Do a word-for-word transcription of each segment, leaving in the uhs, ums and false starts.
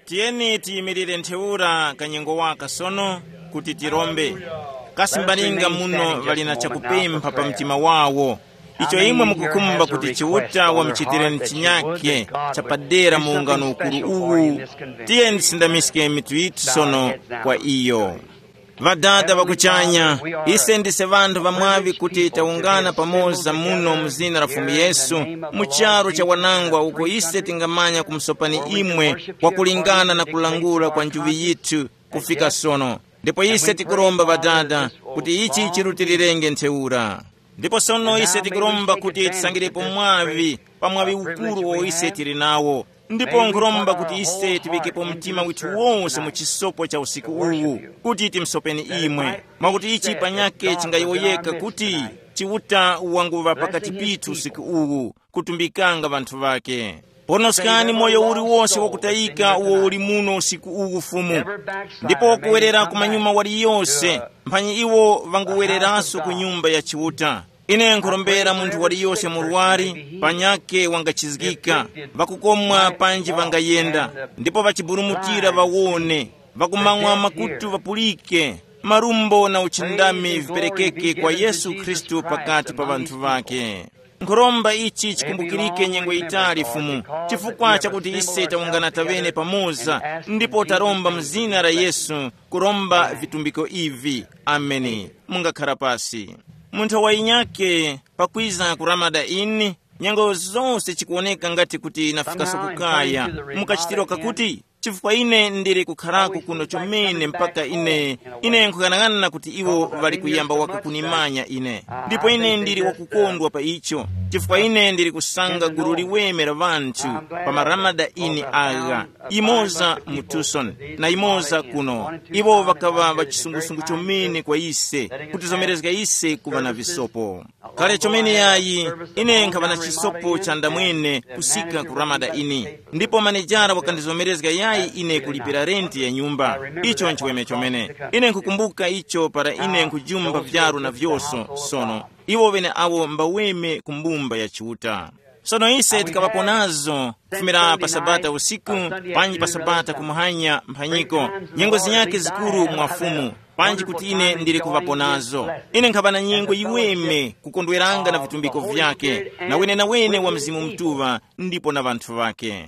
Tiyeni tiyimirire nthewura kanyengo waka sono kuti tirombe kasimbalinga muno valina chakupempha pa mtima wawo icho imwe mukukumba kuti chiuta wamuchitireni chinyake chapadera muungano ukulu uwu. Tiyeni tisindamiske mitu itu sono kwa iyo. Vadada vakuchanya, ise ndise vandu vamwavi kuti taungana pamoza muno mzina la Fumu Yesu mucharo cha wanangwa uko ise tingamanya kumsopani imwe kwa kulingana na kulangula kwa njuvi yitu kufika sono. Ndipo ise tikuromba vadada kuti ichi chirutilirenge nthewura. Ndipo sono ise tikuromba kuti tisangirepo mwavi pa mwavi ukuru wo ise tiri nawo. Ndipo nkuromba kuti ise tibikepo mtima witu wonse muchisopo cha usiku uwu kuti timsopeni imwe makuti ichi panyake chingayoyeka kuti chiuta uwanguva pakati pitu usiku uwu kutumbikanga vanthu vake. Ponoskani moyo uri wonse wakutayika uwo uli muno usiku uwu Fumu. Ndipo kuwerera kumanyuma wali yonse mphanyi iwo vanguwereranso ku nyumba ya chiuta. Ine nkurombera munthu wali yonse mulwari panyake wangachizikika vakukomwa panji vangayenda ndipo vachiburumutira vawone vakumang'wa makutu vapulike marumbo na uchindami viperekeke kwa Yesu Kristu pakati pa vanthu vake. Nkuromba ichi chikumbukirike nyengo itali Fumu chifukwa chakuti ise taungana tavene pamoza ndipo taromba mzina la Yesu kuromba vitumbiko ivi. Ameni. Mungakhala pasi. Munthu wainyake pakwiza kuramada ini nyengo zonse chikuoneka ngati kuti nafika sokukaya mukachitiroka kuti chifukwa ine ndiri kukhalako kuno chomene mpaka ine ine nkukanang'ana kuti iwo vali kuyamba wakakunimanya ine ndipo ine ndiri wakukondwa pa icho chifukwa ine ndiri kusanga gulu liweme la vanthu pa maramada ini aga imoza mu Tucson na imoza kuno iwo vakava vachisungusungu chomene kwa ise kuti zomerezga ise kuva na visopo kale chomene yayi ine nkava na chisopo cha ndamwene kusika kuramada ini ndipo manejara wakandizomerezga yayi ine kulipira renti ya nyumba icho nchiweme chomene ine nkukumbuka icho para ine nkujumba vyaru na vyoso sono iwo vene awo mbaweme kumbumba ya chiuta. Sono ise tikavaponazo kufumira pa sabata usiku panji pa sabata kumuhanya mphanyiko nyengo zinyake zikuru mwa Fumu panji kuti ine ndiri kuvaponazo ine nkhavana nyengo iweme kukondweranga na vitumbiko vyake na wene na wene wa mzimu mtuva ndipo na vanthu vake.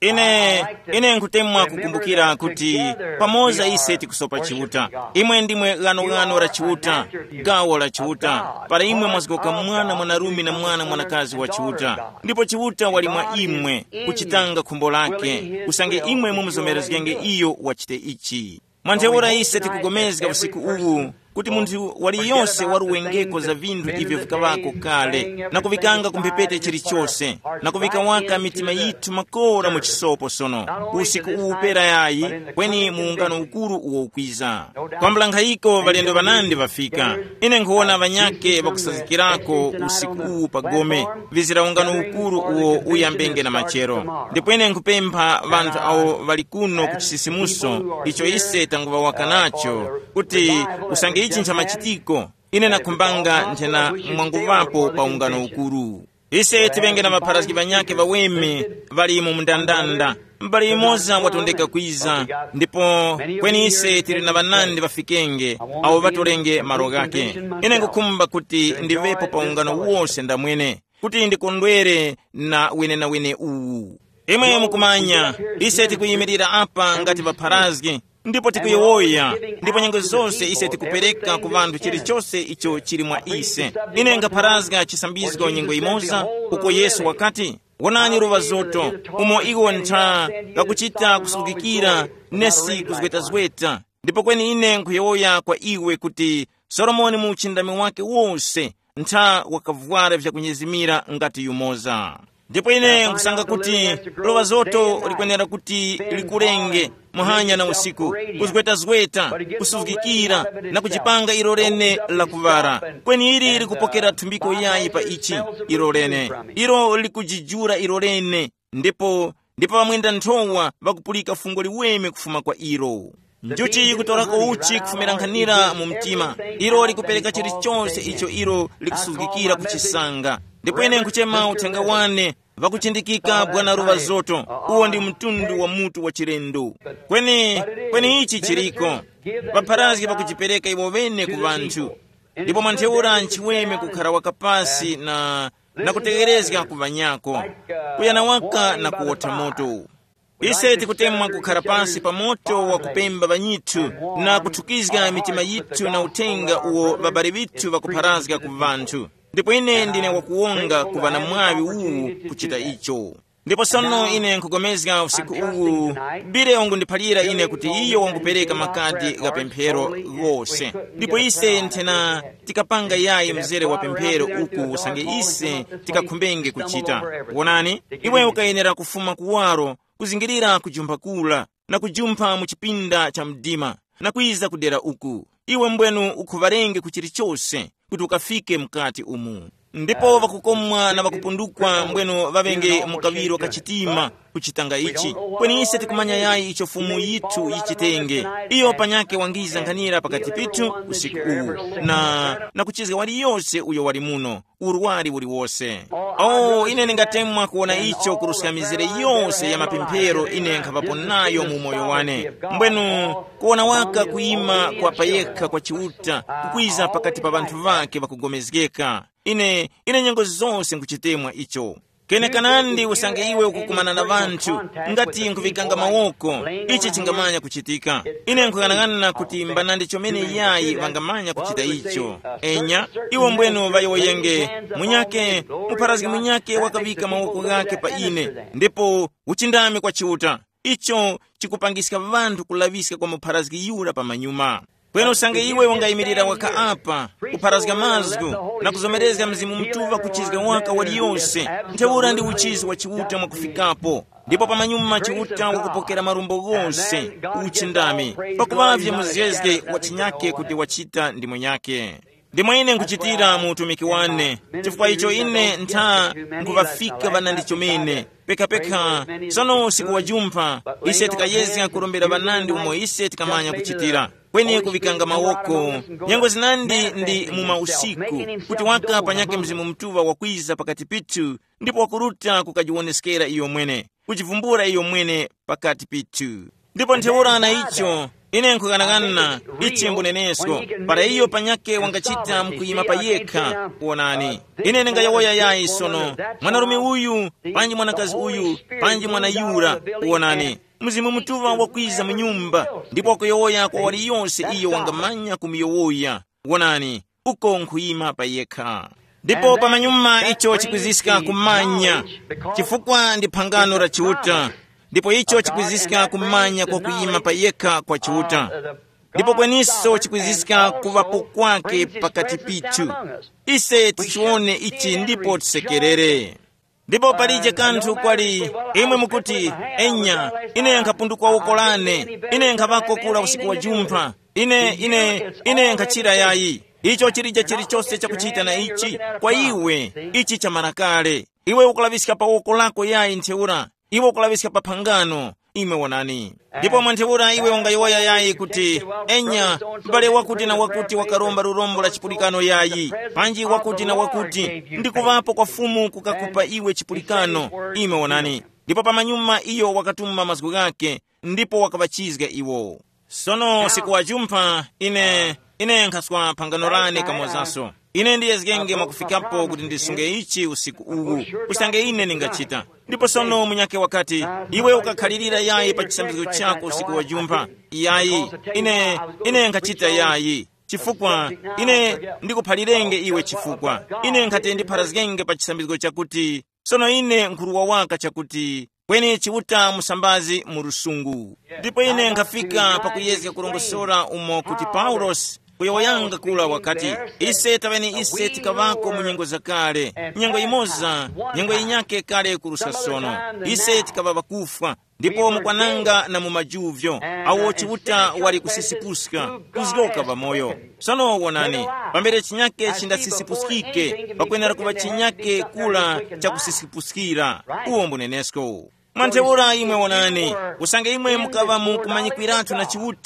Ine ine nkutemwa kukumbukira kuti pamoza ise tikusopa chiuta imwe ndimwe gano-gano la chiuta gawo la chiuta para imwe mwazikoka mwana mwanarumi na mwana mwanakazi wa chiuta ndipo chiuta wali mwa imwe kuchitanga khumbo lake kusange imwe mumuzomerezgenge iyo wachite ichi. Mwanthewura ise tikugomezga usiku uwu kuti munthu wali yonse waruwengeko za vinthu ivyo vikavako kale na kuvikanga kumpepete chilichonse na kuvikawaka mitima yitu makora mu chisopo sono usiku uwu pera yayi kweni muungano ukuru uwo ukwiza. Kwa mlankhayiko valendo vanandi vafika ine nkuona vanyake vakusazikirako usiku uwu pagome vizira ungano ukuru uwo uyambenge na machero ndipo ine nkupempha vanthu awo vali kuno kuchisisimuso icho ise tanguvawaka nacho kuti usange ichi nchamachitiko ine nakumbanga nthena mwanguvapo pa ungano ukuru. Ise tivenge na mapharazgi vanyake vaweme vali mu mndandanda mbali imoza watondeka kwiza ndipo kweni ise tiri na vanandi vafikenge awo vatolenge maro gake. Ine ngukumba kuti ndivepo pa ungano wose ndamwene kuti ndikondwere na wene na wene uwu. Imwe mukumanya ise tikuyimirira apa ngati vapharazgi ndipo tikuyowoya ndipo nyengo zonse ise tikupereka ku vanthu chilichonse icho chili mwa ise. Ine ngapharazga chisambizgo nyengo imoza uko Yesu wakati wonani ruva zoto umo iwo ntha gakuchita kusukikira nesi kuzwetazweta ndipo kweni ine nkuyowoya kwa iwe kuti Solomoni mu uchindami wake wonse ntha wakavwara vyakunyezimira ngati yumoza. Ndipo ine nkusanga kuti lova zoto likwenera kuti likulenge muhanya na usiku kuzwetazweta kusuzgikira na kuchipanga ilo rene la kuvara kweni ili likupokera thumbiko yayi pa ichi ilo rene ilo likujijura ilo rene ndipo ndipo vamwenda nthowa vakupulika fungo liweme kufuma kwa ilo njuchi kutolako uchi kufumira nkhanira mu mtima ilo likupereka chilichonse icho ilo likusuzgikira kuchisanga. Ndipo ine nkuchema uthenga wane vakuchindikika bwana ruva zoto. Uwo ndi mtundu wa mutu wa chilendo. Kweni kweni ichi chiriko vapharazgi vakuchipereka iwo vene ku vanthu, ndipo mwantheura nchiweme kukhala wakapasi na na kutegerezga kuvanyako kuyana waka na kuwotha moto. Ise tikutemwa kukhala pansi pa moto wa kupemba vanyithu na kuthukizga mitima yithu na utenga uwo vabale vithu vakupharazga ku vanthu. Ndipo ine ndine wakuwonga kuvana mwavi uwu kuchita icho. Ndipo sono ine nkugomezga usiku uwu bire ongundiphalira ine kuti iyo wangupereka makadi ga pemphero gose. Ndipo ise nthena tikapanga yayi mzere wa pemphero uku usange ise tikakhumbenge kuchita. Wonani, iwe ukayenera kufuma kuwaro, kuzingirira kujumpha kula na kujumpha mu chipinda cha mdima na kuiza kudera uku. Iwe mbwenu ukhuvarenge kuchiri chose kuti ukafike mkati umu. Ndipo vakukomwa na vakupundukwa mbwenu vavenge mukaviro kachitima kuchitanga ichi. Kweni ise tikumanya yayi icho fumu yithu yichitenge. Iyo panyake wangiza nkhanira pakati pithu usiku uwu na na kuchizga wali yose uyo wali muno uruwali uli wose. Oh, ine ningatemwa kuona icho kuruska mizere yose ya mapemphero ine nkhapapo nayo mu moyo wane. Mbwenu kuona waka kuima kwa payeka kwa chiuta kukwiza pakati pa vanthu vake vakugomezgeka. Ine ine nyengo zonse nkuchitemwa icho. Kene kanandi usange iwe ukukumana na vanthu ngati nkuvikanga mawoko ichi chingamanya kuchitika. Ine nkuyang'ana kuti mbanandi chomene yayi vangamanya kuchita icho. Enya iwo mbwenu vayoyenge munyake mupharazgi munyake wakavika mawoko gake pa ine ndipo uchindame kwa chiuta. Icho chikupangiska vanthu kulaviska kwa mupharazgi yula pa manyuma. Kwenu usange iwe wangayimirira waka apa kupharazga mazgu na kuzomerezga mzimu mtuva kuchizga waka wali yose. Ntheura ndi uchizi wa chiuta mwakufikapo. Ndipo pamanyuma chiuta wakupokera marumbo gose uchindami pakuvavye muzezge wachinyake kuti wachita ndi mwenyake. Ndimwe ine nkuchitira mu utumiki wane chifukwa icho ine ntha nkuvafika vanandi chomene pekapeka sono usiku wajumpha ise tikayezga kulombera vanandi umo ise tikamanya kuchitira. Kweni kuvikanga mawoko nyengo zinandi ndi muma usiku kuti waka panyake mzimu mtuva wakwiza pakati pithu ndipo wakuruta kukajiwoneskera iyo mwene kuchivumbura iyo mwene pakati pithu. Ndipo ntheura na icho ine nkukana ichi mbunenesko para iyo panyake wangachita mkuyima payeka. Kuonani ine nengayawoya yayi sono mwanarume uyu panji mwanakazi uyu panji mwana yura. Kuonani mzimu mtuva wakwiza munyumba ndipo wakuyowoya kwa wali yonse iyo wangamanya kumiyowoya. Kuonani uko nkuyima payeka. Ndipo pamanyuma icho chikwiziska kumanya chifukwa ndi phangano la chiuta. Ndipo icho chikwiziska kumanya kwa kuyima payeka kwa chiuta. Ndipo kweniso chikwiziska kuvapo kwake pakati pithu. Ise tichione ichi ndipo tisekerere. Ndipo palije kanthu kwali imwe mukuti enya ine nkapundukwa ukolane ine nkavako kula usiku wa jumpha ine ine ine nkachira yayi. Icho chilija chilichonse chakuchita na ichi kwa iwe ichi chamarakale. Iwe ukulavisika pa uko lako yayi ntheura. Iwe ukulavisika pa phangano imwe wonani. Ndipo mwantheura iwe ungayoya yayi kuti enya mbale wakuti na wakuti wakaromba rurombo la chipulikano yayi panji wakuti na wakuti ndikuvapo kwa fumu kukakupa iwe chipulikano imwe wonani. Ndipo pamanyuma iyo wakatuma mazgu gake ndipo wakavachizga iwo. Sono siku wajumpha ine ine nkhaswa phangano lane kamwazaso. Ine ndiye zgenge mwakufikapo kuti ndisunge ichi usiku uwu kusange ine ningachita. Ndipo sono munyake wakati iwe ukakhalirira yayi pa chisambizo chako usiku wa jumpha yayi ine ine nkachita yayi chifukwa ine ndikuphalirenge iwe chifukwa ine nkhate ndipharazgenge pa chisambizo chakuti sono ine nkhuruwa waka chakuti kweni chiuta musambazi murusungu. Ndipo ine nkhafika pakuyezga kulongosora umo kuti Paulos kuyoyanga kula wakati ise taveni ise tikavako mu nyengo za kale nyengo imoza nyengo inyake kale kurusa sono ise tikava vakufa ndipo mukwananga na mumajuvyo awo chiuta wali kusisipuska kuzgoka vamoyo. Sono wonani pambere chinyake chindasisipuskike pakwenera kuva chinyake kula cha kusisipuskira uwo mbunenesko. Mwantheura imwe wonani usange imwe mukava mukumanyikwiratu na chiuta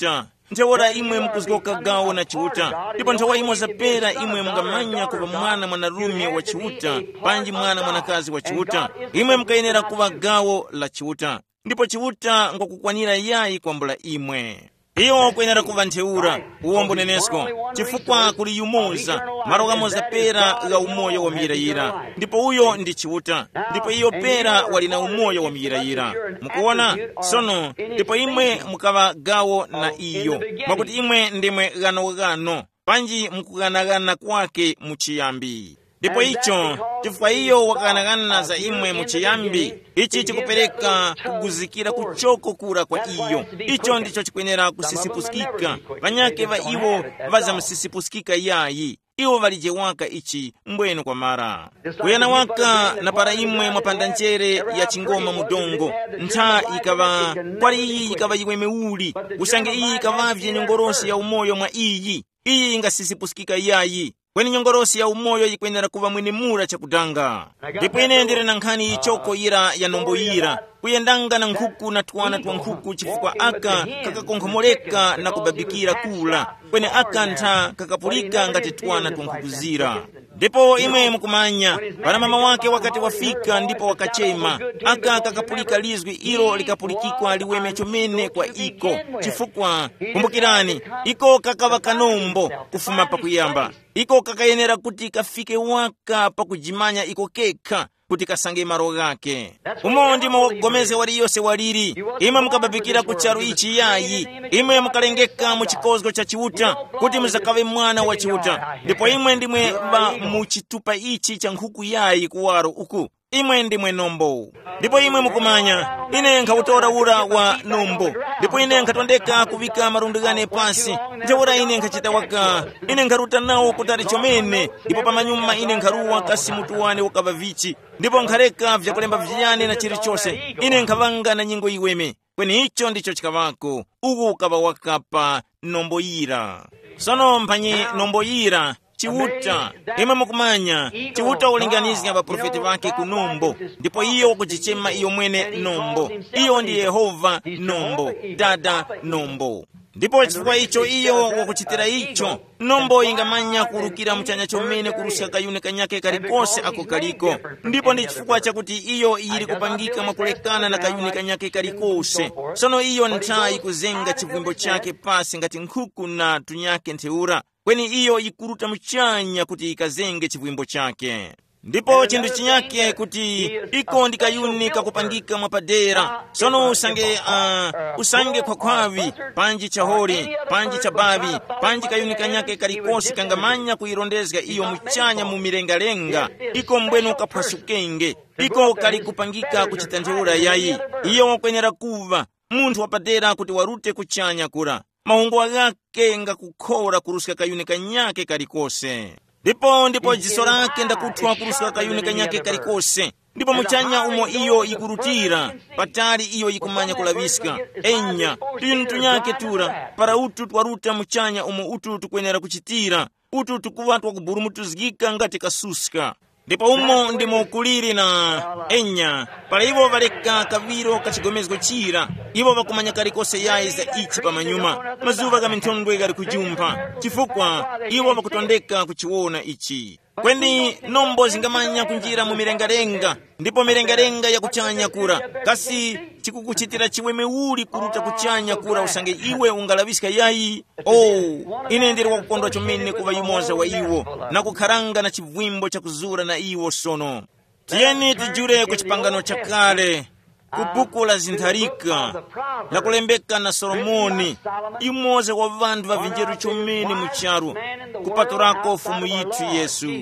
nthewora imwe mukuzikoka gawo na chiuta, ndipo nthawi imwe zapera imwe mungamanya kuva mwana mwanarume wa chiuta panji mwana mwanakazi wa chiuta, imwe mukayenera kuva gawo la chiuta, ndipo chiuta ngokukwanira yayi kwambula imwe. Iyo kuyenera kuva nthewura uwombo nenesko chifukwa kuli yumoza marogamo za pera ga umoyo wa miyirayira, ndipo uyo ndi chiuta, ndipo iyo pera walina umoyo wa miyirayira. Mukuona sono, ndipo imwe mukava gawo na iyo, mwakuti imwe ndimwe gano-gano panji mukuganagana kwake muchiyambi. Ndipo icho chifukwa iyo wakanagana za imwe muchiyambi, ichi chikupereka kuguzikira kuchoko kura kwa iyo. Icho ndicho chikuyenera kusisipusikika, vanyake va iwo vaza msisipusikika yayi, iwo valije waka ichi mbwenu kwa mara. Kuyana waka na para imwe mwapanda nchere ya chingoma mudongo, ntha ikava kwali iyi ikava iwe meuli, usange iyi ikavavye nyongorosi ya umoyo mwa iyi, iyi ingasisipusikika yayi. Kweni nyongorosi ya umoyo ikwenera kuva mwini mura chakudanga. Ndipo inendere na nkhani ichoko ira ya nombo ira, kuyendanga na nkhuku na twana twa nkhuku chifukwa aka kakakonkhomoleka na kubabikira kula, kweni aka ntha kakapulika ngati twana twa nkhuku zira. Ndipo imwe mukumanya para mama wake wakati wafika ndipo wakachema, aka kakapulika lizwi ilo likapulikikwa liweme chomene kwa iko, chifukwa kumbukirani iko kakava kanombo kufuma pa kuyamba. Iko kakayenera kuti kafike waka pa kujimanya iko kekha kuti kasange maro gake. Umo ndimo gomeze wali yose waliri, imwe mukababikira kucharu ichi yayi, imwe mukalengeka muchikozgo cha chiuta kuti muzakave mwana wa chiuta, ndipo imwe ndimwe va muchitupa ichi cha nkhuku yayi kuwaro uku, imwe ndimwe nombo. Ndipo imwe mukumanya ine nkautora ura wa nombo, ndipo ine nkatondeka kuvika marundugane pasi, njaura ine nkachita waka, ine nkaruta nawo kutari chomene, ndipo pamanyuma ine nkaruwa kasi mutuwane wakava vichi, ndipo nkhareka vyakulemba vijane na chiri chose, ine nkavanga na nyingo iweme. Kweni icho ndicho chikavako ugu kava wakapa nombo ira. Sono mphanyi nombo ira chiuta, imwe mukumanya chiuta ulinganizga va profeti vake kunombo, ndipo iyo kuchichema iyo mwene nombo, iyo ndi Yehova nombo, dada nombo. Ndipo chifukwa icho iyo wakuchitira icho, nombo ingamanya kurukira mchanya chomene kuruska kayune kanyake karikose ako kaliko, ndipo ndi chifukwa chakuti iyo ili kupangika mwakulekana na kayune kanyake karikose. Sono iyo ntha ikuzenga chivwimbo chake pasi ngati nkhuku na tunyake ntheura, kweni iyo ikuruta mchanya kuti ikazenge chivwimbo chake. Ndipo chindu chinyake kuti iko ndikayuni kakupangika mwapadera. Sono usange uh, usange kwa kwavi panji chahori, panji chabavi, panji kayuni kanyake karikosi kangamanya kuirondezga iyo mchanya mumirengalenga, iko mbwenu kapasukenge, iko kalikupangika kuchitantheura yayi. Iyo wakwenera kuva munthu wapadera kuti warute kuchanya kura, mahungu agake nga kukhora kuruska kayuni kanyake karikose. Ndipo ndipo jiso lake ndakuthwa kuruska kayuni kanyake karikose, ndipo muchanya umo iyo ikurutira, patali iyo ikumanya kulaviska. Enya tintu nyake tura para utu twaruta muchanya umo utu tukwenera kuchitira, utu tukuva twakuburumutuzgika ngati kasuska. Ndipo umo ndimo kuliri na enya, para ivo valeka kaviro kachigomezgo chira, ivo vakumanya karikose yayi za ichi pamanyuma, mazuva kamintondwe gari kujumpa, chifukwa ivo vakutondeka kuchiwona ichi. Kweni nombo zingamanya kunjira mu mirengarenga, ndipo mirengarenga ya kuchanya kura, kasi chikukuchitira chiweme uli kuruta kuchanya kura usange iwe ungalaviska yayi. Oh, ine ndiri wakukondwa chomene kuva yumoza wa iwo, na kukharanga na chivwimbo cha kuzura na iwo sono. Tiyeni tijure kuchipangano chakale, kubuku la zintharika, la kulembeka na Solomoni, yumoza wa vandu va vinjeru chomene mucharu, kupaturako ufumu yitu Yesu.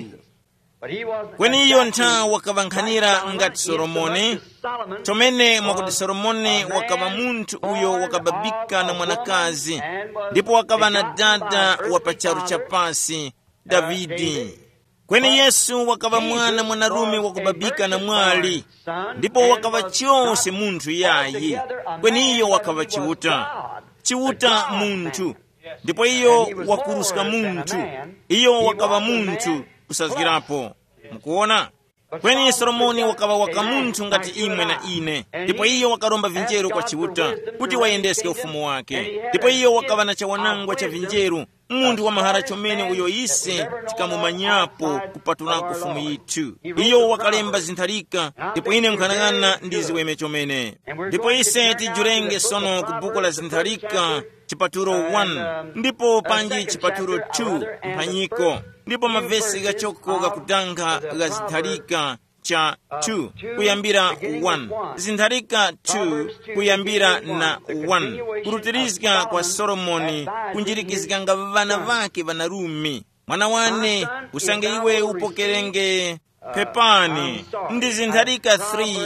Kweni iyo ntha wakavankhanira ngati Solomoni, chomene mwakuti Solomoni wakava munthu uyo wakababika na mwanakazi, ndipo wakava na dada wapacharu chapasi, Davidi. Kweni Yesu wakava mwana mwanarume wakubabika na mwali, ndipo wakava chose munthu yayi. Kweni iyo wakava chiuta, chiuta munthu, ndipo iyo wakuruska munthu, iyo wakava munthu kusazgirapo. Mukuona? kweni Solomoni wakava waka munthu ngati imwe na ine, ndipo iyo wakalomba vinjeru kwa chiuta kuti wayendeske ufumu wake, ndipo iyo wakava na chawanangwa cha vinjeru munthu wa mahara chomene uyo ise tikamumanyapo kupatulako fumu yithu. Iyo wakalemba zinthalika, ndipo ine nkhanang'ana ndi ziweme chomene. Ndipo ise tijulenge sono ku buku la zinthalika chipatulo one, ndipo panji chipatulo two mphanyiko, ndipo mavesi gachoko gakudankha ga zinthalika cha two kuyambira one, zinthalika two kuyambira na one, kurutirizika kwa Solomoni kunjirikizika nga vana vake vanarume. Mwana wane usange iwe upokerenge pepani ndi zinthalika three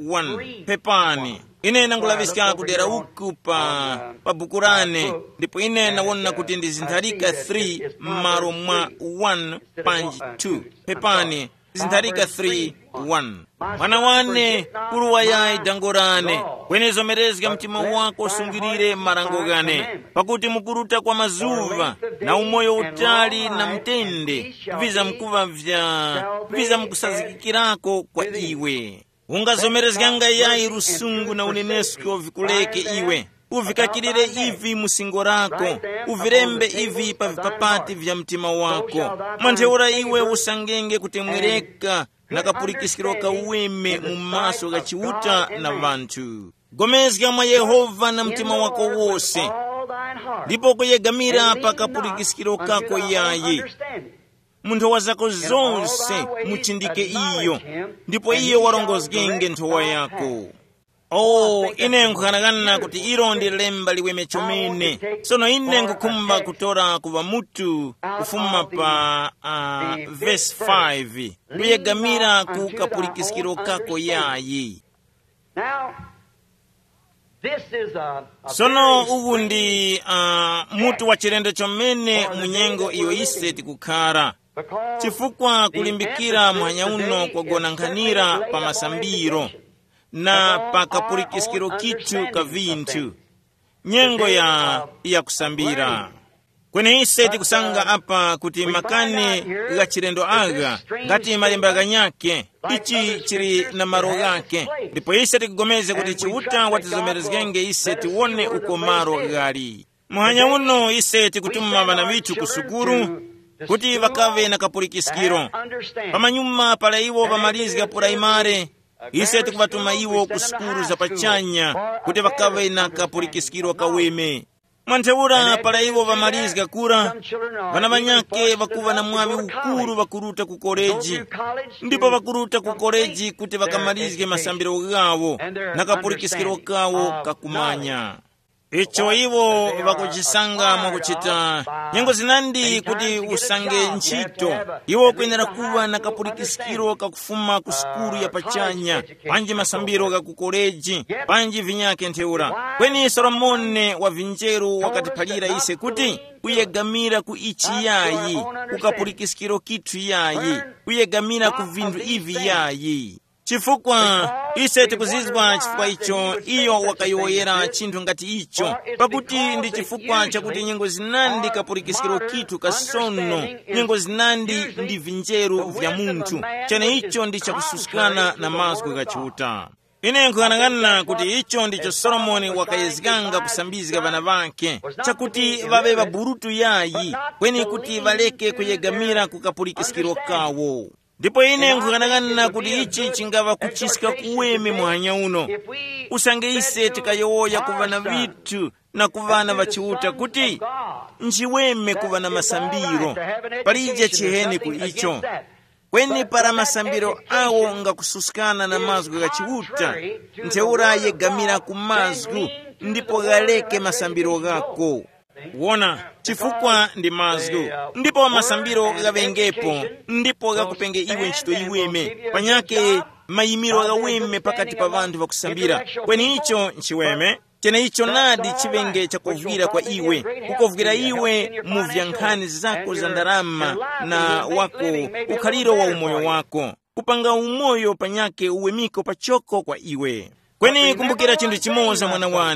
one pepani. Ine nangulavisika kudera uku pa pa bukurane, ndipo ine nawona kuti ndi zinthalika three maro mwa one panji two pepani, zinthalika three one. Mwana wane kuluwa yayi dangorane, kwenezo merezga mtima wako sungirire marango gane, pakuti mukuruta kwa mazuva na umoyo utali na mtende viza mkuva vya viza mkusazikikirako kwa iwe. Ungazomerezganga yayi rusungu na unenesko vikuleke iwe, uvikakirire ivi musingo rako, uvirembe ivi pa vipapati vya mtima wako. Mantheura iwe usangenge kutemwereka na kapulikisikiro ka uweme mumaso ga chiuta na vanthu. Gomezga mwa Yehova na mtima wako wose, ndipo kuyegamira pa kapulikisikiro kako yayi. Munthowa zako zonse muchindike iyo, ndipo iyo warongozgenge nthowa yako. Oh, ine nkukhanakana kuti ilo ndi lemba liweme chomene. Sono ine nkukhumba kutora kuva mutu kufuma pa uh, verse five, kuyegamira ku kapulikisikiro kako yayi. Sono uwu ndi uh, mutu wa chilendo chomene munyengo iyo ise tikukhala, chifukwa kulimbikira mwanya uno kwagonankhanira pa masambiro na pa kapulikisikiro kithu ka vinthu, nyengo ya ya kusambira. Kwene ise tikusanga apa kuti makane ga chilendo aga ngati malemba ganyake ichi chili na maro gake, ndipo ise tikugomeze kuti chiuta watizomerezgenge ise tiwone uko maro gali. Muhanya uno ise tikutuma vana vithu kusukuru kuti vakave na kapulikisikiro. Pamanyuma pala iwo vamalizga puraimare, ise tikuvatuma iwo kusukuru za pachanya kuti vakave na kapulikisikiro kaweme. Mwantheura pala iwo vamalizga kura, vana vanyake vakuva na mwami ukuru vakuruta ku koleji, ndipo vakuruta ku koleji kuti vakamalizge masambiro gawo na kapulikisikiro kawo kakumanya. Icho iwo vakuchisanga mwakuchita nyengo zinandi kuti usange ntchito. Iwo kuyenera kuva na kapulikisikiro kakufuma ku sukuru ya pachanya, panji masambiro ga ku koleji, panji vinyake ntheura. Kweni Solomoni wa vinjeru wakatiphalira ise kuti kuyegamira ku ichi yayi, ku kapulikisikiro kithu yayi, kuyegamira ku vinthu ivi yayi. Chifukwa ise tikuzizwa chifukwa icho iyo wakayoyera chinthu ngati icho, pakuti ndi chifukwa chakuti nyengo zinandi kapulikisikiro kithu kasono, nyengo zinandi ndi vinjeru vya munthu, chane icho ndi chakususikana na mazgu gachiuta. Ine nkukhanang'ana kuti icho ndicho Solomoni wakayezganga kusambizga vana vake, chakuti vabe baburutu yayi, kweni kuti valeke kuyegamira ku kapulikisikiro kawo. Ndipo ine nkukhanang'ana kuti ichi chingava kuchisika kuweme muhanya uno, usange ise tikayowoya kuvana vithu na kuvana vachiuta kuti nchiweme kuvana masambiro, palije chiheni ku icho. Kweni para masambiro awo nga kususikana na mazgu gachiuta, ntheura yegamira ku mazgu, ndipo galeke masambiro gako. Wona, chifukwa ndi mazgu, ndipo masambiro gavengepo, ndipo gakupenge iwe ntchito iweme, panyake mayimiro gaweme pakati pa vanthu vakusambira. Kweni icho nchiweme, chene icho nadi chivenge chakovira kwa iwe, kukovira iwe mu vyankhani zako za ndarama na wako ukhaliro wa umoyo wako, kupanga umoyo panyake uwemiko pachoko kwa iwe. Kweni kumbukira chinthu chimoza mwana wane,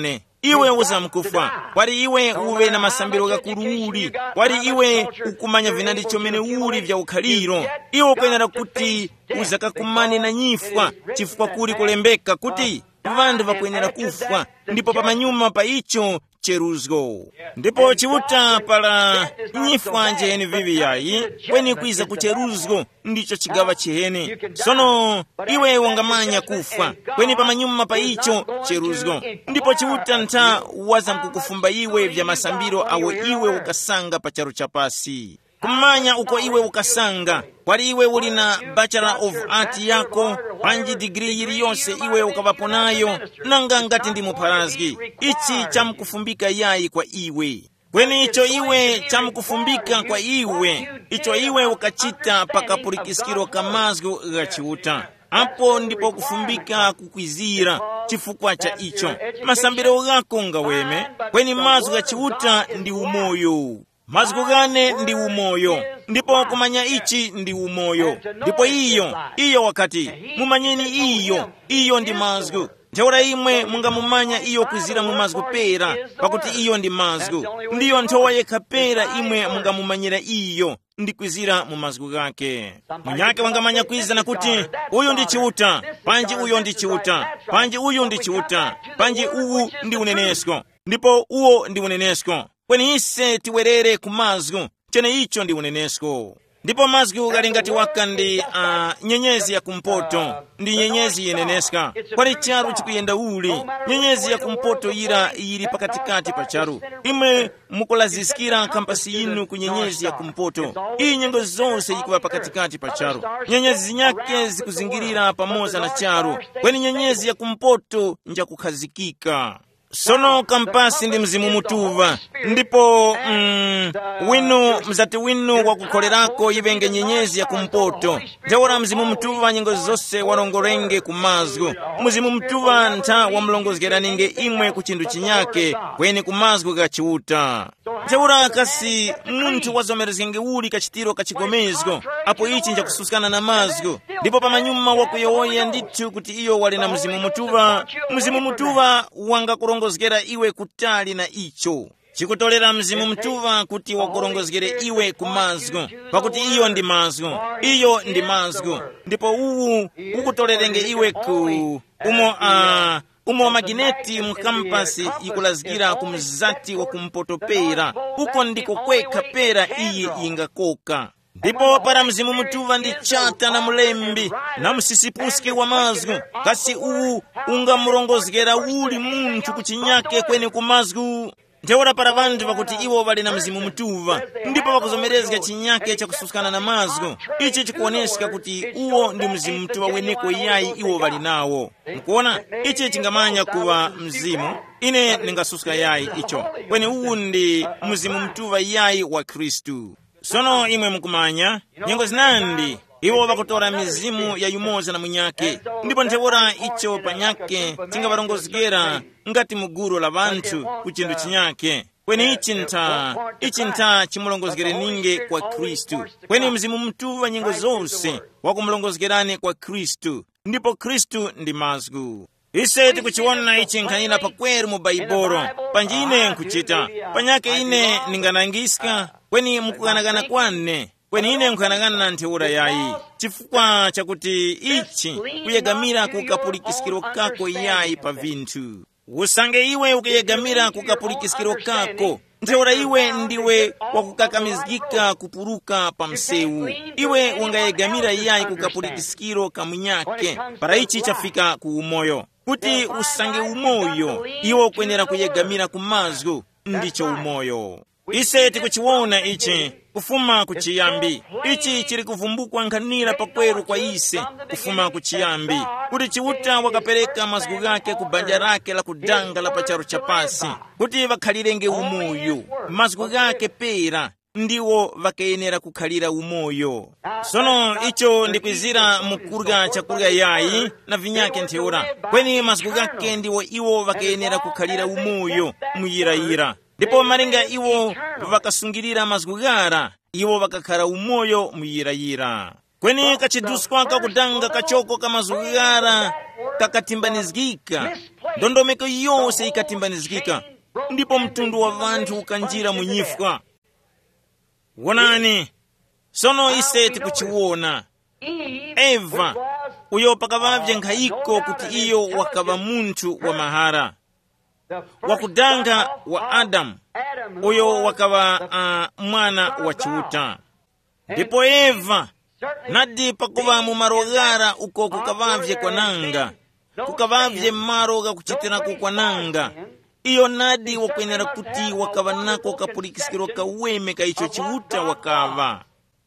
iwe uzamkufa, kwali iwe uve na masambiro gakululi, kwali iwe ukumanya vinandi chomene uli vya ukhaliro, iwe ukwenera kuti uzakakumane na nyifwa, chifukwa kuli kulembeka kuti vandu vakwenera kufa, ndipo pamanyuma pa icho cheruzgo. Ndipo chiuta pala nyifwa njeni vivi yayi, kweni kwiza kucheruzgo ndicho chigawa chiheni. Sono iwe wangamanya kufa, kweni pamanyuma pa icho cheruzgo. Ndipo chiuta nta waza mkukufumba iwe vya masambiro awe iwe ukasanga pa charo chapasi. Kumanya uko iwe ukasanga, kwali iwe uli na Bachelor of Art yako, panji degree yili yonse iwe ukavaponayo, nanga ngati ndi muparazgi. Ichi chamkufumbika yayi kwa iwe. Kweni icho iwe chamkufumbika kwa iwe, icho iwe ukachita pakapulikisikiro kamazgo gachiuta. Apo ndipo kufumbika kukwizira chifukwa cha icho. Masambiro gako ngaweme, kweni mazgo gachiuta ndi umoyo. Mazgo gane ndi umoyo, ndipo kumanya ichi ndi umoyo. Ndipo iyo, iyo wakati mumanyeni iyo, iyo ndi mazgo. Ntheura imwe munga mumanya iyo kwizira mu mazgo pera, pakuti iyo ndi mazgo. Ndiyo nthewa yekha pera imwe munga mumanyira iyo, ndi kwizira mu mazgo gake. Munyake wangamanya kwiza na kuti uyu ndi chiuta, panji uyo ndi chiuta, panji uyu ndi chiuta, panji uwu ndi unenesko, ndipo uwo ndi unenesko. Kweni ise tiwerere ku mazgo, chene icho ndi unenesko. Ndipo mazgo gali ngati waka ndi uh, nyenyezi ya kumpoto, ndi nyenyezi yeneneska. Kwali charu chikuyenda uli, nyenyezi ya kumpoto ira iri pakatikati pa charu. Imwe mukulazisikira kampasi inu ku nyenyezi ya kumpoto. Iyi nyengo zonse ikuwa pakatikati pa charu. Nyenyezi nyake zikuzingirira pamoza na charu. Kweni nyenyezi ya kumpoto nja kukhazikika. Sono kampasi ndi mzimu mutuva, ndipo mm, winu mzati winu wakukolerako ivenge nyenyezi ya kumpoto. Ntheura mzimu mutuva nyengo zonse walongolenge kumazgo. Mzimu mutuva ntha wamlongozgeraninge imwe ku chindu chinyake, kweni kumazgo gachiuta. Ntheura kasi munthu wazomerezgenge uli kachitiro kachigomezgo, apo ichi nja kususikana na mazgo. Ndipo pamanyuma wakuyowoya ndithu kuti iyo wali na mzimu mutuva, mzimu mutuva wanga kurongozgera iwe kutali na icho. Chikutolera mzimu mtuva kuti wakurongozgere iwe kumazgo, pakuti iyo ndi mazgo, iyo ndi mazgo. Ndipo uwu ukutolerenge iwe ku umo a uh, umo magineti mkampasi ikulazgira kumzati wa kumpotopera, uko ndiko kweka pera iye ingakoka. Ndipo para mzimu mutuva ndi chata na mulembi na msisipuske wa mazgo, kasi uwu unga murongozgera uli munthu kuchinyake kweni kumazgo. Ntheura para vandu vakuti iwo vali na mzimu mutuva, ndipo vakuzomerezga chinyake cha kususikana na mazgo. Ichi chikuoneska kuti uwo ndi mzimu mutuva weneko yayi iwo vali nawo. Mkuona? Ichi chingamanya kuwa mzimu, ine ningasuska yayi icho, kweni uwu ndi mzimu mutuva yayi wa Kristu. Sono imwe mukumanya, nyengo zinandi, iwo vakutora mizimu ya yumoza na munyake, ndipo ntheura icho panyake tinga varongozgera ngati muguru la vanthu kuchindu chinyake. Kweni ichi ntha, ichi ntha chimulongozgere ninge kwa Kristu. Kweni mzimu mtuva nyengo zonse wakumulongozgerane kwa Kristu, ndipo Kristu ndi mazgu. Ise tikuchiona ichi nkhanira pakweru mu Baibolo, panjine nkuchita, panyake ine ninganangiska, kweni mukuganagana kwane, kweni ine nkuganagana na ntheura yayi. Chifukwa chakuti ichi kuyegamira kukapulikisikiro kako yayi pa vinthu. Usange iwe ukiyegamira kukapulikisikiro kako, ntheura iwe ndiwe wakukakamizgika kupuruka pa msewu. Iwe ungayegamira yayi kukapulikisikiro kamunyake, para ichi chafika ku umoyo. Kuti usange umoyo, iwe kwenera kuyegamira kumazgo, ndicho umoyo. Ise tikuchiwona ichi kufuma kuchiyambi. Ichi chiri kuvumbukwa nkhanira pakweru kwa ise kufuma kuchiyambi, kuti chiuta wakapereka mazgu gake kubanja rake la kudanga la pacharo chapasi, kuti vakhalirenge umoyo. Mazgu gake pera ndiwo vakayenera kukhalira umoyo. Sono icho ndikwizira mukurga chakurga yayi na vinyake ntheura, kweni mazgu gake ndiwo iwo vakayenera kukhalira umoyo muyirayira. Ndipo maringa iwo vakasungirira mazgu gara, iwo vakakhala umoyo muyirayira. Kweni kachiduswa kakudanga kachoko ka mazgu gara kakatimbanizgika, ndondomeko yonse ikatimbanizikika, ndipo mtundu wa vanthu ukanjira munyifwa. Wonani, sono ise tikuchiwona Eva uyo pakavavye nkhayiko kuti iyo wakava munthu wa mahara, wakudanga wa Adamu uyo wakava uh, mwana wa chiuta. Ndipo Eva nadi pakuva mumarogara uko kukavavye kwananga, kukavavye maroga kuchitirako kwananga, iyo nadi wakwenera kuti wakava nako kapulikisikiro kaweme ka icho chiuta wakava.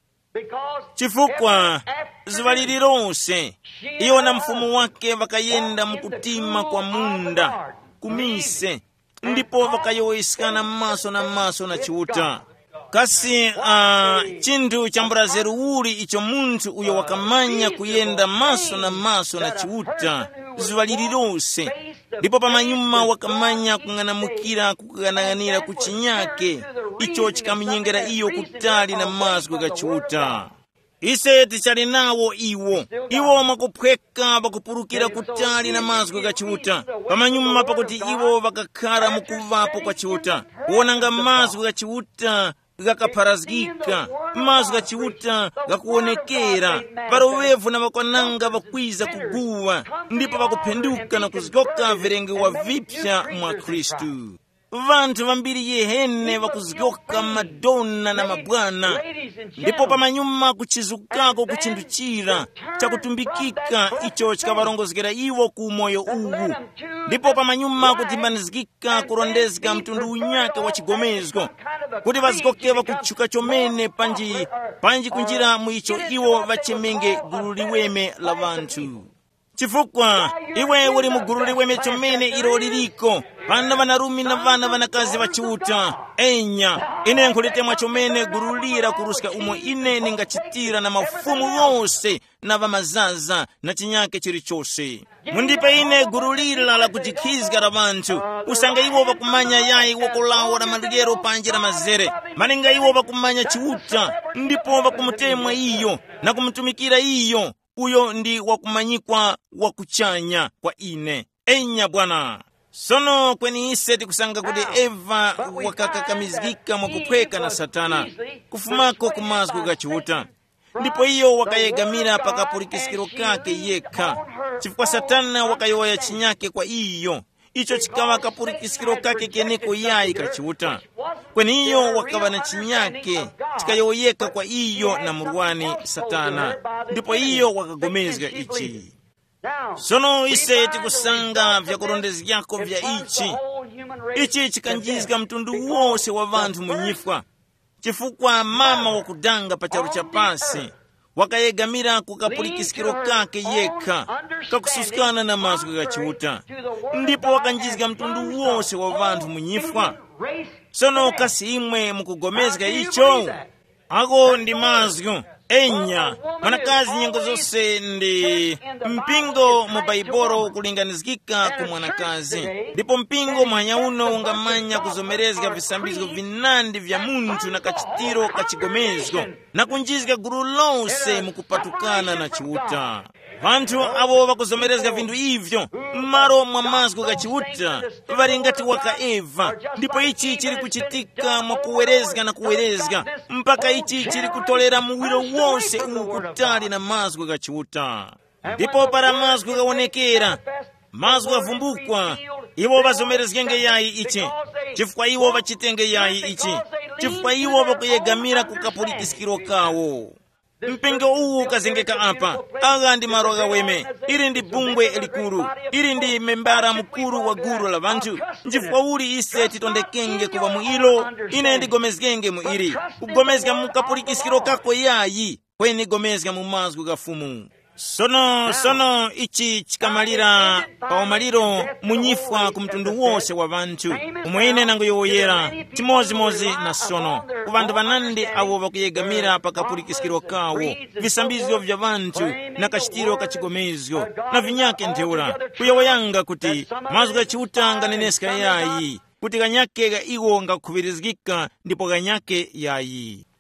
Chifukwa zivalili lonse iyo na mfumu wake vakayenda mukutima kwa munda kumise, ndipo vakayowesikana maso na maso na chiuta. Kasi uh, chinthu chamburazeru uli icho munthu uyo wakamanya kuyenda maso na maso na chiuta zivalili lonse, ndipo pamanyuma wakamanya kung'anamukira kukang'anira kuchinyake icho chikaminyengera iyo kutali na mazwi ga chiuta. Ise tichali nawo iwo iwo makuphweka bakupurukira kutali na mazwi ga chiuta, pamanyuma pakuti iwo bakakhala mukuvapo kwa chiuta. Kuonanga mazwi ga chiuta gakapharazgika, mazwi ga chiuta gakuonekera parowevu na bakwananga bakwiza kuguwa, ndipo bakuphenduka na kuzgoka virengewa vipya mwa Kristu. Vanthu vambiri yehene vakuzgoka madonna na mabwana, ndipo pamanyuma kuchizukako kuchinduchira chakutumbikika icho chikavarongozgera iwo ku moyo uwu, ndipo pamanyuma kutimbanizgika kurondezga mtundu unyake wa chigomezgo kuti vazgoke vakutchuka chomene panji panji kunjira muicho iwo vachemenge gulu liweme la vanthu. Chifukwa iwe uli mugulu liweme chomene ilo liliko vana vanarumi na vana vanakazi vachiuta. Enya ine nkhulitemwa chomene gulu lira kurusika umo ine ningachitira na mafumu yonse na vamazaza na chinyake chilichonse. Mundipe ine gulu lila la kujikhizga la vanthu, usanga iwo vakumanya yayi wokolawo na maligero panje na mazere, malinga iwo vakumanya chiuta, ndipo vakumutemwa iyo na kumutumikira iyo. Uyo ndi wakumanyikwa wakuchanya kwa ine. Enya Bwana. Sono kweni ise tikusanga kuti Eva wakakakamizgika mwakuphweka na Satana kufumako kumazgu ga chiuta, ndipo iyo wakayegamira pakapulikisikiro kake yekha. Chifukwa Satana wakayoya chinyake kwa iyo, icho chikawa kapulikisikiro kake keneko yayi kachiuta. Kweni iyo wakava na chinyake chikayoyeka kwa iyo na murwani Satana, ndipo iyo wakagomezga ichi. Sono ise tikusanga vya kurondezi yako vya ichi ichi chikanjizga mtundu wose wa vanthu munyifwa. Chifukwa mama wakudanga pacharu cha pasi wakayegamira kukapulikisikiro kake yekha kakususikana na mazwi ga chiuta, ndipo wakanjizga mtundu wose wa vanthu munyifwa. Sono kasi imwe mukugomezga icho ako ndi mazwi. Enya mwanakazi nyengo zose ndi mpingo mu Baibolo kulinganizgika ku mwanakazi, ndipo mpingo mwanya uno ungamanya kuzomerezga visambizgo vinandi vya munthu na kachitiro kachigomezgo na kunjizga gulu lonse mukupatukana na chiuta. Vanthu avo vakuzomerezga vindu ivyo mmaro mwa mazgu ga chiuta vari ngati waka Eva, ndipo ichi chiri kuchitika mwa kuwerezga na kuwerezga mpaka ichi chiri kutolera muwiro wonse uwu kutali na mazgu ga chiuta. Ndipo para mazgu gaonekera, mazgu avumbukwa, iwo vazomerezgenge yayi ichi, chifukwa iwo vachitenge yayi ichi, chifukwa iwo vakuyegamira kukapulikisikiro kawo. Mpingo uwu kazengeka apa, aga ndi maroga weme, iri ndi bungwe elikuru, iri ndi membara mukuru wa guru la vanthu. Njifukwa uli ise titondekenge kuva muilo, ine ndi gomezgenge muiri, kugomezga mukapulikisikiro kako yayi, kweni gomezga mumazgu ga fumu. Sono sono ichi chikamalira paomaliro munyifwa kumtundu wose wa vanthu umwene nango yoyera chimozimozi na sono ku vanthu vanandi avo vakuyegamira pakapulikisikiro kawo visambizyo vya vanthu na kachitiro kachigomezyo na vinyake ntheula kuyawoyanga kuti mazwi ga chiuta nganeneska yayi kuti ganyake ga iwo ngakhuvirizgika ndipo ganyake yayi.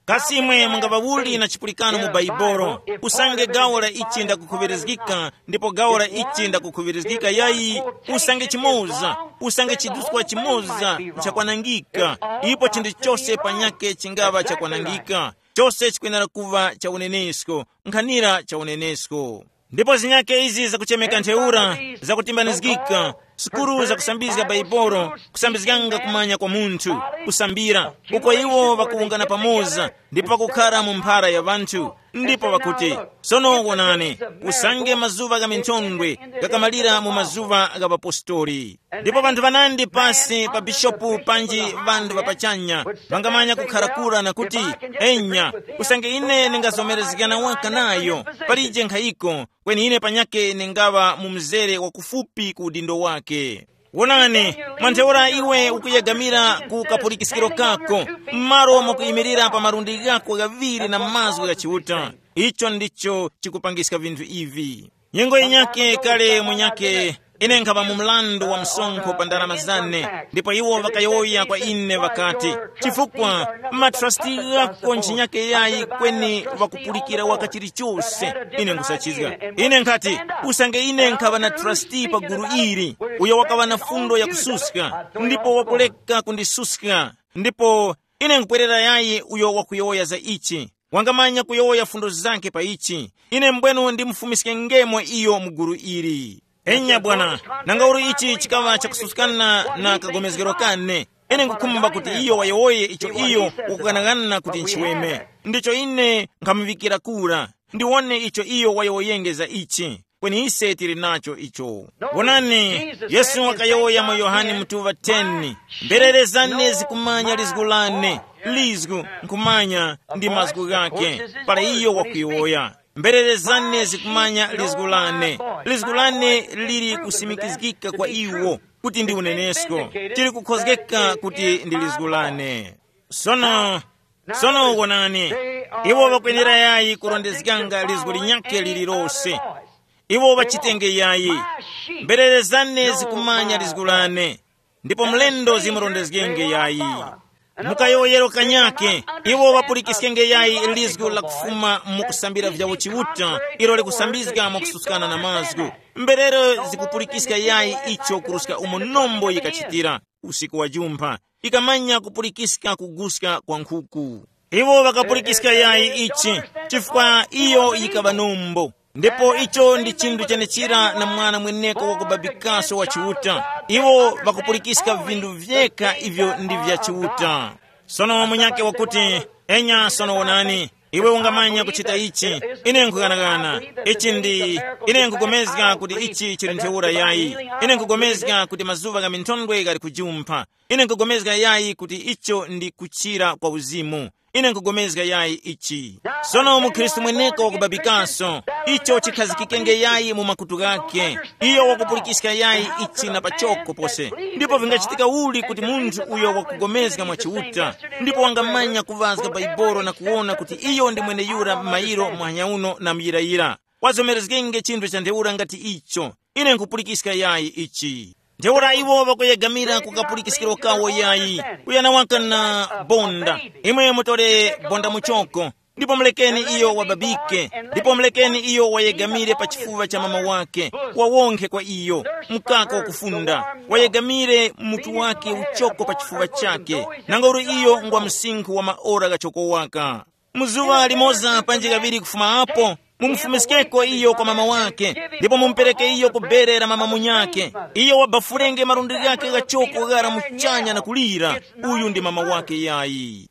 kasi imwe mungavawuli na chipulikano mu baibolo usange gawo la ichi ndakukhuvirizikika ndipo gawo la ichi ndakukhuvirizikika yayi usange chimoza usange chiduswa chimoza chakwanangika ipo chinthu chose panyake chingava chakwanangika chose chikwenera kuva cha unenesko nkhanira cha unenesko ndipo zinyake izi zakuchemeka ntheura zakutimbanizikika sukuru zakusambizika baibolo kusambizikanga kumanya kwa munthu kusambira uko iwo vakuungana pamoza ndipo vakukhala mu mphara ya vanthu ndipo vakuti sono wonani usange mazuva kamintondwe gakamalira mu mazuva gapapostoli ndipo vanthu vanandi pasi pa bishopu panji vanthu vapachanya vangamanya kukharakula na kuti enya usange ine ningazomerezekana waka nayo palije nkhayiko kweni ine panyake ningava mu mzere wakufupi ku udindo wake wonani mwantheura iwe ukuyegamira ku kapulikisikiro kako mmaro mwakuyimirira pa marundi gako gaviri na mazwi gachiuta icho ndicho chikupangisika vinthu ivi nyengo yenyake kale mwenyake ine nkhava mu mlandu wa msonkho pa ndalama zane ndipo iwo vakayoya kwa ine vakati chifukwa matrasti gako ncinyake yayi kweni vakupulikira wakachiri chose ine nkusachizga ine nkhati usange ine nkhava na trasti pa guru iri uyo wakava na fundo ya kususka ndipo wakuleka kundisuska ndipo ine nkupwerera yayi uyo wakuyoya za ichi wangamanya kuyoya fundo zake pa ichi ine mbwenu ndimfumisike ngemo iyo muguru iri enya bwana nangauru ichi chikava chakususikana na kagomezgero kane ine nkukhumba kuti iyo wayoye icho iyo ukukanagana kuti nchiweme ndicho ine nkhamuvikira kula ndiwone icho iyo wayoyengeza ichi kweni ise tili nacho icho wonani yesu wakayoya mwa yohani mtuva teni mbererezane zikumanya lizgulane lizgu nkumanya ndi mazgu gake pala iyo wakuyoya mbererezane zikumanya lizgulane lizgulane lili kusimikizikika kwa iwo kuti ndi unenesko chili kukhozgeka kuti ndi lizgulane sono sono wonani iwo vakwenera yayi kurondezikanga lizgu linyake lililose iwo vachitenge yayi mbererezane zikumanya lizgulane ndipo mlendo zimurondezikenge yayi mukayoyero kanyake iwo vapulikisikenge yayi lizgu la kufuma mukusambira vyawo chiuta ilo likusambizika mukususikana na mazgu mberero zikupulikisika yayi icho kurusika umunombo yikachitira usiku wa jumpha ikamanya kupulikisika kuguska kwa nkhuku iwo vakapulikisika yayi ichi chifukwa iyo yikava nombo ndipo icho ndi chinthu chanechira na mwana mweneko wakubabikaso wa chiuta iwo vakupulikisika vindu vyeka ivyo ndi vya chiuta sono mwenyake wakuti enya sono wonani iwe ungamanya kuchita ichi ine nkuganagana ichi ndi ine nkugomezga kuti ichi chili ntheura yayi ine nkugomezga kuti mazuva ga mintondwe gali kujumpha ine nkugomezga yayi kuti icho ndi kuchira kwa uzimu ine nkugomezga yayi ichi sono mukristu mweneko wakubabikaso icho chikhazikikenge yayi mu makutu gake iyo wakupulikisika yayi ichi na pachoko pose ndipo vingachitika uli kuti munthu uyo wakugomezga mwachiuta ndipo wangamanya kuvazga baibolo na kuona kuti iyo ndi mwene yura mairo mwanyauno na miyirayira wazomerezgenge chinthu cha ntheura ngati icho ine nkupulikisika yayi ichi ntheura iwo vakuyegamira kukapulikisikiro kawo yayi kuyana waka na bonda imwe mutole bonda muchoko ndipo mlekeni iyo wababike ndipo mlekeni iyo wayegamire pa chifuva cha mama wake wawonkhe kwa iyo mkaka wakufunda wayegamire mutu wake uchoko pa chifuva chake nangauru iyo ngwa msinkhu wa maora gachoko waka muzuva limoza panji kaviri kufuma apo mumfumisikeko iyo kwa mama wake ndipo mumpereke iyo kuberera mama munyake iyo wabafurenge marundi yake gachoko gara muchanya na kulira uyu ndi mama wake yayi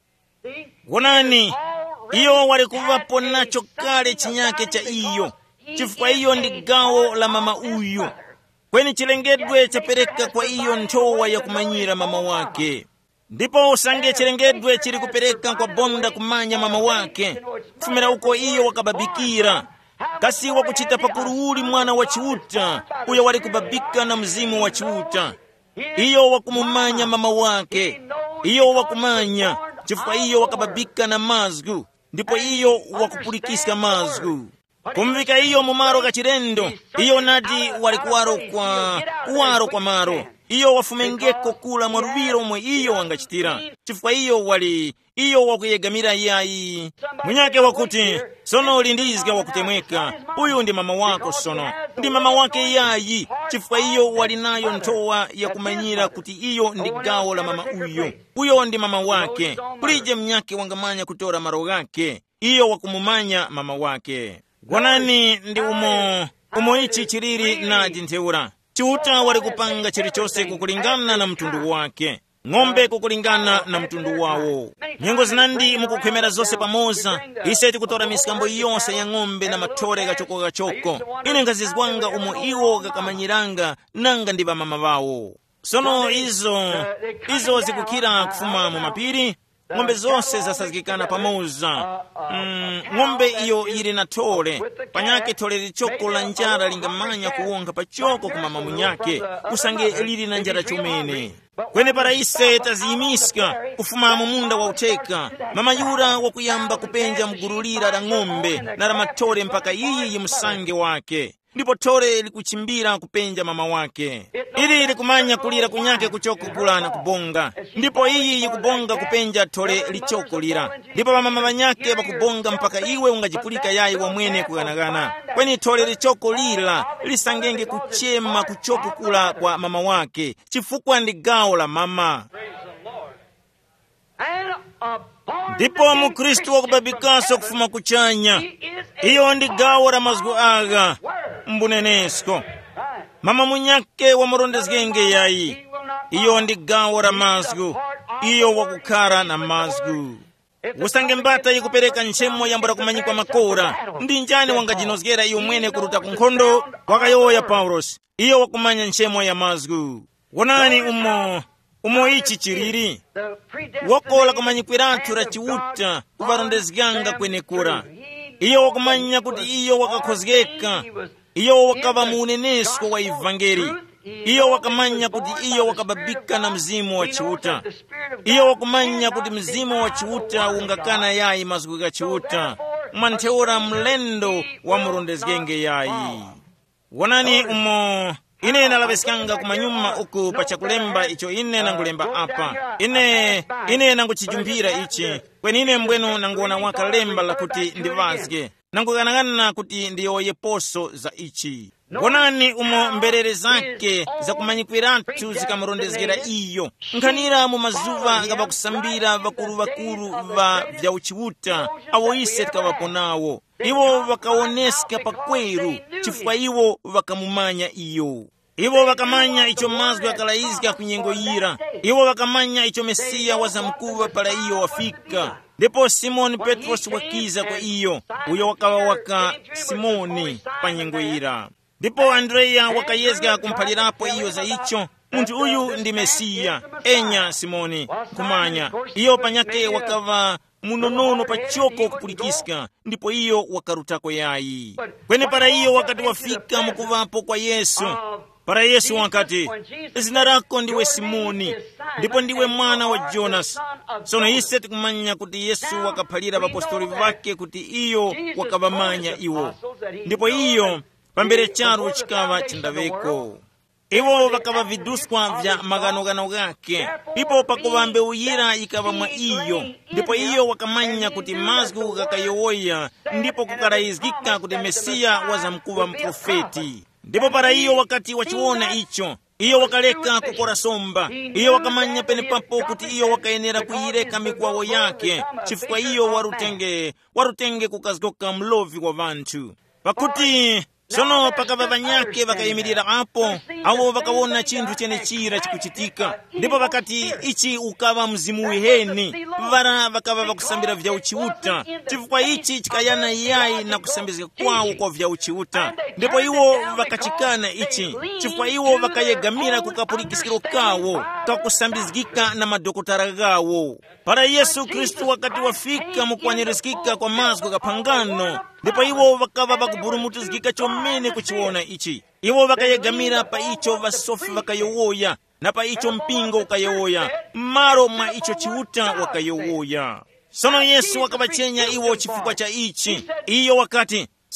wonani iyo wali kuvapo nacho kale chinyake cha iyo chifukwa iyo ndi gawo la mama uyu kweni chilengedwe chapereka kwa iyo ntowa ya kumanyira mama wake ndipo usange chilengedwe chili kupereka kwa bonda kumanya mama wake kufumira uko iyo wakababikira kasi wakuchita pakuruuli mwana wa chiuta uyo wali kubabika na mzimu wa chiuta iyo wakumumanya mama wake iyo wakumanya chifukwa iyo wakababika na mazgu ndipo iyo wakupulikisika mazgu kumvika iyo mumaro kachirendo iyo nati wali kuwaro kwa kuwaro kwa maro iyo wafumengeko kula mwaruviro omwe iyo wangachitira. Chifukwa iyo wali iyo wakuyegamira yayi munyake wakuti sono uli ndizga wakutemweka, uyu ndi mama wako sono ndi mama wake yayi. Chifukwa iyo wali nayo ntowa ya kumanyira kuti iyo ndi gawo la mama uyo, uyo ndi mama wake. Kulije mnyake wangamanya kutora maro gake, iyo wakumumanya mama wake. Gwanani ndi umo umo ichi chiriri na jinteura. Chiuta wali kupanga chilichose kukulingana na mtundu wake, ng'ombe kukulingana na mtundu wawo. Nyengo zinandi mukukhemera zonse pamoza, iseti kutora misikambo yonse ya ng'ombe na matore gachoko gachoko. Ine ngazizwanga umo iwo gakamanyiranga nanga ndi bamama bawo. Sono izo izo zikukira kufuma mu mapiri, ng'ombe zonse zasazikana pamoza. Mm, ng'ombe iyo ili na tole panyake, tole lichoko la njara lingamanya kuwonga pachoko kumama munyake kusange lili na njara chumene. Kwene para ise taziyimiska kufuma mumunda wa uteka, mama yura wakuyamba kupenja mgurulira la ng'ombe na la matole mpaka iyi msange wake. Ndipo tore likuchimbira kupenja mama wake, ili likumanya kulira kunyake kuchoko kula na kubonga. Ndipo iyi yikubonga kupenja tore lichoko lira, ndipo mama banyake bakubonga mpaka iwe ungajipulika yayi wa mwene kuganagana. Kweni tore lichoko lira lisangenge kuchema kuchoko kula kwa mama wake, chifukwa ndi gawo la mama. Ndipo mukristu wakubabikaso kufuma kuchanya, iyo ndi gawo la mazgu aga mbunenesko. Mama munyake wa murondezgenge yayi, iyo ndi gawo la mazgu, iyo wakukara na mazgu. Usange mbata yikupereka nchemo yambura kumanyikwa makora, ndi njani wangajinozgera iyo mwene kuruta kunkhondo wakayo ya Paulos, iyo wakumanya nchemo ya mazgu. Wonani umo umo ichi chiriri wakola kumanyikwiratu la chiuta kuvarondezganga kwene kura. Iyo wakumanya kuti iyo wakakhozgeka, iyo wakava muunenesko wa ivangeli. Iyo wakamanya kuti iyo wakababika na mzimu wa chiuta. Iyo wakumanya kuti mzimu wa chiuta ungakana yayi mazgu ga chiuta mantheura mlendo wa murondezgenge yayi. Wonani umo ine nalabesikanga kumanyuma uku pachakulemba icho ine nangulemba apa. Ine ine nanguchijumbira ichi kweni ine mbweno nanguona wakalemba la kuti ndivazge nanguganagana kuti ndiyoye poso za ichi. Wonani umo mberere zake za kumanyikwiratu zikamurondezgera iyo nkhanira mu mazuva gabakusambira bakuru bakuru va vya uchiuta awo ise tikawaponawo. Iwo wakaoneska pakweru chifukwa iwo wakamumanya iyo. Iwo wakamanya icho mazgu akalaizika kunyengo yira. Iwo wakamanya icho Mesiya wazamkuva pala iyo wafika. Ndipo Simoni Petros wakiza kwa iyo, uyo wakawa waka Simoni panyengo yira. Ndipo Andrea wakayezga kumpalirapo iyo za icho, muntu uyu ndi Mesiya, enya Simoni kumanya. Iyo panyake wakava munonono pachoko kupulikiska, ndipo iyo wakarutako yayi. Kwene para iyo wakati wafika mukuvapo kwa Yesu, para Yesu wakati, zina rako ndiwe Simoni, ndipo ndiwe mwana wa Jonas. Sono ise tikumanya kuti Yesu wakapalira apostoli vake kuti iyo wakavamanya iwo. Ndipo iyo pambere charu chikava chindaveko. Iwo wakava viduswa vya maganogano gake, ndipo pakuvambe uyira ikava mwa iyo. Ndipo iyo wakamanya kuti mazgu gakayowoya, ndipo kukaraizgika kuti Mesiya wazamkuva mprofeti. Ndipo para iyo wakati wachiona icho, iyo wakaleka kukora somba. Iyo wakamanya pene papo kuti iyo wakaenera kuyireka mikwawo yake, chifukwa iyo warutenge warutenge kukazgoka mlovi wa vantu. Pakuti sono pakava vanyake vakayimirira apo, awo vakawona chinthu chene chira chikuchitika. Ndipo vakati ichi ukava mzimu wiheni, vara vakava vakusambira vya uchiuta, chifukwa ichi chikayana yayi na kusambizika kwawo kwa vya uchiuta. Ndipo iwo vakachikana ichi, chifukwa iwo vakayegamira kukapulikisikiro kawo kakusambizika na madokotara gawo. Para Yesu Kristu wakati wafika mukwanyeresikika kwa mazgu kapangano, ndipo iwo vakava vakuburumutizgika chomene kuchiona ichi. Iwo vakayegamira pa icho vasofi vakayowoya, na pa icho mpingo ukayowoya, maro mwa icho chiuta wakayowoya. Sono Yesu wakavachenya iwo chifukwa cha ichi. Iyo wakati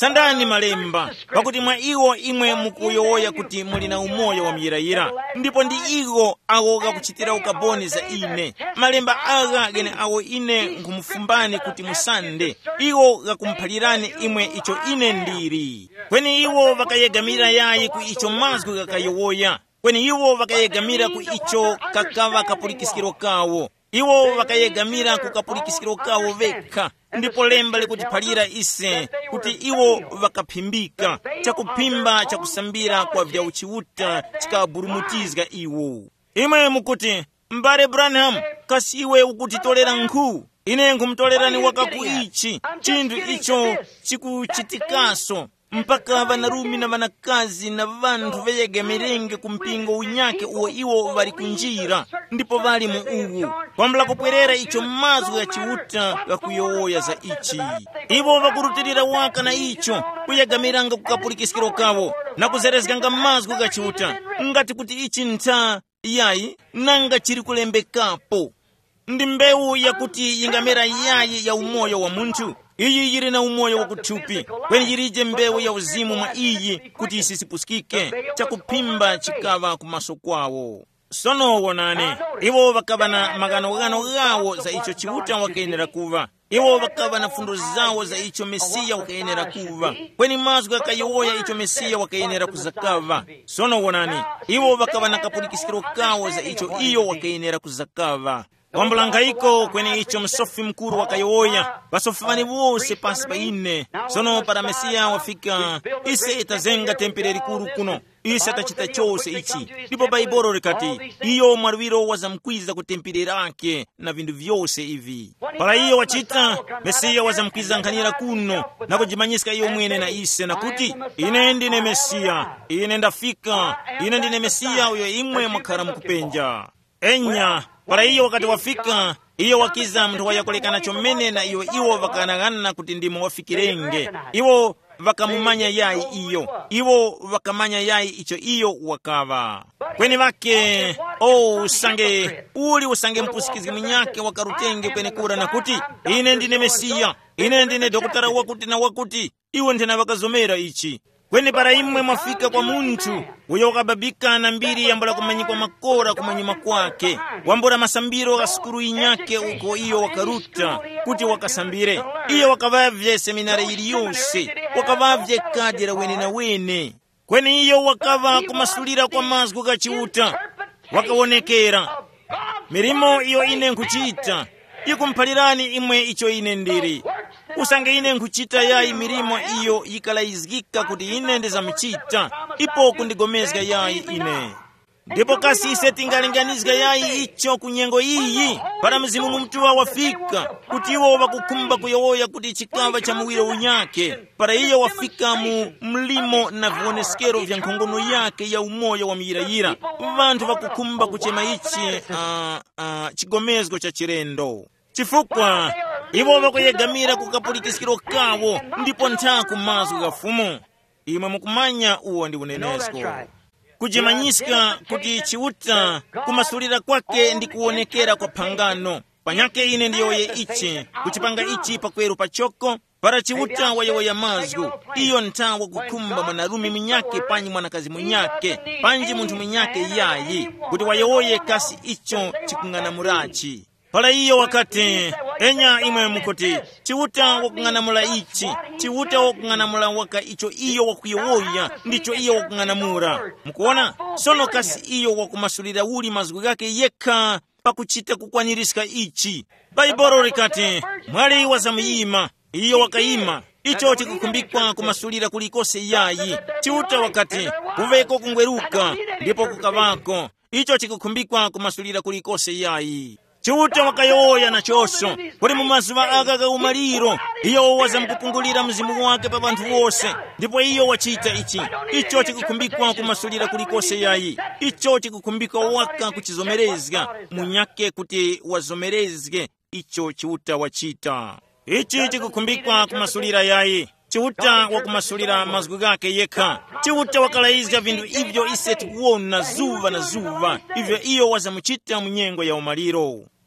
sandani malemba, pakuti mwa iwo imwe mukuyowoya kuti muli na umoyo wamuyirayira, ndipo ndi iwo awo gakuchitira ukaboni za ine. Malemba aga gene awo ine nkumufumbani kuti musande, iwo gakumphalirani imwe icho ine ndiri. Kweni iwo vakayegamira yayi ku icho mazgu gakayowoya, kweni iwo vakayegamira ku icho kakava kapulikisikiro kawo, iwo vakayegamira ku kapulikisikiro kawo vekha. Ndipo lemba likutiphalira ise kuti iwo vakaphimbika, chakuphimba chakusambira kwa vya uchiuta chikaburumutizga iwo. Imwe mukuti, mbale Branham, kasi iwe ukutitolera nkhu, ine nkumtolerani wakaku ichi, chinthu icho chikuchitikaso mpaka vanarumi na vanakazi na vanthu veyegemerenge kumpingo unyake uwo iwo vari kunjira, ndipo vali mu uwu kwambula kupwerera icho mazwi ya chiuta gakuyowoya za ichi. Iwo vakurutirira waka na icho kuyegamiranga kukapulikisikiro kawo na kuzerezganga mazwi ga chiuta ngati kuti ichi ntha yayi nanga chiri kulembekapo. Ndi mbewu yakuti yingamera yayi ya umoyo wa munthu, iyi yiri na umoyo wa kuthupi, kweni yirije mbewu ya uzimu mwa iyi kuti isisipusikike, chakuphimba chikava kumaso kwawo. Sono wonane, iwo vakava na magano-gano gawo za icho chiuta wakayenera kuva, iwo vakava na fundo zawo za icho Mesiya wakayenera kuva, kweni mazwi gakayowoya icho Mesiya wakayenera kuzakava. Sono wonane, iwo vakava na kapulikisikiro kawo za icho iyo wakayenera kuzakava. Wambulangaiko kweni icho msofi mkuru wakayowoya, basofi vani wose pasi pa ine. Sono para Mesiya wafika, ise itazenga tempereri kuru kuno, ise atachita chose ichi. Ndipo Baibolo rikati, iyo mwaruwiro wazamkwiza kutemperera ake na vindu vyose ivi. Para iyo wachita, Mesiya wazamkwiza nkhanira kuno, na kujimanyisika iyo mwene na ise na kuti, ine ndine Mesiya, ine ndafika, ine ndine Mesiya uyo imwe mwakara mkupenja. Enya, para iyo wakati wafika, iyo wakiza mtu wayakolekana chomene na iyo iwo vakanagana kuti ndimo wafikirenge. Iwo vakamumanya yayi iyo, iwo vakamanya yayi icho iyo wakava. Kweni vake, oh usange, uli usange mpusikizi mnyake wakarutenge kweni kura na kuti, ine ndine Mesiya, ine ndine dokutara wakuti na wakuti, iwo ndina vakazomera ichi. Kweni para imwe mwafika kwa muntu, uyo wakababika na mbiri yambula kumanyikwa makora kumanyuma kwake, wambura masambiro kasukuru inyake uko iyo wakaruta, kuti wakasambire. Iyo wakavavye seminari ili yose, wakavavye kadira wene na wene. Kweni iyo wakava kumasulira kwa mazgu gachiuta, wakawonekera. Mirimo iyo ine nkuchita, ikumpalirani imwe icho ine ndiri. Usange ine nkuchita yayi mirimo iyo yikalaizgika kuti ine ndeza michita, ipo kundigomezga yayi ine. Ndipo kasi ise tingalinganizga yayi icho kunyengo iyi, para mzimu mumtuwa wafika, kuti iwo wakukumba kuyowoya kuti chikava cha muwiro unyake, para iyo wafika mu mlimo na vioneskero vya nkongono yake ya umoyo wa miyirayira, vantu wakukumba kuchema ichi uh, uh, chigomezgo cha chirendo. Chifukwa, iwo vakuyegamira kukapulikisikiro kawo, ndipo nthaku mazwi gafumu. Imwe mukumanya uwo ndi unenesko. Kujimanyisika kuti chiuta kumasulira kwake ndi kuonekera kwa pangano. Panyake ine ndiyoye ichi, kuchipanga ichi pakweru pachoko, para chiuta wayowoya mazgu. Iyo ntawa kukumba mwanarumi mnyake panyi mwanakazi mnyake, panji muntu mnyake yayi, kuti wayowoye kasi icho chikungana murachi. Pala iyo wakati, enya imwe mukuti, chiuta wakung'anamula ichi, chiuta wakung'anamula waka icho iyo wakuyowoya, ndicho iyo wakung'anamura. Mukuona? Sono kasi iyo wakumasulira uli mazgu gake yeka, pakuchita kukwanirisika ichi. Baibolo rikati, mwali wazamuyima, iyo wakayima, icho chikukumbikwa kumasulira kulikose yayi. Chiuta wakati, kuveko kungweruka, ndipo kukavako, icho chikukumbikwa kumasulira kulikose yayi. Chiuta wakayowoya na choso, kuli mumazuva aga ga umaliro, iyo wazamkupungulira mzimu wake pa bantu wose, ndipo iyo wachita ichi. Icho chikukumbikwa kumasulira kulikose yayi, icho chikukumbikwa waka kuchizomerezga, munyake kuti wazomerezge, icho chiuta wachita. Ichi chikukumbikwa kumasulira yayi, chiuta wakumasulira mazgu gake yeka, chiuta wakalaizga vindu ivyo ise tikuona zuva na zuva, ivyo iyo wazamuchita munyengo ya umaliro.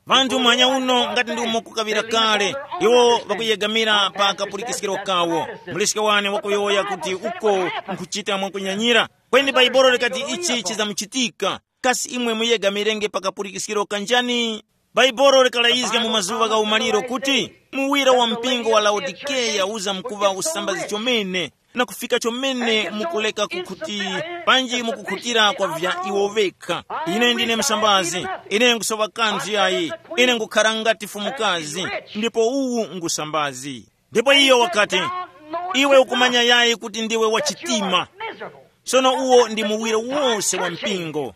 vanthu mwanya uno ngati ndi umo kukavira kale iwo vakuyegamira pa kapulikisikiro kawo. Mlesika wane wakuyoya kuti uko nkuchita mwakunyanyira kweni Baibolo likati ichi chizamuchitika. Kasi imwe muyegamirenge pa kapulikisikiro kanjani? Baibolo likalayizga mu mazuva ga umaliro kuti muwira wa mpingo wa Laodikeya uza mkuva usambazi chomene na kufika chomene mukuleka kukuti panji mukukutira kwa vya iwo veka. Ine ndine msambazi, ine ngusova kanthu yayi, ine ngukhala ngati fumukazi, ndipo uwu ngusambazi. Ndipo iyo wakati iwe ukumanya yayi kuti ndiwe wachitima, sono uwo ndi muwira wonse wa mpingo.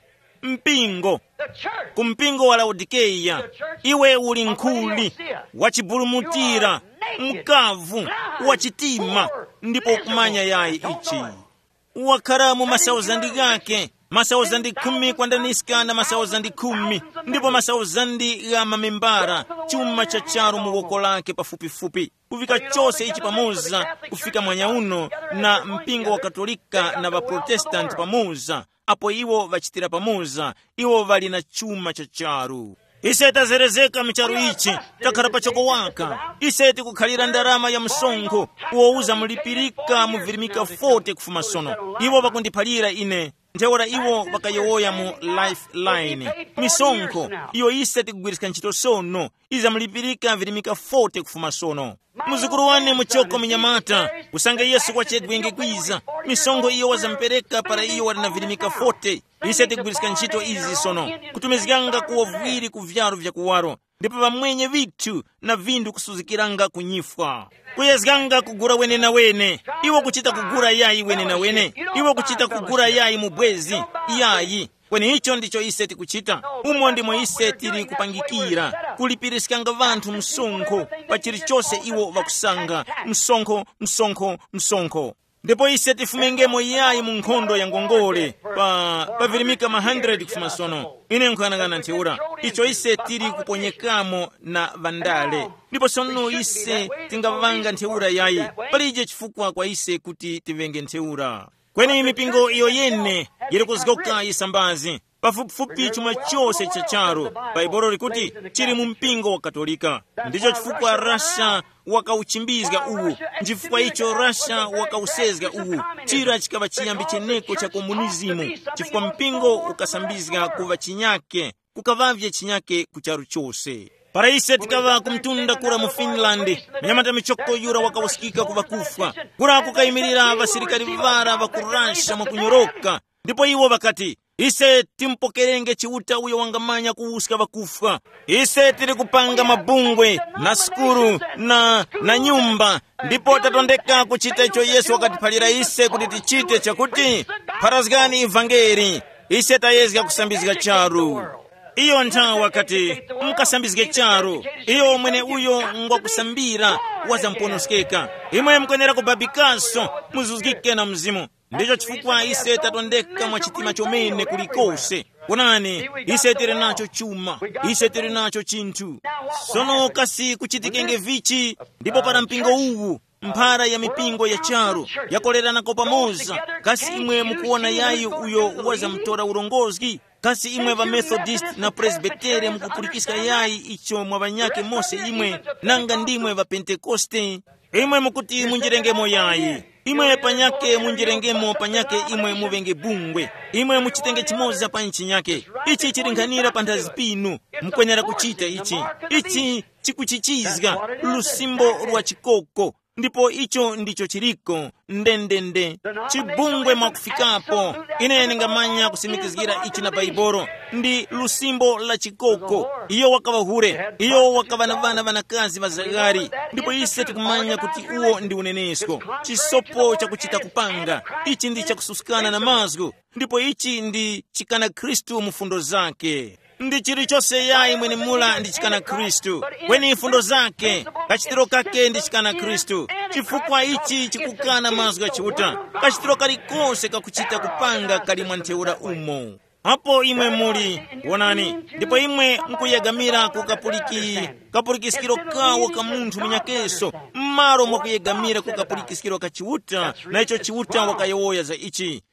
Mpingo kumpingo wa Laodikeya iwe uli nkhuli wachibulumutira mkavu wachitima, ndipo kumanya yayi ichi wakhala mu masauzandi gake, masauzandi khumi kwandaniska na masauzandi khumi, ndipo masauzandi ga mamembara chuma cha charo mu woko lake pafupifupi. Kufika chose ichi pamoza kufika mwanya uno na mpingo wa Katolika na Vaprotestanti pamoza, apo iwo vachitira pamoza, iwo vali na chuma cha charu. Ise tazerezeka micharu ichi takhala pachoko waka. Ise tikukhalira ndarama ya msonkho uwouza mulipirika muvirimika forty kufuma sono. Iwo vakundiphalira ine nthewera iwo vakayowoya mu lifeline misonkho iyo ise tikugwirisika ntchito sono iza mulipirika virimika forty kufuma sono. Muzukuru wane muchoko minyamata usange Yesu kwa chedwenge kwiza misonkho iyo wazampereka para iyo wali na virimika forty. Ise tikugwirisika ntchito izi sono kutumizikanga kuwavwiri kuvyaro vya kuwaro, ndipo vamwenye vitu na vindu kusuzikiranga kunyifwa. Kuyezganga kugura wene na wene, iwo kuchita kugura yayi wene na wene, iwo kuchita kugura yayi mubwezi yayi. Kweni hicho ndicho ise tikuchita. Umo ndimo ise tiri kupangikira kulipirisikanga vanthu msonkho pa chilichonse iwo vakusanga msonkho msonkho msonkho. Ndipo ise tifumengemo yayi mu nkhondo ya ngongole pa pavirimika ma one hundred kufuma sono. Ine nkhanangana nthewura icho ise tiri kuponyekamo na vandale, ndipo sono ise tingavanga nthewura yayi palije chifukwa kwa ise kuti tivenge nthewura. Kweni mipingo iyo yene yiri kuzgoka isambazi pafupifupi chuma chose cha charo. Baibolo likuti chiri mu mpingo wa Katolika. Ndicho chifukwa Rasha wakauchimbizga uwu, njifukwa icho Rasha wakausezga uwu chira chikava chiyambi cheneko cha komunizimu, chifukwa mpingo ukasambizga kuva chinyake kukavavye chinyake kucharu chose. Para ise tikava kumtunda kura mu Finland mnyamata michoko yura wakausikika kuva kufa kura kukayimirira vasirikali vara vakurasha mwakunyoroka, ndipo iwo vakati ise timpokerenge chiuta uyo wangamanya kuusika vakufa. Ise tiri kupanga mabungwe na skuru na na nyumba, ndipo tatondeka kuchita icho Yesu wakatiphalira ise kuti tichite chakuti parazgani ivangeri. Ise tayezga kusambizga charu iyo nthawi wakati mukasambizge charu iyo mwene uyo ngwakusambira wazamponoskeka imwe mkwenera kubabikaso muzuzgike na mzimu. Ndicho chifukwa ise tatondeka mwachitima chomene kulikose. Kunani ise tiri nacho chuma, ise tiri nacho chinthu. Sono kasi kuchitikenge vichi, ndipo para mpingo uwu mphara ya mipingo ya charu yakoleranako pamoza. Kasi imwe mukuona yayi uyo wazamtora ulongozi, kasi imwe va Methodist na Presbyteria mukupulikisika yayi icho mwavanyake mose imwe, nanga ndimwe va Pentekoste imwe mukuti munjirengemo yayi. Imwe panyake munjirengemo panyake imwe muvenge bungwe, imwe muchitenge chimoza pa nchi nyake. Ichi chiringanira pa nthazi pinu mukwenera kuchita ichi. Ichi chikuchichizga lusimbo rwa chikoko, ndipo icho ndicho chiriko ndendende chibungwe mwakufikapo. Ine ningamanya kusimikizgira ichi na Baibolo ndi lusimbo la chikoko. Iyo wakavahure, iyo wakavanavana vanakazi vazagari, ndipo ise tikumanya kuti uwo ndi unenesko chisopo cha kuchita kupanga. Ichi ndi chakususikana na mazgu, ndipo ichi ndi chikana Kristu mufundo zake. Ndi chiri chose yayi mwene mula ndi chikana Kristu, kweni fundo zake kachitiro kake ndi chikana Kristu. Chifukwa ichi chikukana mazgu achiuta kachitiro kalikose kakuchita kupanga kali mwantheura umo. Hapo imwe muli wonani, ndipo imwe mkuyegamira kukapuliki kapulikisikiro kawo ka munthu munyakeso mmaro mwakuyegamira kukapulikisikiro kachiuta, na icho chiuta wakayowoya za ichi.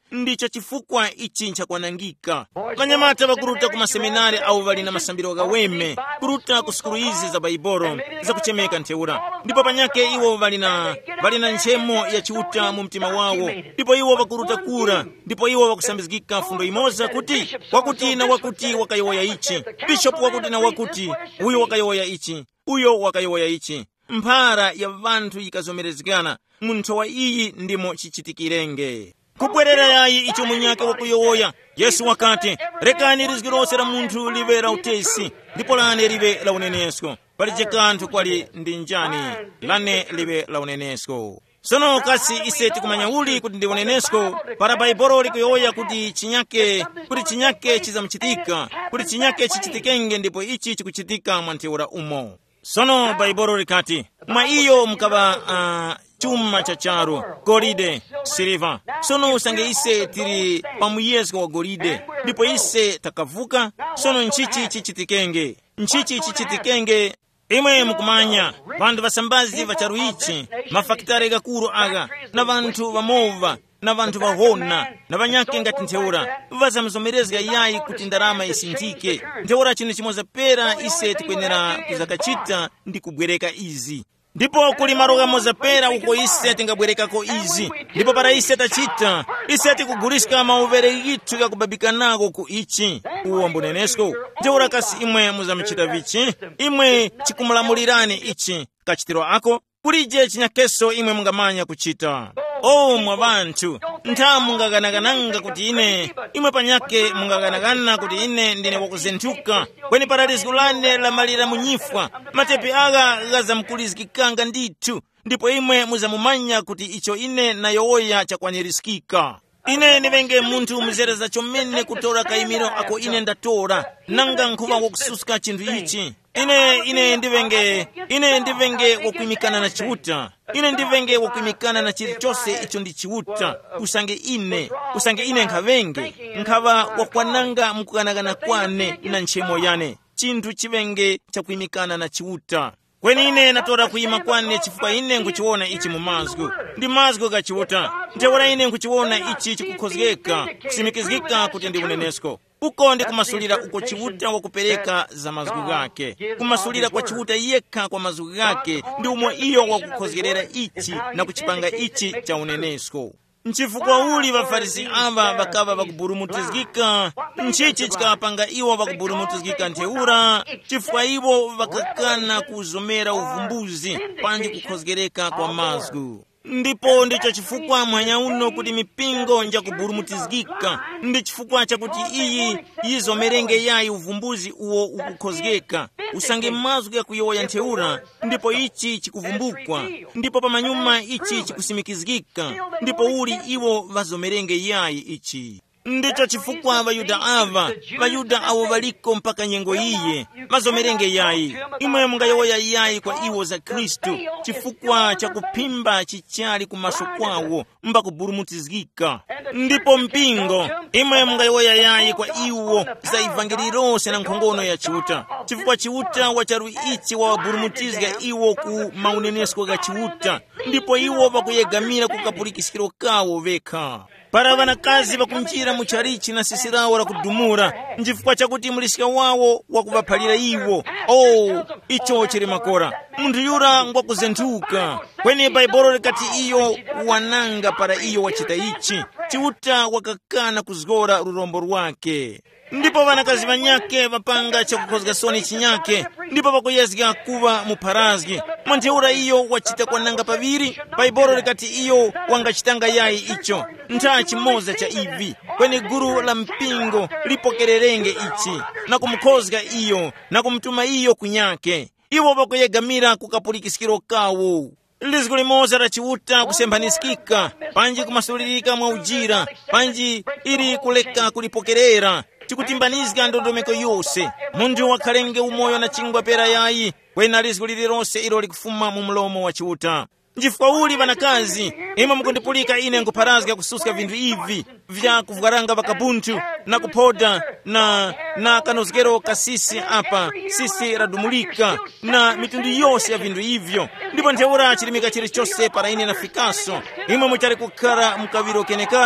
ndicho chifukwa ichi nchakwanangika. Manyamata bakuruta ku maseminari au bali na masambiro gaweme kuruta ku sukulu izi za baibolo za kuchemeka ntheura, ndipo panyake iwo bali na bali na nchemo ya chiuta mu mtima wawo, ndipo iwo bakuruta kura, ndipo iwo bakusambizikika fundo imoza kuti wakuti na wakuti wakayoya ichi, bishop wakuti na wakuti uyo wakayoya ichi, uyo wakayoya ichi. Mphara ya vantu ikazomerezekana munthu wa iyi ndimo chichitikirenge kubwerera yayi icho munyake wakuyowoya. Yesu wakati rekani riziki lonse la munthu libe la utesi ndipo lane libe la unenesko, palije kanthu kwali ndi njani lane libe la unenesko. Sono kasi ise tikumanya uli kuti ndi unenesko para baibolo likuyowoya kuti chinyake kuti chinyake chizamuchitika kuti chinyake chichitikenge, ndipo ichi chikuchitika mwantheura umo. Sono baibolo likati mwa iyo mkaba uh, chuma cha charo golide silva. Sono usange ise tiri pamuyezgo wa golide, ndipo ise takavuka. Sono nchichi chichitikenge nchichi chichitikenge imwe mukumanya vantu vasambazi vacharu ichi mafakitare gakuru aga na vantu vamova na vantu vahona na vanyake ngati ntheura vazamuzomerezga yayi kuti ndarama isintike. Ntheura chino chimoza pera ise tikwenera kuzakachita ndi kubwereka izi, ndipo kuli maroga moza pera uko ise tingabwerekako izi, ndipo para ise tachita ise tikugulishika mauvere gitu yakubabikanako ku ichi uwo mbunenesko. Ntheura kasi imwe muzamuchita vichi, imwe chikumulamulirani ichi kachitiro ako kulije chinyakeso imwe mungamanya kuchita. O mwa vantu ntha mungaganagananga kuti ine imwe panyake mungaganagana kuti ine ndine wakuzentuka kweni paradiso lane lamalira munyifwa matepi aga gazamkulizikikanga ndithu, ndipo imwe muzamumanya kuti icho ine nayowoya chakwanirizikika. Ine ndivenge munthu muzereza chomene kutora kaimiro ako ine ndatora nanga nkhuva wakususka chinthu ichi. Ine ine ndivenge ine ndivenge wakuimikana na chiuta, ine ndivenge wakuimikana na chilichose icho ndi chiuta. Usange ine usange ine nkhavenge nkhava wakwananga mkukanagana kwane na nchemo yane chinthu chivenge chakuimikana na chiuta. Kweni ine natora kuima kwane chifukwa ine nkuchiona ichi mu mazgu ndi mazgu ga chiuta. Ntheura ine nkuchiona ichi chikukhozgeka kusimikizgika kuti ndi unenesko. Uko ndi kumasulira uko chiuta wakupereka za mazgu gake, kumasulira kwa chiuta yekha kwa mazgu gake ndi umo iyo wakukhozgerera ichi na kuchipanga ichi cha unenesko. Nchifukwa uli vafarisi ava vakava vakuburumutizgika nchichi chikapanga iwo vakuburumutizgika ntheura, chifukwa iwo vakakana kuzomera uvumbuzi panji kukhozgereka kwa mazgu. Ndipo ndicho chifukwa mwanya uno kuti mipingo nja kuburumutizgika, ndi chifukwa chakuti iyi yizomerenge yayi uvumbuzi uwo ukukhozgeka usange mazgu ya kuyowoya ntheura, ndipo ichi chikuvumbukwa, ndipo pamanyuma ichi chikusimikizgika, ndipo uli iwo vazomerenge yayi ichi. Ndicho chifukwa vayuda ava vayuda awo valiko mpaka nyengo iye vazomerenge yayi imwe mungayowoya yayi kwa iwo za Kristu, chifukwa cha kupimba chichali kumaso kwawo mba kuburumutizgika. Ndipo mpingo imwe mungayowoya yayi kwa iwo za ivangeli lonse na nkhongono ya chiuta, chifukwa chiuta wacharu ichi wawaburumutizga iwo ku maunenesko ga chiuta, ndipo iwo vakuyegamira kukapulikisikiro kawo vekha. Para vanakazi vakunjira mucharichi na sisirawo la kudumura njifukwa chakuti mulisika wawo wakuvaphalira iwo. Oh, icho chiri makora munthu yura ngwakuzentuka. Kweni baibolo likati iyo wananga para iyo wachita ichi chiuta wakakana kuzgora rurombo rwake, ndipo vanakazi vanyake vapanga chakukhozga soni chinyake, ndipo vakuyezga kuva muparazgi mwantheura iyo wachita kwananga paviri. Baibolo likati iyo wangachitanga yayi icho ntha chimoza cha ivi, kweni guru la mpingo lipokererenge ichi na kumukhozga iyo na kumtuma iyo kunyake, iwo vakuyegamira kukapulikisikiro kawo. Lizgu limoza la chiuta kusempanisikika panji kumasulirika mwa ujira panji ili kuleka kulipokerera chikutimbanizga ndondomeko yose munthu wakhalenge umoyo na chingwa pera yayi kwena lizgu lililonse ilo likufuma mu mlomo wa chiuta. Njifukwa uli vanakazi imwe mukundipulika ine nguparazga kususka vinthu ivi vya kuvukaranga vakabuntu na kuphoda na na kanozgero kasisi apa sisi radumulika na mitundu yose ya vinthu ivyo, ndipo ntheura chilimika chilichonse para ine nafikaso imwe muchali kukhala mukaviro kenekara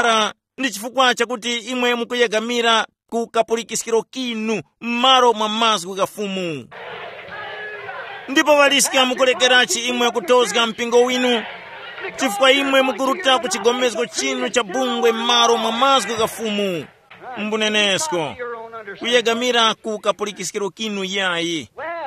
ndi chifukwa chakuti imwe mukuyegamira ku kapulikisiro kinu m'malo mwa mazgu kafumu. Ndipo walisika mukulekerachi imwe kutozga mpingo winu, chifukwa imwe mukuruta ku chigomezgo chinu cha bungwe m'malo mwa mazgu kafumu. Mbunenesko kuyegamira ku kapulikisiro kinu yayi.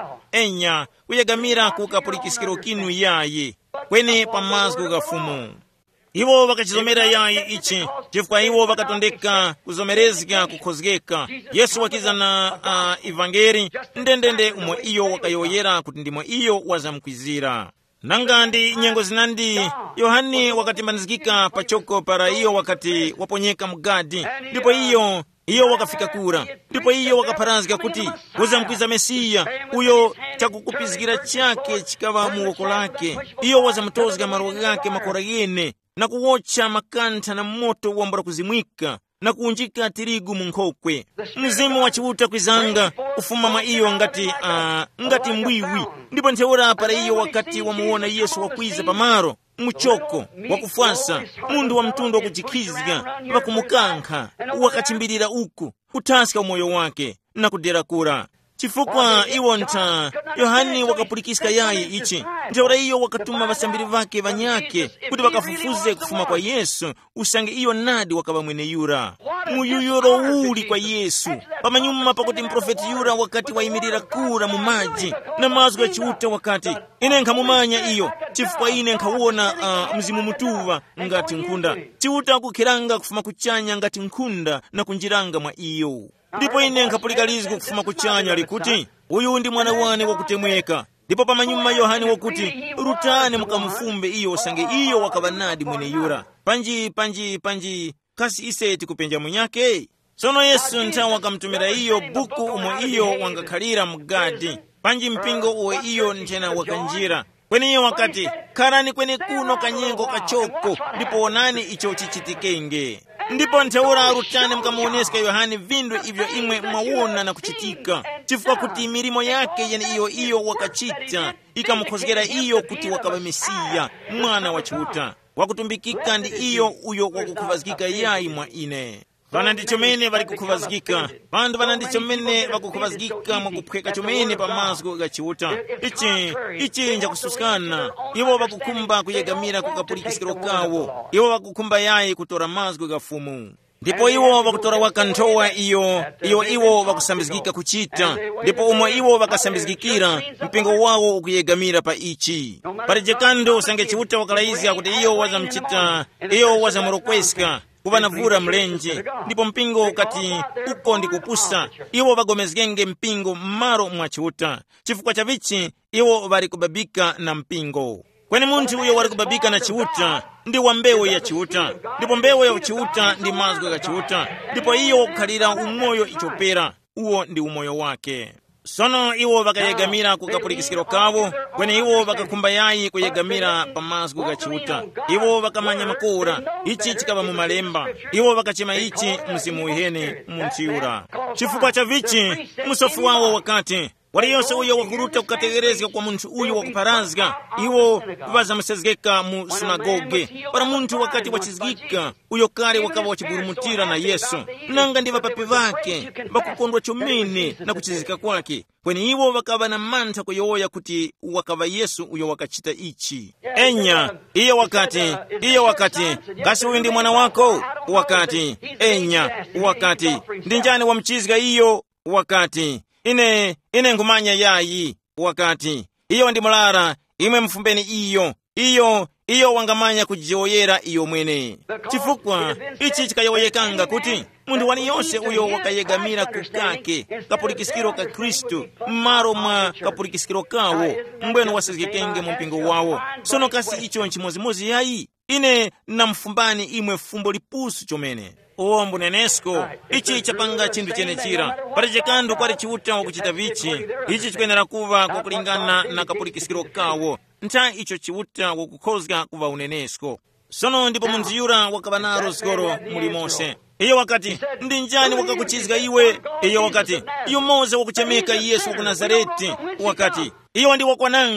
Enya kuyegamira ku kapulikisiro kinu yayi kwene pa mazgu kafumu. Iwo wakachizomera yayi ichi, chifukwa iwo wakatondeka kuzomerezika kukhozgeka. Yesu wakiza na uh, evangeli ndendende umwe iyo wakayoyera kuti ndimwe iyo wazamkwizira. Nanga ndi nyengo zinandi Yohani wakatimbanizikika pachoko para iyo wakati waponyeka mugadi, ndipo iyo iyo wakafika kura, ndipo iyo wakaparazika kuti wazamkwiza Mesiya uyo chakukupizgira chake chikava muwoko lake. Iyo wazamutozga maroga gake makora yene na kuwocha makantha na moto wambura kuzimwika na kuunjika tirigu munkhokwe. Mzimu wachiuta kwizanga ufuma mwa iyo ngati uh, ngati mbwiwi. Ndipo ntheura para iyo wakati wamuona Yesu wakwiza pamaro muchoko wakufwasa mundu wa mtundu wakuchikizga wakumukankha wakachimbirira uku kutaska umoyo wake na kudera kura. Chifukwa iwo nta Yohani wakapulikisika yayi ichi, ntheura iyo wakatuma vasambiri vake vanyake kuti wakafufuze kufuma kwa Yesu usange iyo nadi wakava mwene yura muyuyoro uli kwa Yesu pamanyuma pakuti mprofeti yura wakati wayimirira kura mu maji na mazgu ya chiuta wakati ine nkhamumanya iyo, chifukwa ine nkhawona uh, mzimu mutuva ngati nkhunda chiuta kukhiranga kufuma kuchanya ngati nkhunda na kunjiranga mwa iyo. Ndipo ine nkapulika lizgu kufuma kuchanya likuti uyu ndi mwana wane wakutemweka. Ndipo pamanyuma Yohani wakuti rutane mukamufumbe iyo sange iyo wakavanadi mwene yura panji panji panji kasi iseti kupenja munyake. Sono Yesu nta wakamtumira iyo buku umwe iyo wangakhalira mugadi panji mpingo uwe iyo ntena wakanjira kweni iyo wakati karani kweni kuno kanyengo kachoko ndipo onani icho chichitikenge. Ndipo ntheura rutane mukamuoneska Yohani vindu ivyo imwe mwawona na kuchitika, chifukwa kuti mirimo yake yene iyo iyo wakachita ikamukhozgera iyo kuti wakava Mesiya mwana wa chiuta wakutumbikika ndi iyo uyo wakukhuvazgika yayi mwa ine. Vana ndi chomene vari kukhuvazgika, vandu vana ndi chomene vakukhuvazgika mwakuphweka chomene pa mazgu ga chiuta. Ichi ichi njakususkana iwo vakukhumba kuyegamira kukapulikisikiro kawo, iwo vakukhumba yayi kutora mazgu ga fumu. Ndipo iwo vakutora wakanthowa iyo iyo iwo vakusambizgika kuchita, ndipo umwe iwo vakasambizgikira mpingo wawo ukuyegamira pa ichi. Parejekando usange chiuta wakalaizya kuti iyo wazamchita iyo wazamurokweska kuvanavura mlenje, ndipo mpingo kati uko ndi kupusa iwo vagomezgenge mpingo mmaro mwa chiuta. Chifukwa cha vichi iwo vari kubabika na mpingo. Kweni munthu uyo wari kubabika na chiuta ndi wa mbewu ya chiuta, ndipo mbewu ya chiuta ndi mazgu ya chiuta, ndipo iyo khalira umoyo ichopera uwo ndi umoyo wake. Sono iwo vakayegamira kukapulikisikiro kawo, kweni iwo vakakhumba yayi kuyegamira pa mazgu ga chiuta. Iwo vakamanya makora ichi chikava mu malemba, iwo vakachema ichi mzimu ihene munchiyura. Chifukwa cha vichi musofu wawo wakati wali yonse uyo wakuruta kukategerezga kwa munthu uyo wakuparazga iwo kuvazamsezgeka mu sinagoge para munthu wakati wachizgika uyo kale wakava wachipulumutira na Yesu. Nanga ndi vapapi vake vakukondwa chomene na kuchizika kwake, kweni iwo vakava na mantha kuyoya kuti wakava Yesu uyo wakachita ichi. Enya iyo wakati iyo wakati kasi uyu ndi mwana wako wakati enya wakati ndi njani wamchizga iyo wakati ine ine ngumanya yayi wakati iyo ndi mulara imwe mfumbeni iyo iyo iyo wangamanya kujiyoyera iyo mwene. Chifukwa ichi chikayoyekanga kuti munthu wani yonse uyo wakayegamira kukake kapulikisikiro ka Kristu mmaro mwa kapulikisikiro kawo mbweno wasizikenge mu mpingo wawo. Sono kasi icho nchimozimozi yayi ine namfumbani imwe fumbo lipusu chomene. O mbunenesko ichi chapanga chinthu chene chira parechekando kwari chiuta wakuchita vichi ichi chikuyenera kuva kwakulingana na kapulikisikiro kawo nta icho chiuta wakukhozga kuva unenesko. Sono ndipo munthu yura wakava naro zgoro muli mose. Iyo wakati ndi njani wakakuchizga iwe? Iyo wakati iyo moze wakuchemeka Yesu wa ku Nazareti wakati iyo ndi wakwananga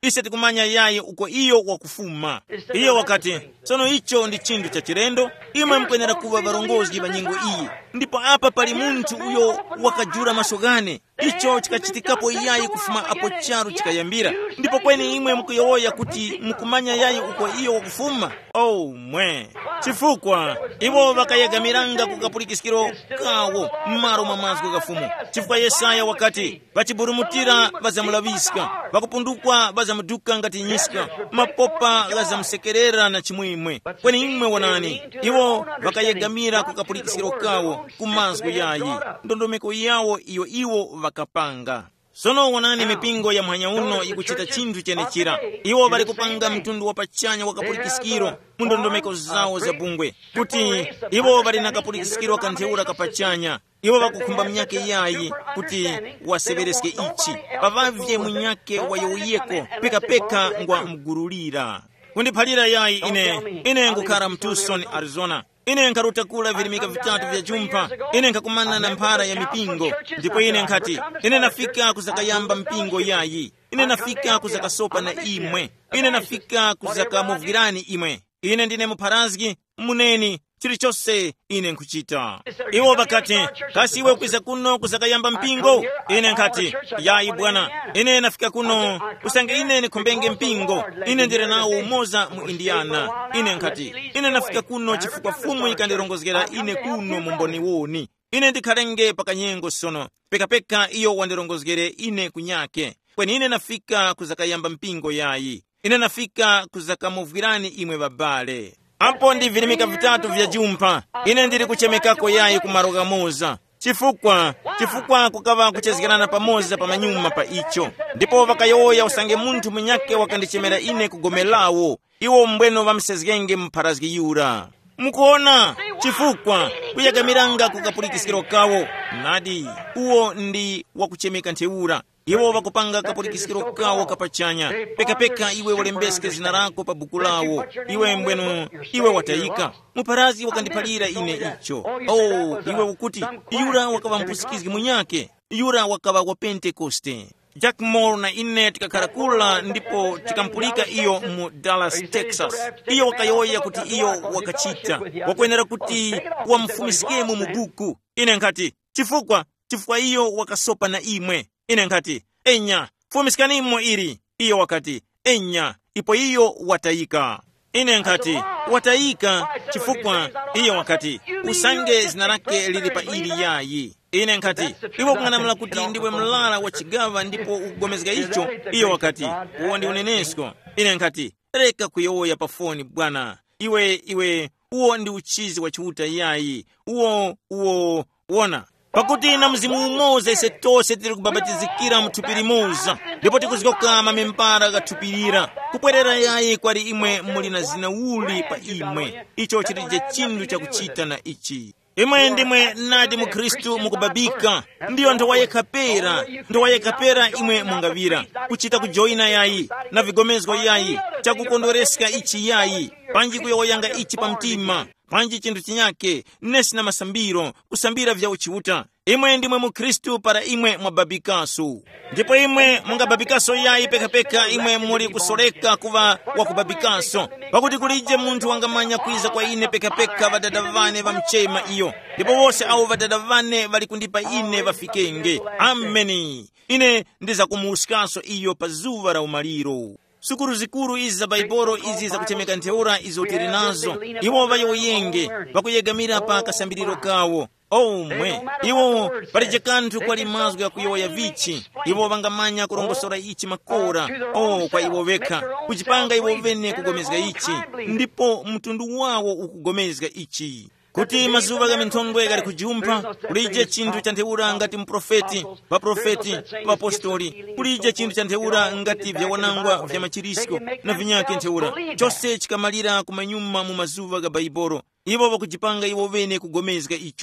ise tikumanya yayi uko iyo wakufuma iyo wakati sono icho ndi chinthu cha chilendo imwe mkwenera kuva varongozi va nyengo iyi ndipo apa pali munthu uyo wakajura masogane icho chikachitikapo yayi kufuma apo charo chikayambira ndipo kweni imwe mkuyowoya kuti mukumanya yayi uko iyo wakufuma oh mwe chifukwa iwo vakayagamiranga kukapulikisikiro kawo mmaro mwa mazwi kafumu chifukwa Yesaya wakati vachiburumutira vazamulaviska vakupundukwa vazamuduka ngati nyiska mapopa gazamusekerera na chimwimwe kweni imwe wanani iwo vakayegamira kukapulikisikiro kawo kumazwi yayi ndondomeko yawo iyo iwo vakapanga sono wanani mipingo ya mhanya uno ikuchita chinthu chenechira iwo bali kupanga mtundu wapachanya wakapulikisikiro mundondomeko zawo za bungwe kuti iwo bali na kapulikisikiro kantheura kapachanya iwo bakukhumba mnyake yayi kuti wasevereske ichi pavavye mnyake wayouyeko pekapeka ngwa mgurulira kundiphalira yayi ine ine ngukhala mu Tucson, Arizona ine nkarutakula vilimika vitatu vya jumpa ine nkakumana na mphara ya mipingo ndipo ine nkati ine nafika kuzakayamba mpingo yayi ine nafika kuzakasopa na imwe ine nafika kuzakamovgirani imwe ine ndine mupharazgi muneni chilichonse ine nkuchita iwo bakati kasi iwe kwiza kuno kuzakayamba mpingo ine nkati yayi bwana ine nafika kuno kusange ine nikumbenge mpingo ine ndire nawo umoza mu Indiana ine nkati ine nafika kuno chifukwa fumu ikandirongozgera ine kuno mumboni woni ine ndikhalenge pakanyengo sono pekapeka iyo wandirongozgere ine kunyake kweni ine nafika kuzakayamba mpingo yayi ine nafika kuzakamovgirani imwe babale apo ndi vilimika vitatu vya jumpa ine ndiri kuchemekako yayi kumaroga moza chifukwa chifukwa kukava kuchezgerana pamoza pa manyuma pa icho ndipo vakayoya usange munthu mnyake wakandichemera ine kugomelawo iwo mbweno vamsezgenge mpharazgi yura mukuona chifukwa kuyagamiranga kukapulikisikiro kawo nadi uwo ndi wakuchemeka ntheura iwo vakupanga kapulikisikiro kawo kapachanya pekapeka iwe walembeske zina lako pa buku lawo iwe mbwenu iwe watayika muparazi wakandiphalira ine icho oh iwe ukuti yura wakava mpusikizgi munyake yura wakava wa Pentekoste Jack Moore na ine tikakharakula ndipo tikampulika iyo mu Dallas, Texas iyo wakayoya kuti iyo wakachita wakwenera kuti wamfumisikemu mu buku ine nkati chifukwa chifukwa iyo wakasopa na imwe ine nkati enya fumiskanimo iri iyo wakati enya ipo iyo watayika ine nkati watayika chifukwa iyo wakati usange zina lake lili pa ili yayi ine nkati iwo kung'anamula kuti ndiwe mlala wa chigava ndipo ukugomezga icho iyo wakati uwo ndi unenesko ine nkati reka kuyoya pa foni bwana iwe iwe uwo ndi uchizi wa chiuta yayi uwo uwo wona pakuti na mzimu umoza ise tose tiri kubabatizikira mthupi limodzi ndipo tikuzikoka mamembara kathupirira kupwerera yayi kwali imwe muli na zina uli pa imwe icho chilije chinthu chakuchita na ichi imwe ndimwe nadi mu Khristu mukubabika ndiyo ndowayekhapera ndowayekhapera imwe mungavira kuchita kujoina yayi na vigomezgo yayi chakukondwereska ichi yayi panji kuyoyanga ichi pa mtima panji chinthu chinyake nesi na masambiro kusambira vya uchiuta imwe ndimwe mu Khristu para imwe mwababikaso ndipo imwe mungababikaso yayi pekapeka imwe muli kusoleka kuva wakubabikaso pakuti kulije munthu wangamanya kwiza kwa ine pekapeka vadadavane vamchema iyo ndipo wose awo vadadavane vali kundipa ine vafikenge ameni ine ndiza kumuusikaso iyo pa zuva la umaliro sukuru zikuru izi za baibolo izi za kuchemeka ntheura izo tiri nazo iwo vayoyenge vakuyegamira pa kasambiriro kawo omwe iwo palije kanthu kwali mazwi akuyoya vichi iwo vangamanya kurongosora ichi makora o kwa iwo vekha kuchipanga iwo vene kugomezga ichi ndipo mtundu wawo ukugomezga ichi kuti mazuva ga minthongwe gali kujumpha kulije chinthu cha ntheura ngati mprofeti vaprofeti vaapostoli kulije chinthu cha ntheura ngati vyawanangwa vya machirisko na vinyake ntheura chose chikamalira kumanyuma mu mazuva ga baibolo iwo vakuchipanga iwo vene kugomezga icho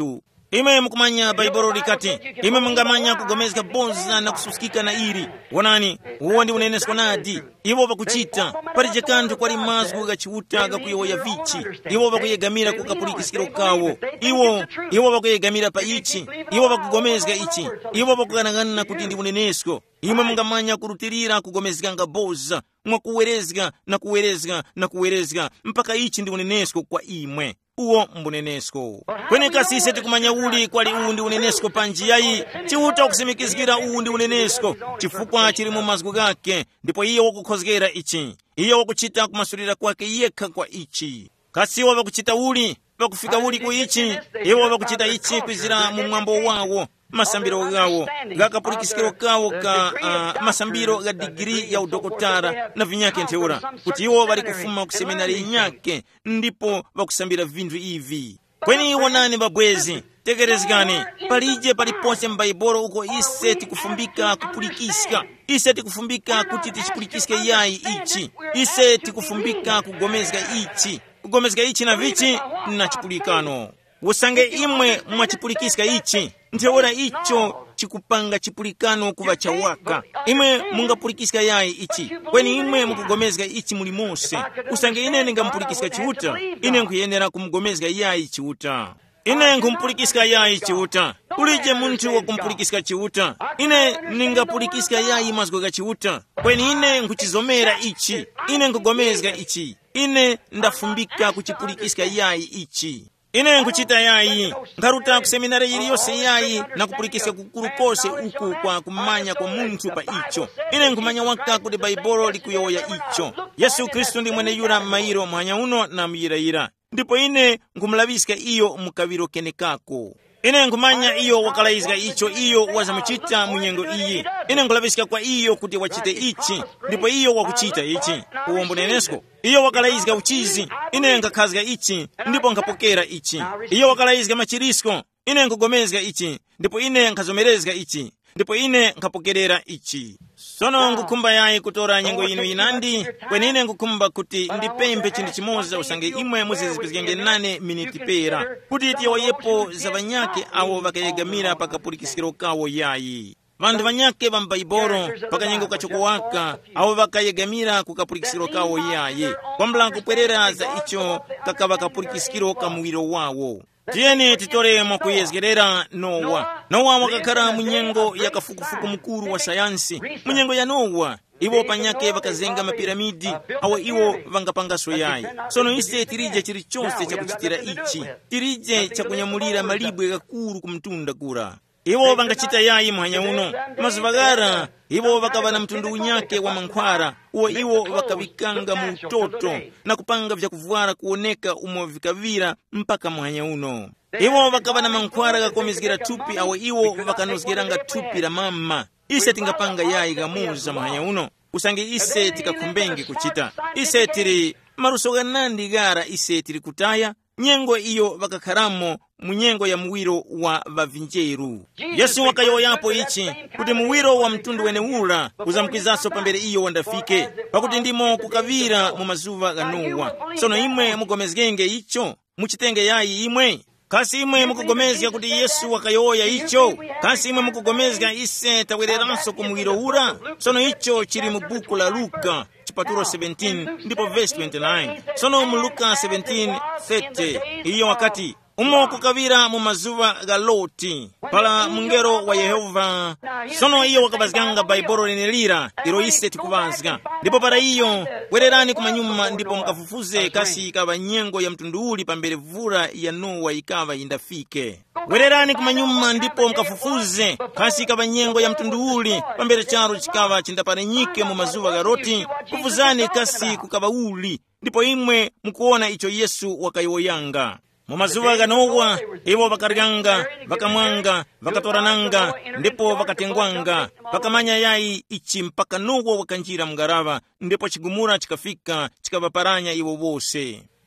imwe mukumanya bhaibolo likati imwe mungamanya kugomezga boza na kususikika na iri. Wonani uwo ndi unenesko nadi iwo pakuchita palije kanthu kwali mazgu gachiuta gakuyoya vichi. Iwo pakuyegamira kukapulikisikiro kawo. Iwo iwo pakuyegamira pa ichi. Iwo pakugomezga ichi. Iwo pakukanangana kuti ndi unenesko. Imwe mungamanya kurutirira kugomezga ngaboza mwakuwerezga na kuwerezga na kuwerezga mpaka ichi ndi unenesko kwa imwe. Uwo mbunenesko. Kweneka sise tikumanya uli kwali uwu ndi unenesko panjiyayi chiuta okusimikizikira uwu ndi unenesko chifukwa chili mu mazgu gake, ndipo iye wakukhozgera ichi. Iye wakuchita kumasulira kwake yekha kwa ichi. Kasi iwo wakuchita uli pakufika uli ku ichi. Iwo wakuchita ichi kwizira mu mwambo wawo masambiro gawo gakapulikisikiro kawo ka uh, masambiro ga digiri ya udokotara na vinyake nteura kuti iwo bali kufuma ku seminari nyake ndipo bakusambira vinthu ivi. Kweni iwo nani babwezi tegerezgani palije palipose m'Baibolo uko ise tikufumbika kupulikiska. Ise tikufumbika kuti tichipulikiske yayi ichi. Ise tikufumbika kugomezga ichi. Kugomezga ichi na vichi na chipulikano. Usange imwe mwachipulikiska ichi nteora icho chikupanga chipulikano kuva chawaka. Imwe mungapulikiska yayi ichi kweni imwe mukugomezga ichi muli mose. Usange ine ningampulikiska chiuta ine nkuyenera kumugomezga yayi chiuta. Ine nkumpulikiska yayi chiuta ulije muntu wa kumpulikiska chiuta. Ine ningapulikiska yayi mazgo ga chiuta kweni ine nkuchizomera ichi. Ine nkugomezga ichi. Ine ndafumbika kuchipulikiska yayi ichi. Ine nkuchita yayi ngaruta kuseminari ili yose yayi na kupulikiska kukuru kose uku kwa kumanya kwa muntu pa icho. Ine nkumanya waka kuti Baibolo likuyoya icho. Yesu Kristu ndi mwene yura mairo mwanya uno na miyirayira. Ndipo ine nkumulabiska iyo mukaviro kenekako. Ine nkumanya iyo wakalaizga icho iyo wazamuchita munyengo iyi. Ine nkulabiska kwa iyo kuti wachite ichi ndipo iyo wakuchita ichi. Uwo mbunenesko. Iyo wakalaizga uchizi ine nkakhazga ichi ndipo nkapokera ichi. Iyo wakalaizga machirisko ine nkugomezga ichi ndipo ine nkazomerezga ichi ndipo ine nkapokerera ichi. Sono ngukumba yayi kutora nyengo inu inandi kweni ine ngukumba kuti ndipempe chindi chimoza usange imwe muzizipizgenge nane miniti pera kuti iti yawayepo za vanyake awo vakayegamira pakapulikisikiro kawo yayi. Vandu vanyake va m'Baibolo pakanyengo kachoko waka awo vakayegamira kukapulikisikiro kawo yayi kwambula kupwerera za icho kakava kapulikisikiro kamuwiro wawo. Tiyeni titore mwakuyezgerera Nowa. Nowa wakakhala munyengo ya kafukufuku mukuru wa sayansi. Munyengo ya Nowa iwo panyake vakazenga mapiramidi awo iwo vangapangaso yayi. Sono ise tirije chiri chonse chakuchitira ichi. Tirije chakunyamulira malibwe kakuru kumtunda kura. Iwo vangachita yayi mwanya uno mazuvagara. Iwo vakava na mtundu unyake wa mankhwara uwo iwo vakavikanga mu utoto na kupanga vya kuvuara kuoneka umo vikavira mpaka mwanya uno. Iwo vakava na mankhwara gakomezgera tupi awo iwo vakanozgeranga tupi la mama. Ise tingapanga yayi gamuza mwanya uno usange ise tikakumbenge kuchita. Ise tiri maruso ganandi gara ise tiri kutaya nyengo iyo vakakharamo munyengo ya muwiro wa vavinjeru. Yesu wakayoyapo ichi kuti muwiro wa mtundu wene ula uzamkwizaso pambere iyo wandafike pakuti ndimo kukavira mu mazuva ga Nowa. Sono imwe mugomezgenge icho muchitenge yayi imwe. Kasi imwe mukugomezga kuti Yesu wakayoya icho. Kasi imwe mukugomezga ise tawereranso ku muwiro ula. Sono icho chiri mu buku la Luka chipaturo seventeen ndipo verse twenty-nine. Sono mu Luka seventeen thirty iyo wakati umo kukavira mu mazuva ga Loti pala mungero wa Yehova. Sono iyo wakabazganga Baibolo linelira iro ise tikubazga. Ndipo para iyo wererani kumanyuma ndipo mkafufuze kasi ikava nyengo ya mtundu uli pambere vura ya Nowa ikava indafike. Wererani kumanyuma ndipo mkafufuze kasi ikava nyengo ya mtundu uli pambere charo chikava chindaparenyike mu mazuva ga Loti. Kufuzani kasi kukava uli ndipo imwe mkuona icho Yesu wakayoyanga. Mu mazuva ga Nowa iwo vakariganga vakamwanga vakatorananga ndipo vakatengwanga vakamanya yayi ichi mpaka Nowa wakanjira mgarava ndipo chigumura chikafika chikavaparanya iwo wose.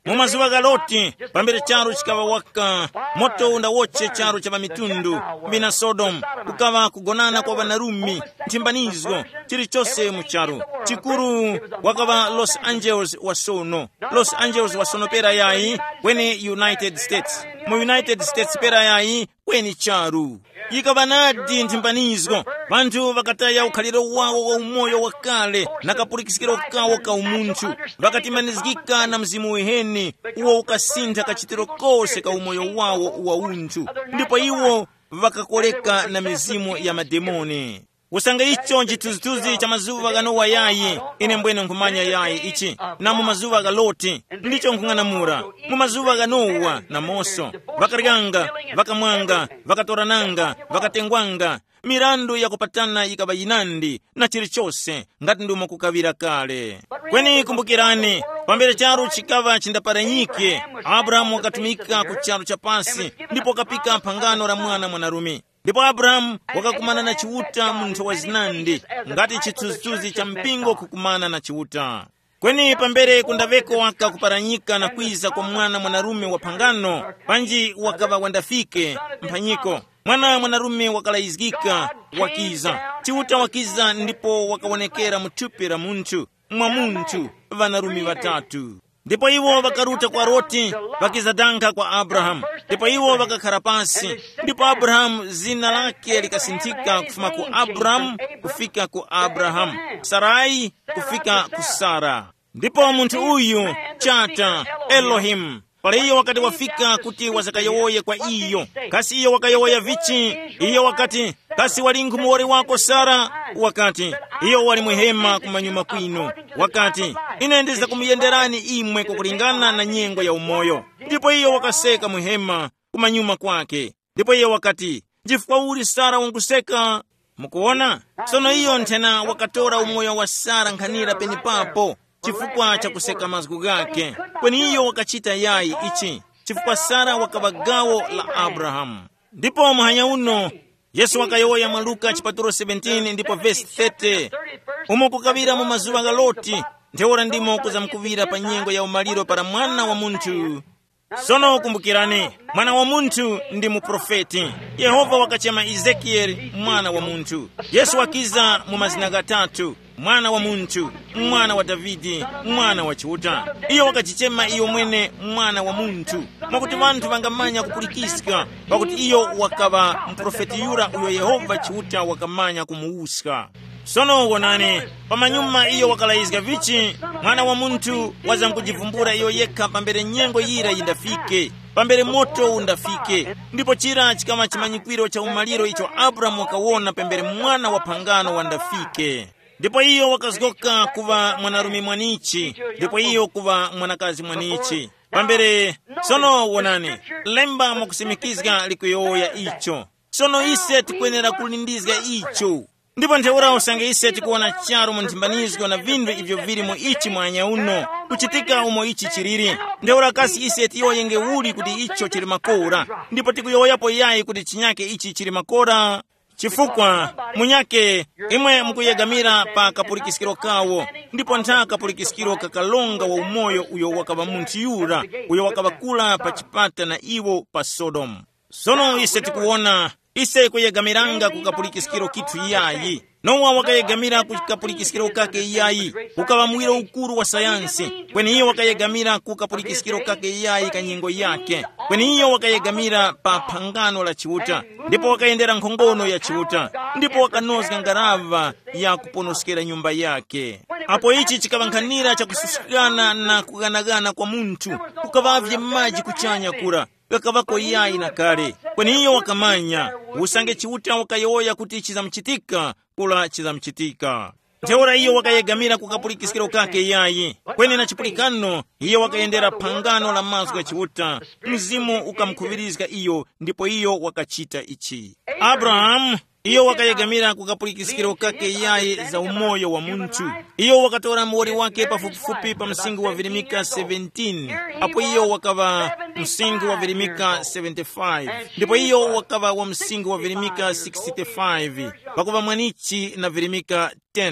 mumazuva ga Loti pambere charo chikava waka moto undawoche charo cha pamitundu mbina Sodom kukava kugonana kwa vanarume ntimbanizo chiri chose mucharo chikuru wakava Los Angeles wasono Los Angeles wasono pera yai kweni United States mu United States pera yai kweni charu ikavanadi ntimbanizo vantu vakataya ukhaliro wawo wa umoyo wakale na kapulikisikiro kawo ka umuntu vakatimanizikika na mzimu weheni uwo ukasintha kachitiro kose ka umoyo wawo wa unthu ndipo iwo vakakoleka na mizimu ya mademoni usanga icho chituzituzi cha mazuva ga Nowa yayi ine mbwene nkumanya yayi ichi na mu mazuva ga Loti ndicho nkung'anamura mu mazuva ga Nowa na Moso vakaryanga vakamwanga vakatorananga vakatengwanga mirandu ya kupatana ikaba yinandi na chilichose ngati ndumo kukavira kale kweni kumbukirani pambere charo chikava chindaparanyike Abrahamu wakatumika ku charo cha pasi ndipo kapika phangano la mwana mwanarume ndipo Abrahamu wakakumana na chiuta munthu wa zinandi ngati chituzituzi cha mpingo kukumana na chiuta kweni pambere kundaveko waka kuparanyika na kwiza kwa mwana mwanarume wa phangano panji wakava wandafike mphanyiko mwana mwanarume wakalaizgika wakiza chiuta wakiza ndipo wakawonekera muthupi la munthu mwa munthu vanarume vatatu ndipo iwo vakaruta kwa Loti vakizadanka kwa Abrahamu ndipo iwo vakakhala pasi ndipo Abrahamu zina lake likasinthika kufuma ku Abrahamu kufika ku Abrahamu Sarai kufika ku Sara ndipo munthu uyu chata Elohim pale iyo wakati wafika kuti wazakayowoye kwa iyo kasi iyo wakayowoya vichi iyo wakati kasi wali nkumuwori wako Sara wakati iyo wali muhema kumanyuma kwinu wakati inendeza kumuyenderani imwe kukulingana na nyengo ya umoyo ndipo iyo wakaseka muhema kumanyuma kwake ndipo iyo wakati jifukwa uli Sara wankuseka mukuona sono iyo nthena wakatora umoyo wa Sara nkhanira peni papo chifukwa cha kuseka mazgu gake kweni iyo wakachita yayi ichi chifukwa Sara wakava gawo la Abrahamu ndipo muhanya uno Yesu wakayowoya mwa Luka chipaturo seventeen ndipo verse thirty umo kukavira mu mazuva ga Loti ntheora ndimo kuzamkuvira pa nyengo ya umaliro para mwana wa munthu sono kumbukirani mwana wa munthu ndi muprofeti Yehova wakachema Ezekieli mwana wa munthu Yesu wakiza mu mazina gatatu mwana wa munthu mwana wa Davidi mwana wa chiuta iyo wakachichema iyo mwene mwana wa munthu mwakuti vanthu vangamanya kupulikisika pakuti iyo wakava mprofeti yura uyo Yehova chiuta wakamanya kumuuska sono wonani pamanyuma iyo wakalaizika vichi mwana wa munthu wazankujivumbura iyo yekha pambere nyengo yira yindafike pambere moto undafike ndipo chira chikama chimanyikwiro cha umaliro icho Abrahamu wakawona pambere mwana wa phangano wandafike ndipo iyo wakazgoka kuva mwanarume mwanichi ndipo iyo kuva mwanakazi mwanichi pambere sono wonani lemba mwakusimikizga likuyowoya icho sono ise tikwenera kulindizga icho ndipo ntheura usange ise tikuona charo munthimbanizgo na vindu ivyo vili mu ichi mwanya uno kuchitika umo ichi chiriri ntheura kasi ise tiyoyenge uli kuti icho chili makora ndipo tikuyowoyapo yayi kuti chinyake ichi chili makora chifukwa munyake imwe mukuyegamira pa kapulikisikiro kawo ndipo ntha kapulikisikiro kakalonga wa umoyo uyo wakava munthu yura uyo wakava kula pa chipata na iwo pa Sodomu sono ise tikuona ise kuyegamiranga kukapulikisikiro kitu yayi Nowa wakayegamira kukapulikisikiro kake yayi ukava mwiro ukuru wa sayansi kweni iyo wakayegamira kukapulikisikiro kake yayi kanyengo yake kweni iyo wakayegamira pa phangano la chiuta ndipo wakayendera nkhongono ya chiuta ndipo wakanozga ngarava ya kuponoskera nyumba yake apo ichi chikavankhanira cha kususikana na kuganagana kwa munthu kukavavye maji kuchanya kura kakavako yayi na kale kweni iyo wakamanya usange chiuta wakayowoya kuti chizamchitika kula chizamchitika ntheora iyo wakayegamira kukapulikisikiro kake yayi kweni na chipulikano iyo wakayendera phangano la mazgu ya chiuta mzimu ukamkhuvirizga iyo ndipo iyo wakachita ichi Abrahamu iyo wakayegamira kukapulikisikiro kake yayi za umoyo wa munthu iyo wakatora muwori wake pafupifupi pa msingi wa virimika seventeen apo iyo wakava msingi wa virimika seventy-five ndipo iyo wakava wa msingi wa virimika sixty-five pakuva mwanichi na virimika ten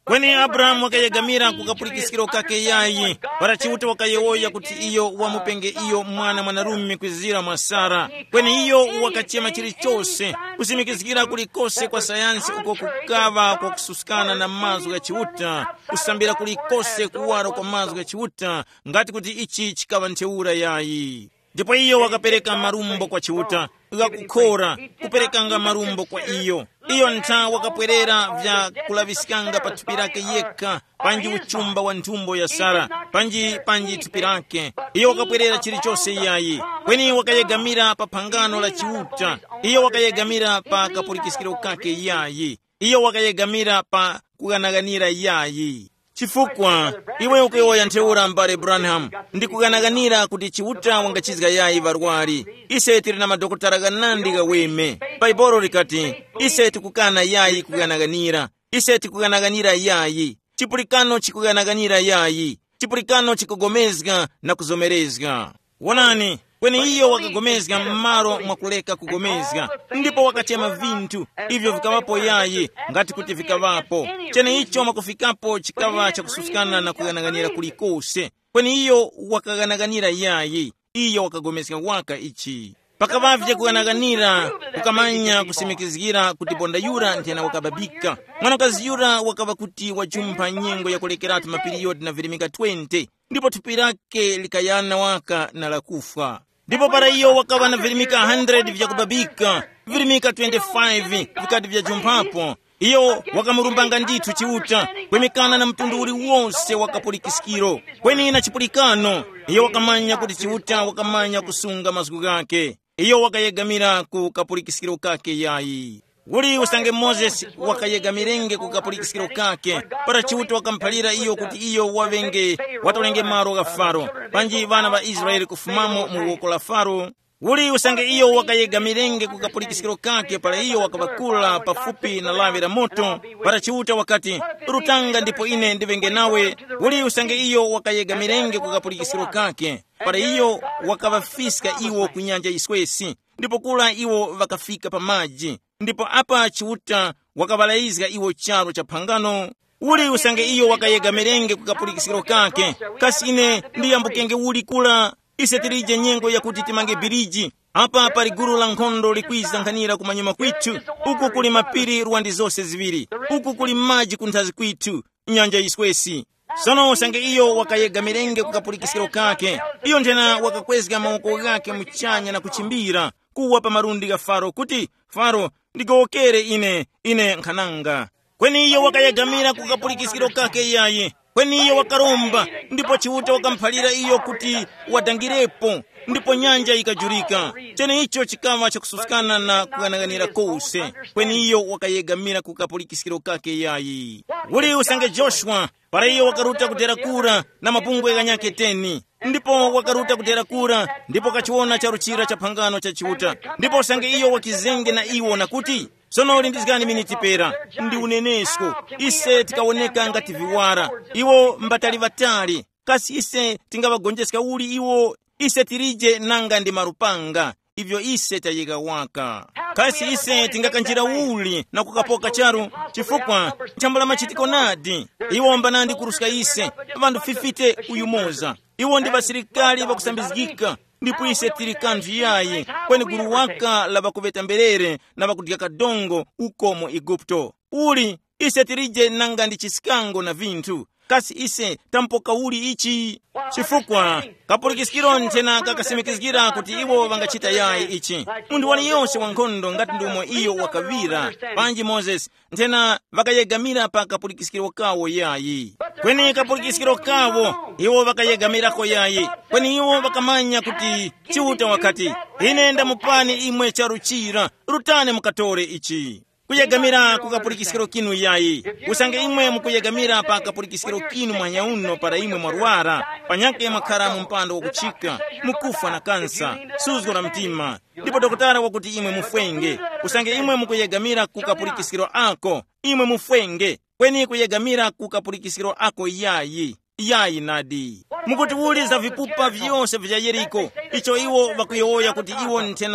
kweni Abrahamu wakayegamira kukapulikisiro kake yayi para chiuta wakayewoya kuti iyo wamupenge iyo mwana mwanarume kwizira mwa Sara, kweni iyo wakachema chilichonse kusimikizikira kulikose kwa sayansi uko kukava kwa kususikana na mazu ya chiuta, kusambira kulikose kuwara kwa mazu ya chiuta ngati kuti ichi chikava ntheura yayi. Ndipo iyo wakapereka marumbo kwa chiuta wakukora kuperekanga marumbo kwa iyo iyo nta wakapwerera vya kulavisikanga pa thupi lake yekha panji uchumba wa nthumbo ya Sara panji panji thupi lake. Iyo wakapwerera chilichonse yayi, kweni wakayegamira pa phangano la chiuta. Iyo wakayegamira pa kapulikisikiro kake yayi, iyo wakayegamira pa kuganaganira yayi. Chifukwa iwe ukiwoya ntheura mbale Branham ndi kuganaganira kuti chiuta wangachizga yayi varwari. Ise tiri na madokotara ganandi gaweme. Baibolo likati ise tikukana yayi kuganaganira, ise tikuganaganira yayi. Chipulikano chikuganaganira yayi, chipulikano chikugomezga na kuzomerezga. Wonani kweni iyo wakagomezga mmaro mwakuleka kugomezga, ndipo wakachema vintu ivyo vikavapo yayi ngati kuti vikavapo. Chene icho makufikapo chikava cha kususikana na kuganaganira kulikose, kweni iyo wakaganaganira yayi, iyo wakagomezga waka ichi. Pakavavye kuganaganira kukamanya kusimikizgira kuti bonda yura ntena wakababika. Mwanakazi yura wakava kuti wajumpa nyengo ya kulekeratu mapiriyodi na virimika twenty, ndipo thupi lake likayana waka na lakufa. Ndipo para iyo wakava na virimika one hundred vya kubabika, virimika twenty-five vikati vya jumpapo. Iyo wakamurumbanga ndithu chiuta kwemekana na mtunduri wonse wakapulikisikiro, kweni na chipulikano. Iyo wakamanya kuti chiuta wakamanya kusunga mazgu gake. Iyo wakayegamira ku kapulikisikiro kake yayi. Uli usange Moses wakayegamirenge ku kapulikisikiro kake para chiuta wakampalira iyo kuti iyo wavenge watolenge maro ga Faro panji vana va Israeli kufumamo mu woko la Faro. Uli usange iyo wakayegamirenge ku kapulikisikiro kake para iyo wakavakula pafupi na lavi la moto para chiuta wakati rutanga ndipo ine ndivenge nawe. Uli usange iyo wakayegamirenge ku kapulikisikiro kake para iyo wakavafiska iwo kunyanja iswesi ndipo kula iwo vakafika pa maji, ndipo apa chiuta wakavalaizga iwo charo cha phangano. Uli usange iyo wakayegamirenge ku kapulikisikiro kake kasi ine ndiyambukenge uli kula ise tirije nyengo ya kuti timange biriji. Apa pali guru la nkhondo likwiza nkhanira kumanyuma kwitu, uku kuli mapiri ruwandi zose ziviri, uku kuli maji kunthazi kwitu nyanja iswesi. Sono usange iyo wakayegamirenge ku kapulikisikiro kake, iyo ntena wakakwezga maoko gake muchanya na kuchimbira kuwa pa marundi ga Faro kuti Faro ndigowokere ine ine nkhananga. Kweni iyo wakayegamira ku kapulikisikiro kake yayi, kweni iyo wakaromba ndipo chiuta wakamphalira iyo kuti wadangirepo, ndipo nyanja ikajurika. Chene icho chikava cha kususikana na kuganaganira kose, kweni iyo wakayegamira ku kapulikisikiro kake yayi. Uli usange Joshua para iyo wakaruta kutera kura na mapungwe ganyake teni, ndipo wakaruta kutera kura ndipo kachiona cha ruchira cha phangano cha chiuta, ndipo usange iyo wakizenge na iwo na kuti sono lindizgani minitipera ndi unenesko ise tikawoneka ngati viwara iwo mbatali vatali kasi ise tingavagonjeska uli iwo ise tirije nanga ndi marupanga ivyo ise tayega waka kasi ise tingakanjira uli na kukapoka charu chifukwa chambula machitiko nadi iwo mbanandi kuruska ise vandu fifite uyumoza iwo ndi basirikali bakusambizgika ndipo ise tiri kanju yayi kweni guru waka la bakuveta mberere na bakudiga kadongo uko mu Igupto. Uli ise tirije nanga ndi chisikango na vintu kasi ise tampoka uli ichi chifukwa kapulikisikiro ntena kakasimikizgira kuti iwo vangachita yayi ichi. Mundu wali yonse wankhondo ngati ndumo iyo wakavira panji Moses ntena vakayegamira pa kapulikisikiro kawo yayi, kweni kapulikisikiro kawo iwo vakayegamirako yayi, kweni iwo vakamanya kuti chiuta wakati ine ndamupani imwe charuchira rutane mukatore ichi. Kuyegamira ku kapulikisikiro kinu yayi usange imwe mukuyegamira pa kapulikisikiro kinu mwanyauno para imwe mwarwara panyake makhara mu mpando wakuchika mukufa na kansa suzgo na mtima ndipo dokotara wakuti imwe mufwenge usange imwe mukuyegamira ku kapulikisikiro ako imwe mufwenge kweni kuyegamira ku kapulikisikiro ako yayi yayi nadi mukuti uli za vipupa vyonse vya Yeriko icho iwo vakuyoya kuti iwo ntena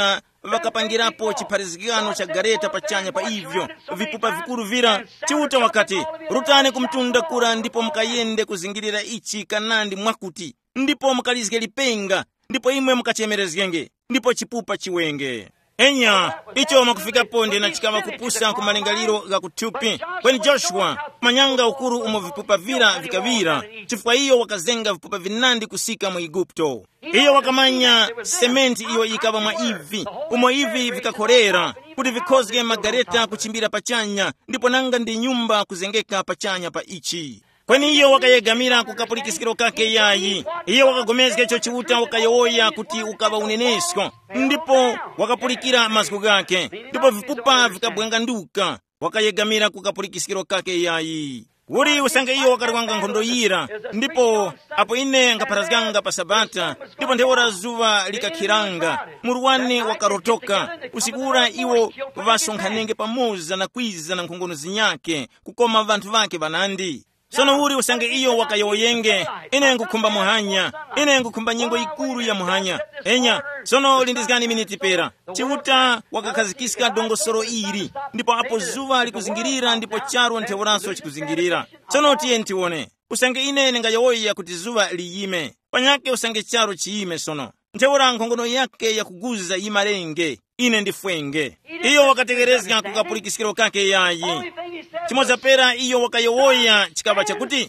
vakapangirapo chipharizikano cha gareta pachanya pa ivyo vipupa vikulu vira. Chiuta wakati rutani kumtunda kura ndipo mukayende kuzingirira ichi kanandi mwakuti, ndipo mukalizike lipenga, ndipo imwe mukachemerezgenge, ndipo chipupa chiwenge. Enya, icho makufikapo ndi na chikama kupusa kumalingaliro ga kutupi. Kweni Joshua, manyanga ukuru umo vipupa vira vikavira. Chifukwa iyo wakazenga vipupa vinandi kusika mwa Igupto. Iyo wakamanya sementi iyo ikava mwa ivi. Umo ivi vikakorera, kuti vikozge magareta kuchimbira pachanya, ndipo nanga ndi nyumba kuzengeka pachanya pa ichi. Kweni iyo wakayegamira kukapulikisikiro kake yayi. Iyo wakagomezga icho chiuta wakayoya kuti ukava unenesko. Ndipo wakapulikira maziko gake. Ndipo vipupa vikabwenganduka. Wakayegamira kukapulikisikiro kake yayi. Uri usange iyo wakariwanga nkhondo yira. Ndipo apo ine ngaparazganga pa Sabata. Ndipo ndeora zuva likakhiranga. Muruwane wakarotoka. Usikura iwo vasonkhanenge pamoza na kwiza na nkhongono zinyake. Kukoma vantu vake vanandi. Sono uri usange iyo wakayoyenge, ine ngukumba muhanya, ine ngukumba nyingo ikuru ya muhanya. Enya, sono lindizgani miniti pera. Chiuta wakakazikisika dongosoro iri, ndipo apo zuva likuzingirira, ndipo charo nteoranso chikuzingirira. Sono tiye ntiwone, usange ine nengayoya kuti zuva liyime, panyake usange charo chiyime sono. Nteora nkhongono yake ya kuguza imarenge, ine ndifwenge. Iyo wakategerezga kukapulikisikiro kake yayi. Chimoza pera iyo wakayowoya chikaba chakuti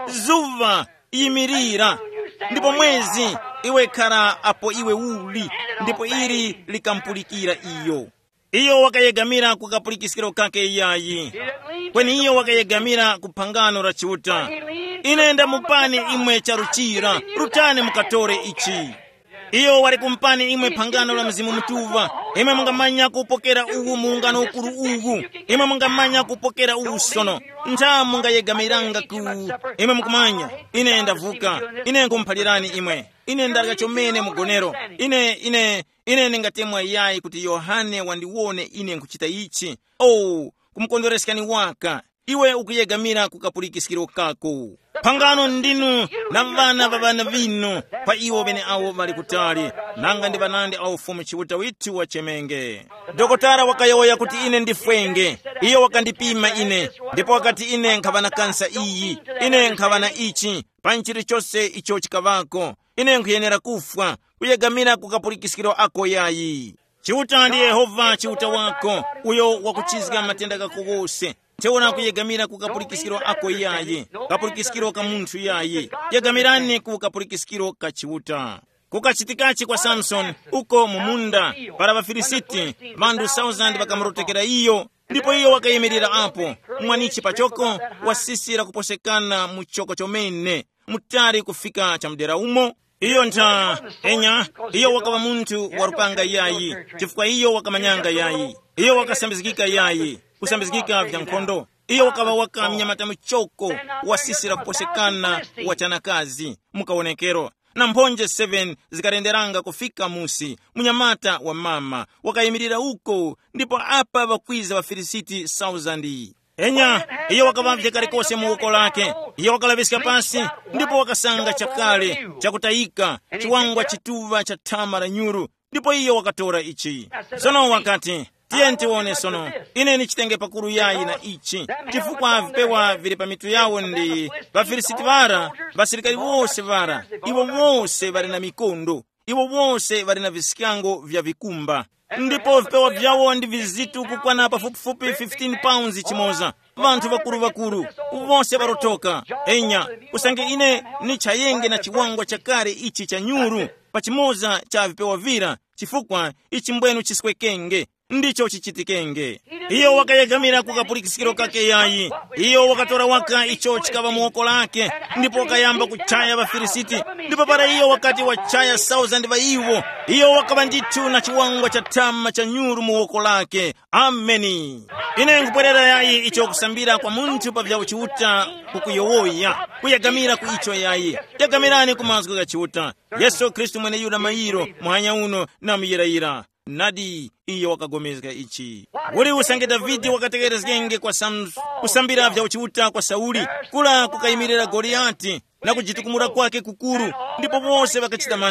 zuva imirira, ndipo mwezi iwe kara apo iwe uli, ndipo iri likampulikira iyo. Iyo wakayegamira kukapulikisikiro kake yayi. Kweni iyo wakayegamira kupangano la chiuta. Inenda mupani imwe charuchira, rutane mukatore ichi. Iyo wari kumpani imwe pangano la mzimu mtuva. Imwe mungamanya kupokera uwu muungano ukuru uwu. Imwe mungamanya kupokera uwu sono. Nta munga yegamiranga ku. Imwe mukumanya. Ine ndavuka. Ine ngumpalirani imwe. Ine ndaga chomene mugonero. Ine, ine, ine nengatemwa yayi kuti Yohane wandiwone ine nkuchita ichi. Oh, kumkondoresikani waka. Iwe ukuyegamira kukapulikisikiro kako. Pangano ndinu na vana vavana vinu pa iwo bene awo bali kutali. Nanga ndi banandi awo fumu chiuta witu wa chemenge. Dokotara wakayoya kuti ine ndifwenge. Iyo wakandipima ine. Ndipo wakati ine nkavana kansa iyi. Ine nkavana ichi. Panchiri chose icho chikavako. Ine nkuyenera kufwa. Kuyegamira kukapulikisikiro ako yayi. Chiuta ndi Yehova chiuta wako. Uyo wakuchizga matenda kako gose. Teona kuyegamira kukapulikisikiro ako yayi. Kapulikisikiro ka muntu yayi. Yegamirani kukapulikisikiro ka chiuta. Kukachitikachi kwa Samson uko mumunda para vafilisiti vandu thousand vakamurotekera iyo. Ndipo iyo wakayemerera apo mwanichi pachoko wasisira kuposekana muchoko chomene mutari kufika chamdera umo. Iyo nta enya iyo wakava muntu warupanga yayi. Chifukwa iyo wakamanyanga yayi. Iyo wakasambizikika yayi. Kusambizikika vya nkondo. Iyo wakava waka mnyamata mchoko wasisira kuposekana wachanakazi mukaonekero. Na mphonje seven zikarenderanga kufika musi munyamata wa mama wakayimirira uko. Ndipo apa vakwiza vafilisiti thousand. Enya iyo wakavamvye karikose muoko lake. Iyo wakalavisika pasi. Ndipo wakasanga chakale chakutayika chiwangwa chituva cha tama la nyuru. Ndipo iyo wakatora ichi. Sono wakati tiye ntiwone sono. Ine ni chitenge pakuru yayi na ichi. Chifukwa vipewa vile pa mitu yawo ndi vafilisiti vara, vasilikali wose vara. Iwo wose vari na mikondo. Iwo wose vari na visikango vya vikumba. Ndipo vipewa vyawo ndi vizitu kukwana pafupifupi fifteen pounds chimoza. Vantu vakuru vakuru wose varotoka. Enya usange ine ni chayenge na chiwangwa chakare ichi cha nyuru pachimoza cha vipewa vira. Chifukwa ichi mbwenu chiskwekenge ndicho chichitikenge. Iyo wakayegamira kukapulikisikiro kake yayi. Iyo wakatora waka icho chikava muoko lake. Ndipo wakayamba kuchaya vafilisiti. Ndipo para iyo wakati wachaya thousand va iwo. Iyo wakava nditu na chiwangwa cha tama cha nyuru muoko lake. Ameni. Ine ngupwerera yayi icho kusambira kwa muntu pa vya chiuta kukuyowoya. Kuyagamira ku icho yayi. Yagamirani kumazgo ga chiuta. Yesu Kristu mwene yuda mairo muhanya uno na muyirayira. Nadi iyo wakagomezga ichi. Uri usange Davidi wakategerezgenge kwa Sam kusambira vya uchiuta kwa Sauli. Kula kukayimirira Goliati na kujitukumura kwake kukuru. Ndipo wose wakachita mantha.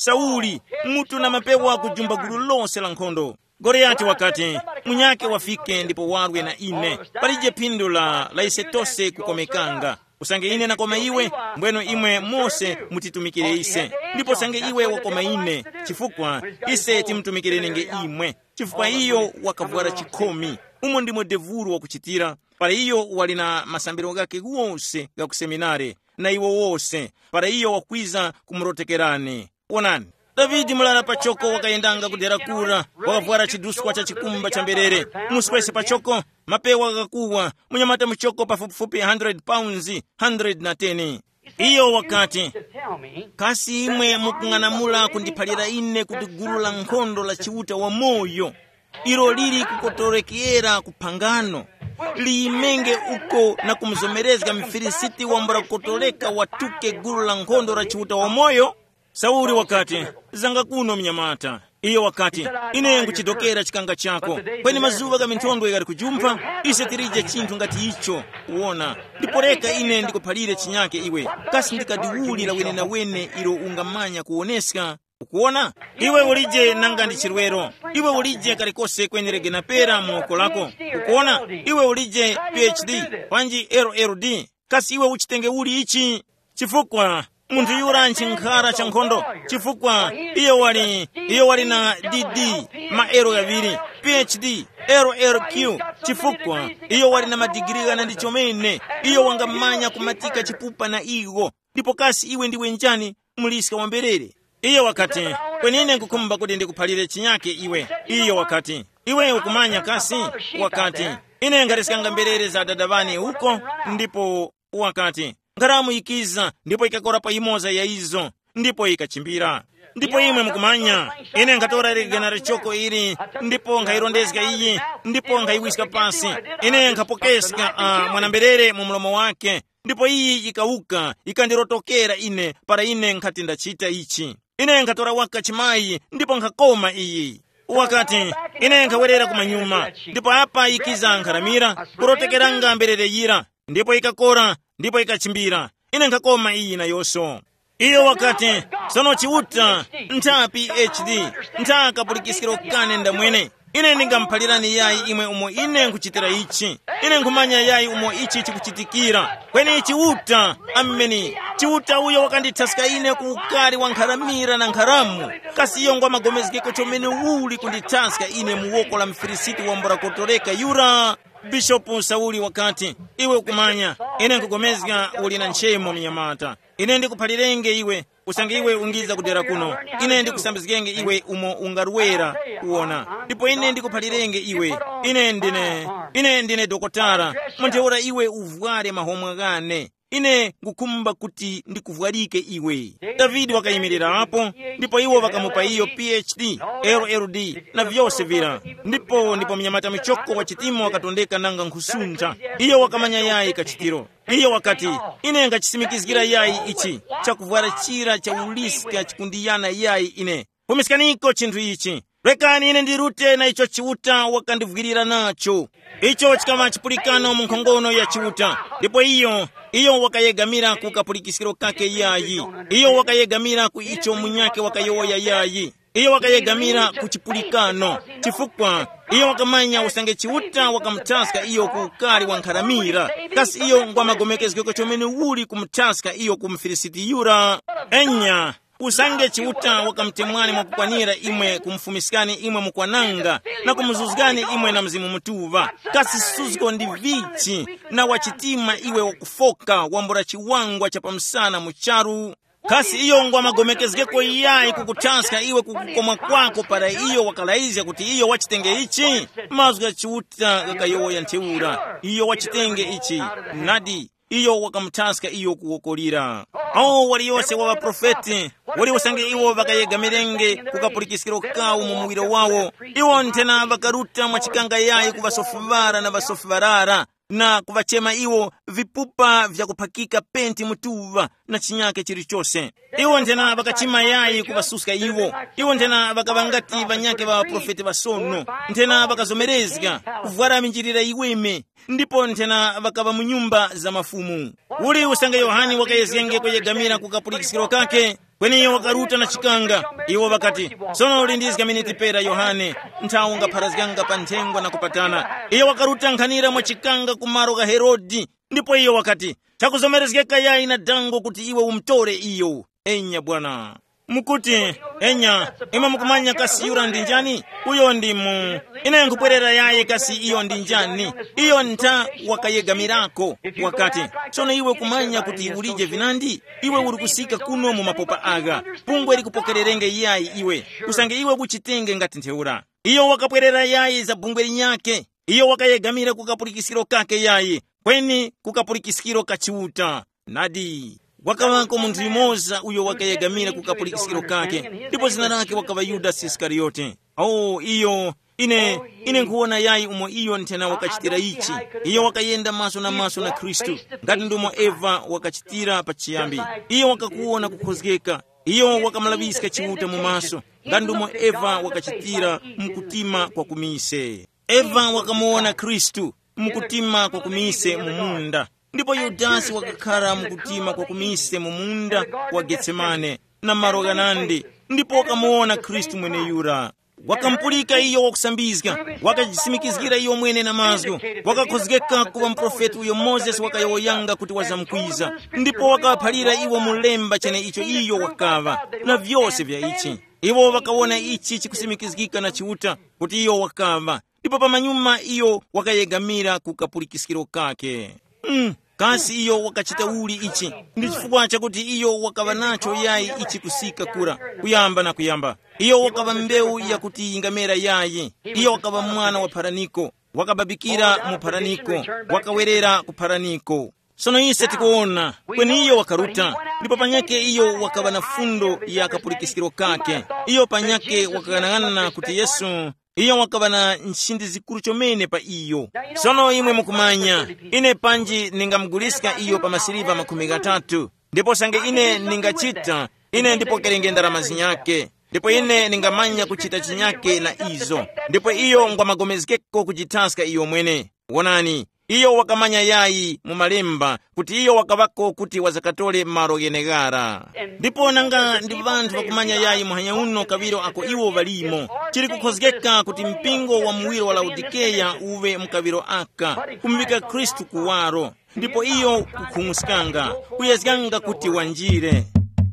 Sauli mutu na mapewa kujumba gulu lonse la nkhondo. Goliati wakati munyake wafike ndipo warwe na ine palije phindu la la ise tonse kukomekanga. Usange ine nakoma iwe mbweno imwe mose mutitumikire ise, ndipo sange iwe wakoma ine chifukwa ise timtumikire nenge imwe. Chifukwa iyo wakavwara chikhomi umo ndimo devuru wakuchitira. Para iyo wali na masambiro gake wonse ga kuseminare na iwo wose para iyo wakwiza kumurotekerane. Onani Davidi mulala pachoko wakayendanga kudera kura wakavwara chiduswa cha chikumba cha mberere muswese pachoko mapewa akakuwa munyamata mchoko pafupifupi one hundred pounds one hundred na ten. Iyo wakati kasi imwe mukung'anamula kundiphalira ine kuti gulu la nkhondo la chiuta wa moyo ilo lili kukotorekera kupangano liimenge uko na kumzomerezga mfilisiti wambura kukotoleka watuke gulu la nkhondo la chiuta wa moyo. Sauli wakati zanga kuno mnyamata iyo wakati ine nguchidokera chikanga chako kweni mazuva ga mintondo igari kujumpa ise tirije chinthu ngati icho uona ndiporeka ine ndikuphalire chinyake iwe kasi ndikadiwulira wene na wene ilo ungamanya kuoneska ukuona iwe ulije nanga ndi chirwero iwe ulije kalikose kwenerege na pera muoko lako ukuona iwe ulije P H D panji L L D kasi iwe uchitenge uli ichi chifukwa munthu yura nchinkhala cha nkhondo chifukwa iyo wali iyo wali na D D maero yaviri P H D L L Q chifukwa iyo wali na madigiri gana ndi chomene iyo wangamanya kumatika chipupa na iwo ndipo kasi iwe ndiwe njani muliska wamberere. Iyo wakati kwenine nkukumba kuti ndikuphalire chinyake iwe iyo wakati iwe ukumanya kasi wakati ine ngarisikanga mberere za dadavani huko ndipo wakati ngaramu ikiza ndipo ikakora pa imoza ya izo ndipo ikachimbira ndipo imwe mkumanya ine ngatora regenera choko ili ndipo ngairondezga iyi ndipo ngaiwiska pasi ine ngapokeska uh, mwanamberere mu mlomo wake ndipo iyi ikauka ikandirotokera ine para ine ngati ndachita ichi ine ngatora waka chimayi ndipo ngakoma iyi wakati ine ngawerera kumanyuma ndipo apa ikiza ngaramira kurotekeranga mberere yira ndipo ikakora ndipo ikachimbira ine ngakoma iyi na yoso. Iyo wakati sono chiuta nta P H D nta kapulikisikiro kane ndamwene ine ndingamphalirani yayi imwe umo ine nkuchitira ichi ine nkumanya yayi umo ichi chikuchitikira kweni chiuta ameni chiuta uyo wakandithaska ine kuukali wa nkharamira na nkharamu kasi iyo ngwa magomezgeko chomene uli kundithaska ine muwoko la mfilisiti wambura kotoreka yura. Bishop Sauli wakati iwe ukumanya ine nkugomezga uli na nchemo mnyamata ine ndikuphalirenge iwe usange iwe ungiza kudera kuno ine ndikusambizgenge iwe umo ungarwera uona ndipo ine ndikuphalirenge iwe ine ndine ine ndine dokotara mwenteura iwe uvware mahomwa gane ine ngukumba kuti ndikuvwarike iwe. Davidi wakayimirira hapo ndipo iwo wakamupa iyo P H D L L D na vyose vira ndipo ndipo mnyamata michoko wa chitimo wakatondeka nanga nkusunta iyo wakamanya yayi kachitiro. Iyo wakati ine ngachisimikizgira yayi ichi chakuvwara chira cha uliska chikundiyana yayi ine kumisikaniko chinthu ichi rekani ine ndirute na icho chiuta wakandivwirira nacho icho chikama chipulikano mu nkhongono ya chiuta ndipo iyo iyo wakayegamira ku kapulikisikiro kake yayi iyo wakayegamira ku icho munyake wakayoya yayi iyo wakayegamira ku chipulikano chifukwa iyo wakamanya usange chiuta wakamtaska iyo ku ukali wa nkharamira kasi iyo ngwa magomekezgeko chomene uli kumtaska iyo ku mfilisiti yura enya usange chiuta wakamtemwani mwakukwanira imwe kumfumisikani imwe mukwananga na kumuzuzgani imwe na mzimu mutuva kasi suzgo ndi vichi na wachitima iwe wakufoka wambura chiwangwa cha pamsana mucharu kasi iyo ngwa magomekezgeko iyayi kukutaska iwe kukukoma kwako para iyo wakalaizya kuti iyo wachitenge ichi mazga chiuta gakayoya nteura iyo wachitenge ichi nadi iyo wakamtaska iyo kuwokolira awo wali yose wa profeti wali usange iwo vakayegamirenge kukapulikisikiro kawo mu muwiro wawo iwo ntena vakaruta mwachikanga yayi kuvasofuvara na vasofuvarara na kuvachema iwo vipupa vya kupakika penti mutuva na chinyake chilichose iwo ntena vakachima yayi kuvasuska iwo iwo ntena vakavangati vanyake va profeti vasono ntena vakazomerezga kuvwara minjirira iweme ndipo ntena vakava munyumba za mafumu uli usange Yohani wakayezgenge kuyegamira kukapulikisikiro kake kweni iyo wakaruta na chikanga. Iwo wakati, sono ulindizika miniti pera Yohane, ntaunga parazganga pantengwa na kupatana. Iyo wakaruta nkhanira mwa chikanga kumaro ka Herodi. Ndipo iyo wakati, chakuzomerezgeka yai na dango kuti iwe umtore iyo. Enya bwana. Mukuti, enya, ima mukumanya kasi yura ndinjani? Uyo ndimu. Ina nkupwerera yaye kasi iyo ndinjani. Iyo nta wakayegamirako. Wakati, sono iwe kumanya kuti ulije vinandi. Iwe urukusika kuno mu mapopa aga. Pungwe likupokererenge yayi iwe. Kusange iwe kuchitenge ngati nteura. Iyo wakapwerera yayi za bungwe linyake. Iyo wakayegamira kukapulikisiro kake yayi. Kweni kukapulikisiro kachiuta. Nadi. Wakawako muntu imoza uyo wakayegamira kukapulikisiro kake. Ndipo zina lake wakava Yudas Iskariote. Oh, iyo, ine, ine nkuona yayi umo iyo ntena wakachitira ichi. Iyo wakayenda maso na maso na Kristu. Ngati ndumo Eva wakachitira pachiyambi. Iyo wakakuona kukhozgeka. Iyo wakamlavisika chiuta mu maso. Ngati ndumo Eva wakachitira mkutima kwa kumise. Eva wakamuona Kristu mkutima kwa kumise mumunda. Ndipo Yudasi wakakhala mkutima kwa kumise mumunda wa Getsemane na maroganandi. Ndipo wakamuona Kristu mwene yura. Wakampulika iyo wakusambizga. Wakajisimikizgira iyo mwene na mazgo. Wakakhozgeka kuwa mprofeti uyo Moses wakayoyanga kuti wazamkwiza. Ndipo wakaphalira iwo mulemba chene icho iyo wakava. Na vyose vya ichi. Iwo wakawona ichi chikusimikizgika na chiuta kuti iyo wakava. Ndipo pamanyuma iyo wakayegamira kukapulikisiro kake. Mm. Kasi iyo wakachita uli ichi. Ndi chifukwa chakuti iyo wakava nacho yayi ichi kusika kura. Kuyamba na kuyamba. Iyo wakava mbeu ya kuti ingamera yayi. Iyo wakava mwana wa paraniko. Wakababikira mu paraniko. Wakawerera ku paraniko. Sono ise tikuona. Kweni iyo wakaruta. Ndipo panyake iyo wakava na fundo ya kapulikisiro kake. Iyo panyake wakaganagana kuti Yesu. Iyo wakava na nchindi zikuru chomene pa iyo. Sono imwe mukumanya. Ine panji ningamguliska iyo pa masiliva makumi gatatu. Ndipo sange ine ningachita. Ine ndipo kerenge ndarama zinyake. Ndipo ine ningamanya kuchita chinyake na izo. Ndipo iyo ngwamagomezkeko kuchitaska iyo mwene. Wonani. Iyo wakamanya yayi mu malemba kuti iyo wakavako kuti wazakatole maro genegara. Ndipo nanga ndi bantu wakumanya yayi muhanya uno kaviro ako iwo valimo. Chiri kukhozgeka kuti mpingo wa muwiro wa Laodikeya uve mkaviro aka kumvika Kristu kuwaro. Ndipo iyo kukhumusikanga kuyazganga kuti wanjire.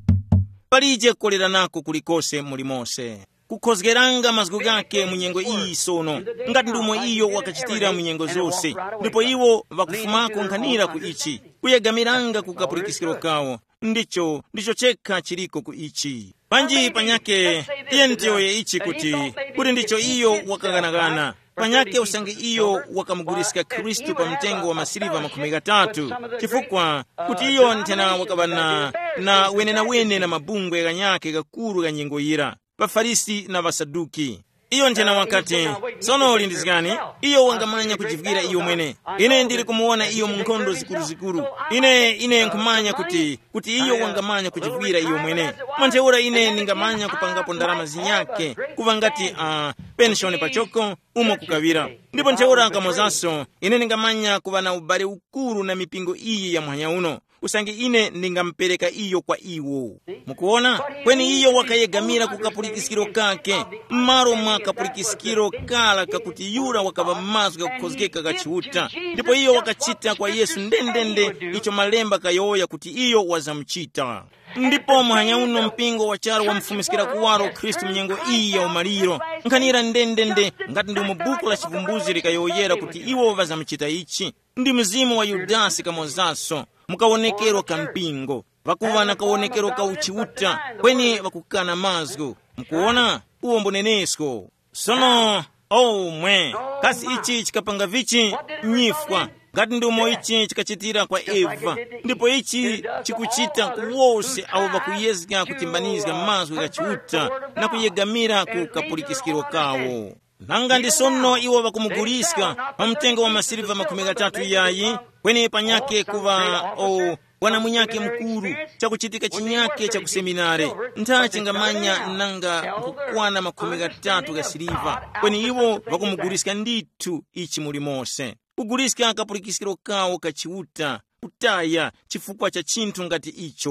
Palije kolera nako kulikose mulimose. Kukhozgeranga mazgu gake munyengo iyi sono. Ngati ndumo iyo wakachitira munyengo zose. Ndipo iwo vakufumako nkhanira ku ichi. Kuyegamiranga kukapulikisiro kawo. Ndicho, ndicho cheka chiriko ku ichi. Panji panyake, iye ntiyo ye ichi kuti. Kuti ndicho iyo wakaganagana. Panyake usange iyo wakamugurisika Kristu pa mtengo wa masiliva makumi gatatu. Chifukwa, kuti iyo ntena wakabana na wene na wene na mabungwe ganyake gakuru ganyengo yira. Bafarisi na Basaduki. Iyo ntena wakati, sono ulindizgani, iyo wangamanya kujivugira iyo mwene. Ine ndiri kumuona iyo mnkondo zikuru zikuru. Ine, ine nkumanya kuti, kuti iyo wangamanya kujivugira iyo mwene. Manteura ine ningamanya kupangapo ndarama zinyake, kuvangati uh, pensione pachoko, umo kukavira. Ndipo nteura nkamozaso, ine ningamanya kuvana ubare ukuru na mipingo iyi ya muhanya uno. Usangi ine ningampereka iyo kwa iwo. Mukuona? Kweni iyo wakayegamira kukapulikisiro kake. Maro mwakapulikisiro kala kakuti yura wakava mazu kakukhozgeka kachiuta. Ndipo iyo wakachita kwa Yesu ndendende icho malemba kayoya kuti iyo wazamchita. Ndipo muhanya uno mpingo wa charo wa mfumisikira kuwaro Kristu mnyengo iyi ya umaliro. Nkanira ndendende ngati ndi mubuku la chivumbuzi likayoyera kuti iwo wazamchita ichi. Ndi mzimu wa Yudasi kamozaso. Mukawonekero kampingo. Vakuvana kawonekero kauchiuta. Kweni vakukana mazgu. Mkuona? Uwo mbonenesko. Sono, oh mwe. Kasi ichi chikapanga vichi nyifwa. Ngati ndumo ichi chikachitira kwa Eva. Ndipo ichi chikuchita kuwose au vakuyezga kutimbanizga mazgu kachiuta. Na kuyegamira kukapulikisikiro kawo. Nanga ndi sono iwo vakumuguliska pa mtengo wa masiliva makumi gatatu yayi. Kweni panyake kuva o wana munyake mkuru chakuchitika chinyake cha kuseminare. Nta chingamanya nanga kukwana makumi gatatu ga siliva. Kweni iwo vakumuguliska nditu ichi mulimose. Kuguliska kapulikisikiro kawo kachiuta. Utaya chifukwa cha chintu ngati icho.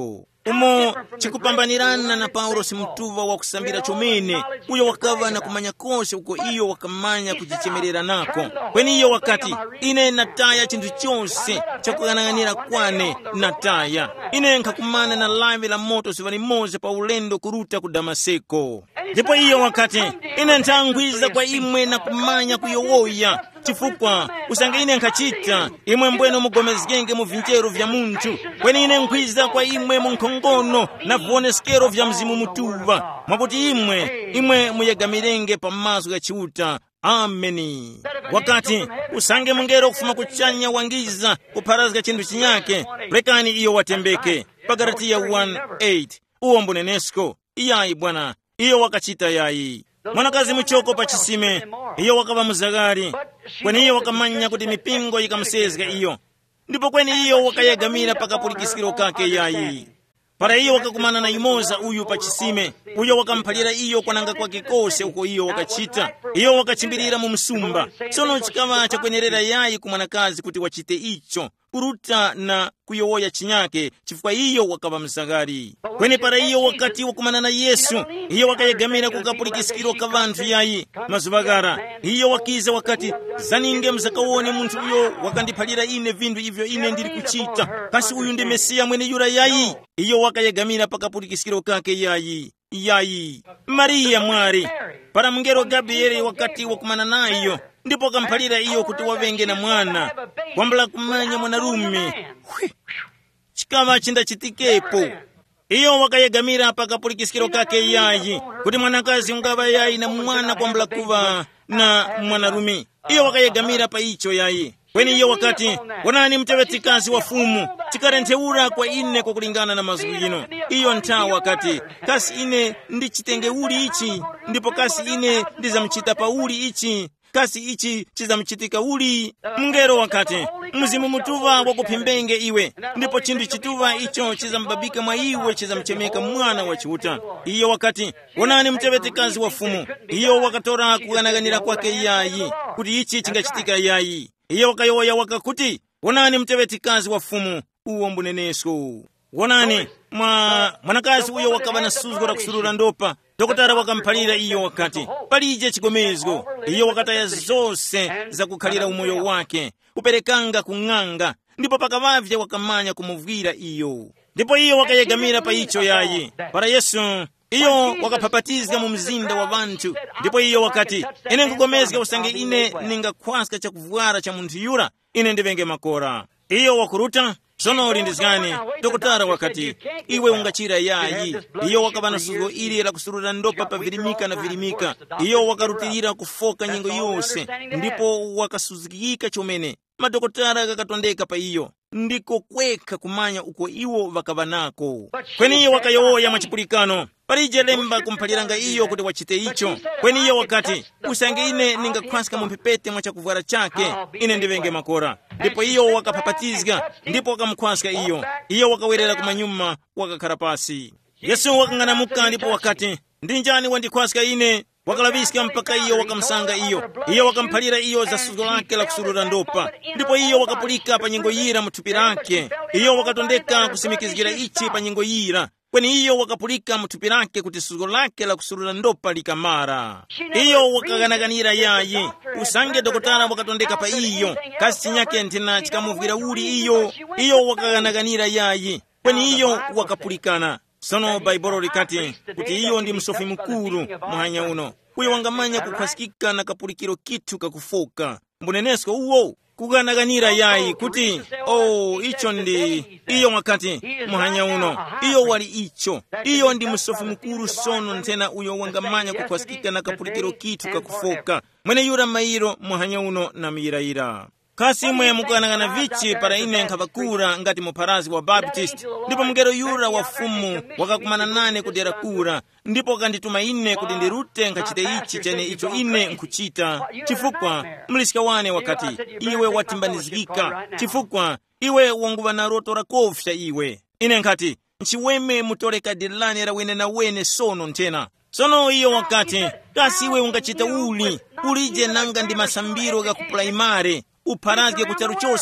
umo chikupambanirana na Paulo simtuva wa kusambira chomene uyo wakava na kumanya kose uko iyo wakamanya kujichemerera nako. Kweni iyo wakati ine nataya chintu chose chakuyang'anira kwane nataya ine nkakumana na lavi la moto sivani moze pa ulendo kuruta ku Damaseko. Ndipo iyo wakati ine ntangwiza kwa imwe na kumanya kuyowoya chifukwa usange ine nkachita imwe mbweno mugomezgenge mu vinjero vya muntu. Kweni ine nkwiza kwa imwe mu nkongono na vuoneskero vya mzimu mutuva mwakuti imwe imwe muyegamirenge pamaso ga chiuta. Ameni. Wakati usange mungero kufuma kuchanya wangiza kuparazga chindu chinyake rekani iyo watembeke. Pagalatia one eight uo mbunenesko iyayi bwana iyo wakachita yayi. Mwanakazi mchoko pa chisime iyo wakava muzagari. Kweni iyo wakamanya kuti mipingo ikamusezga iyo. Ndipo kweni iyo wakayegamira pakapulikisikiro kake yayi. Para iyo wakakumana na imoza uyu pa chisime. Uyo wakampalira iyo kwananga kwa kikose uko iyo wakachita. Iyo wakachimbirira mu msumba. Sono chikava chakwenerera yayi kumwanakazi kuti wachite icho kuruta na kuyowoya chinyake chifukwa iyo wakava msagari. Kweni para iyo wakati wakumana na Yesu iyo wakayegamira kukapulikisikiro kavantu yayi mazubagara. Iyo wakiza wakati zaninge mzakawone muntu uyo wakandipalira ine vindu ivyo ine ndiri kuchita kasi uyu ndi Mesia mwene yura yayi. Iyo wakayegamira pakapulikisikiro kake yayi yayi. Maria mwari para mngero Gabrieli wakati wakumana nayo ndipo kampalira iyo kuti wavenge na mwana wambala kumanya mwanarume chikava chinda chitikepo. Iyo wakayegamira pakapulikisikiro kake yayi kuti mwanakazi ungava yayi na mwana kwambala kuva na mwanarume. Iyo wakayegamira pa icho yayi. Kweni iyo wakati wanani mtevetikazi wa fumu chikarentheura kwa ine kwa kulingana na mazulu ino. Iyo nta wakati kasi ine ndichitenge uli ichi ndipo kasi ine ndizamchita pa uli ichi kasi ichi chizamchitika uli. Mngero wakati mzimu mutuva wakupimbenge iwe ndipo chindu chituva icho chizambabika mwa iwe chizamchemeka mwana wa chiuta. Iyo wakati wanani mtevetikazi wa fumu iyo wakatora kuganaganira kwake yayi kuti ichi chingachitika yayi. Iyo wakayoya wakakuti wanani mtevetikazi wa fumu uwo mbunenesko. Wanani mwa mwanakazi uyo wakava na suzgo la kusulula ndopa dokotara wakampalira iyo wakati palije chigomezgo. Iyo wakataya zose za kukhalira umoyo wake kuperekanga kung'anga ndipo pakavavya wakamanya kumuvwira iyo. Ndipo iyo wakayegamira pa icho yayi para Yesu. Iyo wakapapatizga mu mzinda wa vantu. Ndipo iyo wakati ine nkugomezga usange ine ningakhwaska chakuvwara cha munthu yura ine ndivenge makora. Iyo wakuruta sono ulindizgani dokotara wakati iwe ungachira yayi. Iyo wakavana sugo ili la kusurura ndopa pa virimika na virimika. Iyo wakarutirira kufoka nyingo yose ndipo wakasuzikika chomene madokotara kakatondeka pa iyo ndiko kweka kumanya uko iwo vakavanako. Kweni iyo wakayoya machipulikano palije lemba kumpaliranga iyo kuti wachite icho. Kweni iyo wakati usange ine ningakhwaska mumpepete mwa chakuvwara chake ine ndivenge makora. Ndipo iyo wakapapatizga ndipo wakamkhwaska iyo. Iyo wakawerera kumanyuma wakakhala pasi. Yesu wakang'anamuka ndipo wakati ndinjani wandikhwaska ine wakalaviska mpaka iyo wakamsanga iyo. Iyo wakampalira iyo za suzo lake la kusulula ndopa. Ndipo iyo wakapulika pa nyingo yira muthupi lake. Iyo wakatondeka kusimikizgira ichi pa nyingo yira. Kweni iyo wakapulika muthupi lake kuti suzo lake la kusulula ndopa likamara. Iyo wakaganaganira yayi usange dokotara wakatondeka pa iyo kasi chinyake ntina chikamuvwira uli iyo. Iyo wakaganaganira yayi kweni iyo wakapulikana. Sono Baibolo likati kuti iyo ndi msofi mkuru muhanya uno uyo wangamanya kukhwasikika na kapulikiro kitu kakufoka. Mbunenesko uwo kuganaganira yayi kuti oh icho ndi iyo wakati muhanya uno iyo wali icho. Iyo ndi msofi mkuru sono ntena uyo wangamanya kukhwasikika na kapulikiro kitu kakufoka mwene yura mairo muhanya uno na miyiraira. Kasi mwe mukanangana vichi para ine nkavakura ngati muparazi wa Baptist. Ndipo mngero yura wa fumu wakakumana nane kudera kura. Ndipo kandituma ine kuti ndirute nkachite ichi chene icho ine nkuchita. Chifukwa mlisika wane wakati iwe watimbanizikika. Chifukwa iwe wanguva na roto rakofya iwe. Ine nkati nchiweme mutoleka dilani ra wene na wene sono ntena. Sono iyo wakati kasi iwe ungachita uli ulije nanga ndi masambiro ga kupraimare uparazge kucharu chose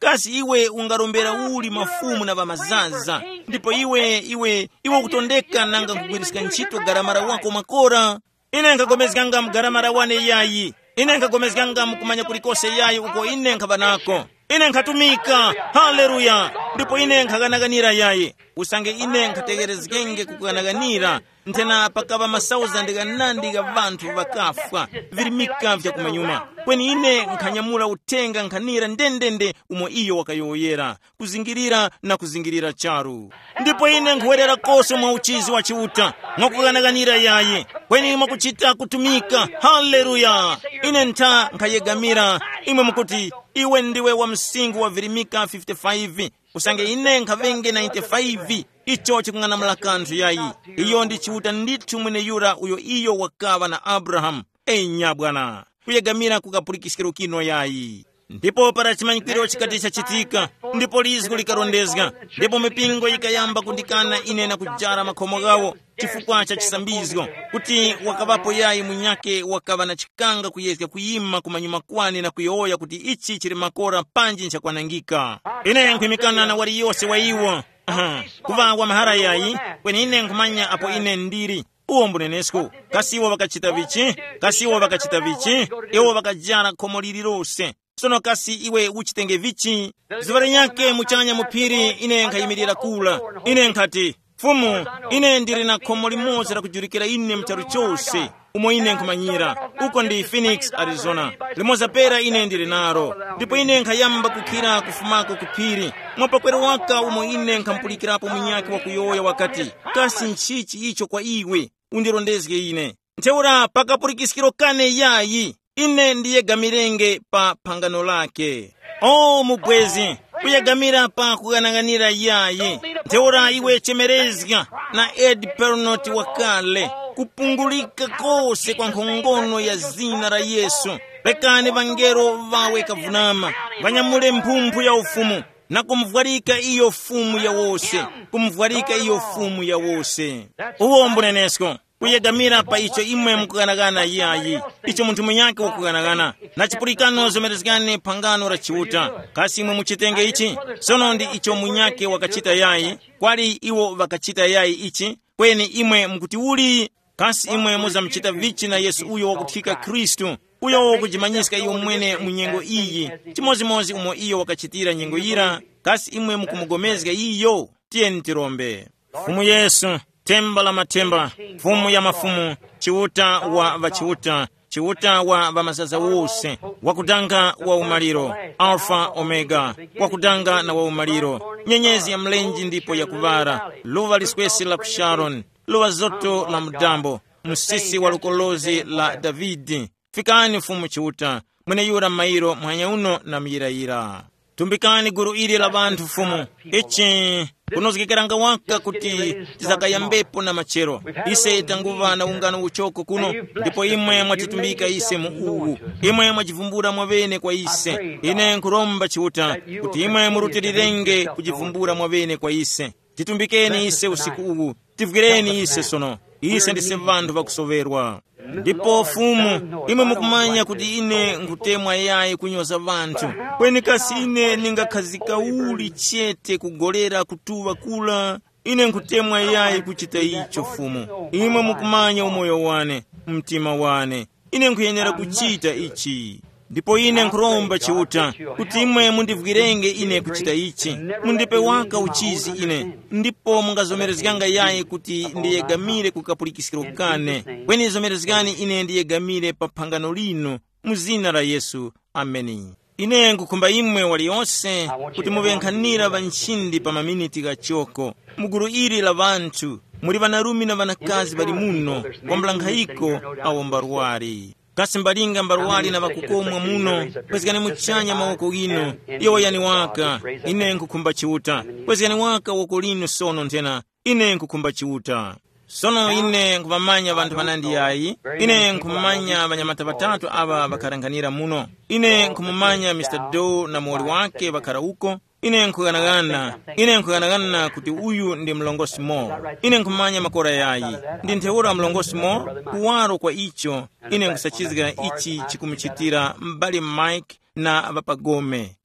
kasi iwe ungarombera uli mafumu na vamazaza, ndipo iwe iwe iwe kutondeka nanga kugwirisika ntchito garamara wako makora. Ine nkagomezganga mgaramara wane yayi, ine nkagomezganga mkumanya kulikose yayi uko ine nkabanako, ine nkatumika. Haleluya! Ndipo ine nkaganaganira yayi, usange ine nkategerezgenge kukanaganira ntena pakava masauza ndiganandi ga vantu vakafwa virimika vya kumanyuma, kweni ine nkanyamula utenga nkanira ndendende umo iyo wakayoyera kuzingirira na kuzingirira charu. Ndipo ine nkuwerera kose mwa uchizi wa chiuta mwakukanaganira yayi, kweni ima kuchita kutumika. Haleluya! Ine nta nkayegamira imwe mukuti iwe ndiwe wa msingu wa virimika fifty-five, usange ine nkavenge ninety-five. Icho chikung'anamula kanthu yayi, iyo ndi chiuta ndithu mwene yura uyo iyo wakava na Abrahamu. Enya bwana, kuyegamira kukapulikisiro kino yayi. Ndipo para chimanyikiro chikati chachitika, ndipo lizgu likarondezga, ndipo mipingo ikayamba kundikana ine na kujara makhomo gawo chifukwa cha chisambizgo, kuti wakavapo yayi munyake wakava na chikanga kuyezga kuyima kumanyuma kwani na kuyoya kuti ichi chiri makora panji nchakwanangika. Ine nkuimikana na wali yose wa iwo Aha, kuva wa mahara yayi, kweni ine nkumanya apo ine ndiri. Uwo mbunenesku, kasi iwo wakachita vichi, kasi iwo wakachita vichi, iwo wakajara khomo lililose. Sono kasi iwe uchitenge vichi. Zivare nyake muchanya mupiri ine nkayimirira kula. Ine nkati, fumu, ine ndiri na khomo limozi la kujurikira ine mcharu chose. Umo ine nkumanyira, uko ndi Phoenix, Arizona. Limoza pera ine ndiri naro. Ndipo ine nkayamba kukira kufumako kupiri. Mwapakwero waka umo ine nkampulikirapo munyaki wa kuyoya wakati, kasi nchichi icho kwa iwe, undirondezge ine. Nteura pakapulikisikiro kane yayi, ine ndiye gamirenge pa pangano lake. Oh mubwezi, kuyegamira pa kugananganira yayi. Nteura iwe chemerezga na Ed Pernot wakale, kupungulika kose kwa nkhongono ya zina la Yesu. Lekani vangero vawe kavunama, vanyamule mpumphu ya ufumu, na kumvwarika iyo fumu ya wose, kumvwarika iyo fumu ya wose. Uwo mbunenesko, kuyegamira pa icho imwe mkuganagana yayi, icho muntu munyake wakuganagana, na chipulikano zomerezgane pangano la chiuta, kasi imwe muchitenge ichi. Sono ndi icho munyake wakachita yayi, kwali iwo wakachita yayi ichi, kweni imwe mkuti uli, kasi imwe muza mchita vichi na Yesu uyo wakutika Kristu, uyo wakujimanyisika iyo mwene munyengo iyi, chimozimozi umo iyo wakachitira nyengo ira, kasi imwe mukumugomezga iyo. Tieni tirombe. Fumu Yesu, temba la matemba, fumu ya mafumu, chiuta wa vachiuta, chiuta wa vamazaza wose, wakudanga wa umaliro, Alpha Omega, wakudanga na wa umaliro, nyenyezi ya mlenji ndipo ya kuvara, luva liskwesi la kusharon, luva zoto la mdambo, msisi wa lukolozi la Davidi. Fikani fumu chiuta, mwene yura mairo mwanya uno na miyirayira. Tumbikani guru ili la bantu fumu, ichi kunozgekeranga waka kuti tizakayambepo na machero. Ise itanguva na ungano uchoko kuno, ndipo imwe mwatitumbika ise muugu, imwe mwajivumbura mwavene kwa ise. Ine nkuromba chiuta, kuti imwe murutilirenge kujivumbura mwavene kwa ise. Titumbikeni ise usiku ugu, tivugireni ise sono, ise ndise vantu vakusoverwa. Ndipo fumu, imwe mukumanya kuti ine nkutemwa yayi kunyoza vantu, kweni kasi ine ningakhazika uli chete kugolera kutuva kula. Ine nkutemwa yayi kuchita icho fumu, imwe mukumanya umoyo wane, mtima wane, ine nkuyenera kuchita ichi. Ndipo ine nkuromba chiuta, kuti imwe mundivugirenge ine kuchita ichi, mundipe waka uchizi ine, ndipo mungazomerezganga yayi kuti ndiyegamire kukapulikisikiro kane, kweni zomerezgani ine ndiyegamire pa phangano lino, muzina la Yesu. Ameni. Ine nkukumba imwe waliyonse kuti muvenkhanira vanchindi pa maminiti gachoko, muguru ili la vantu, muri vanarumi na vanakazi bali muno, kwa mlankhayiko awo mbaruwari. Kasi mbalinga mbaruwali na vakukomwa muno, kwezikani muchanya maoko gino, iyo yani waka, ine nkukumba chiuta, kwezikani waka woko lino sono ntena, ine nkukumba chiuta. Sono ine nkuvamanya vantu vanandi yayi, ine nkumanya vanyamata vatatu ava vakaranganira muno, ine nkumumanya mister Doe na moli wake vakara uko, ine nkuganagana, ine nkuganagana kuti uyu ndi mlongosi mo, ine nkumanya makora yayi, ndi ntheura mlongosi mo, kuwaro kwa icho, ine nkusachizika ichi chikumichitira mbali Mike na vapagome.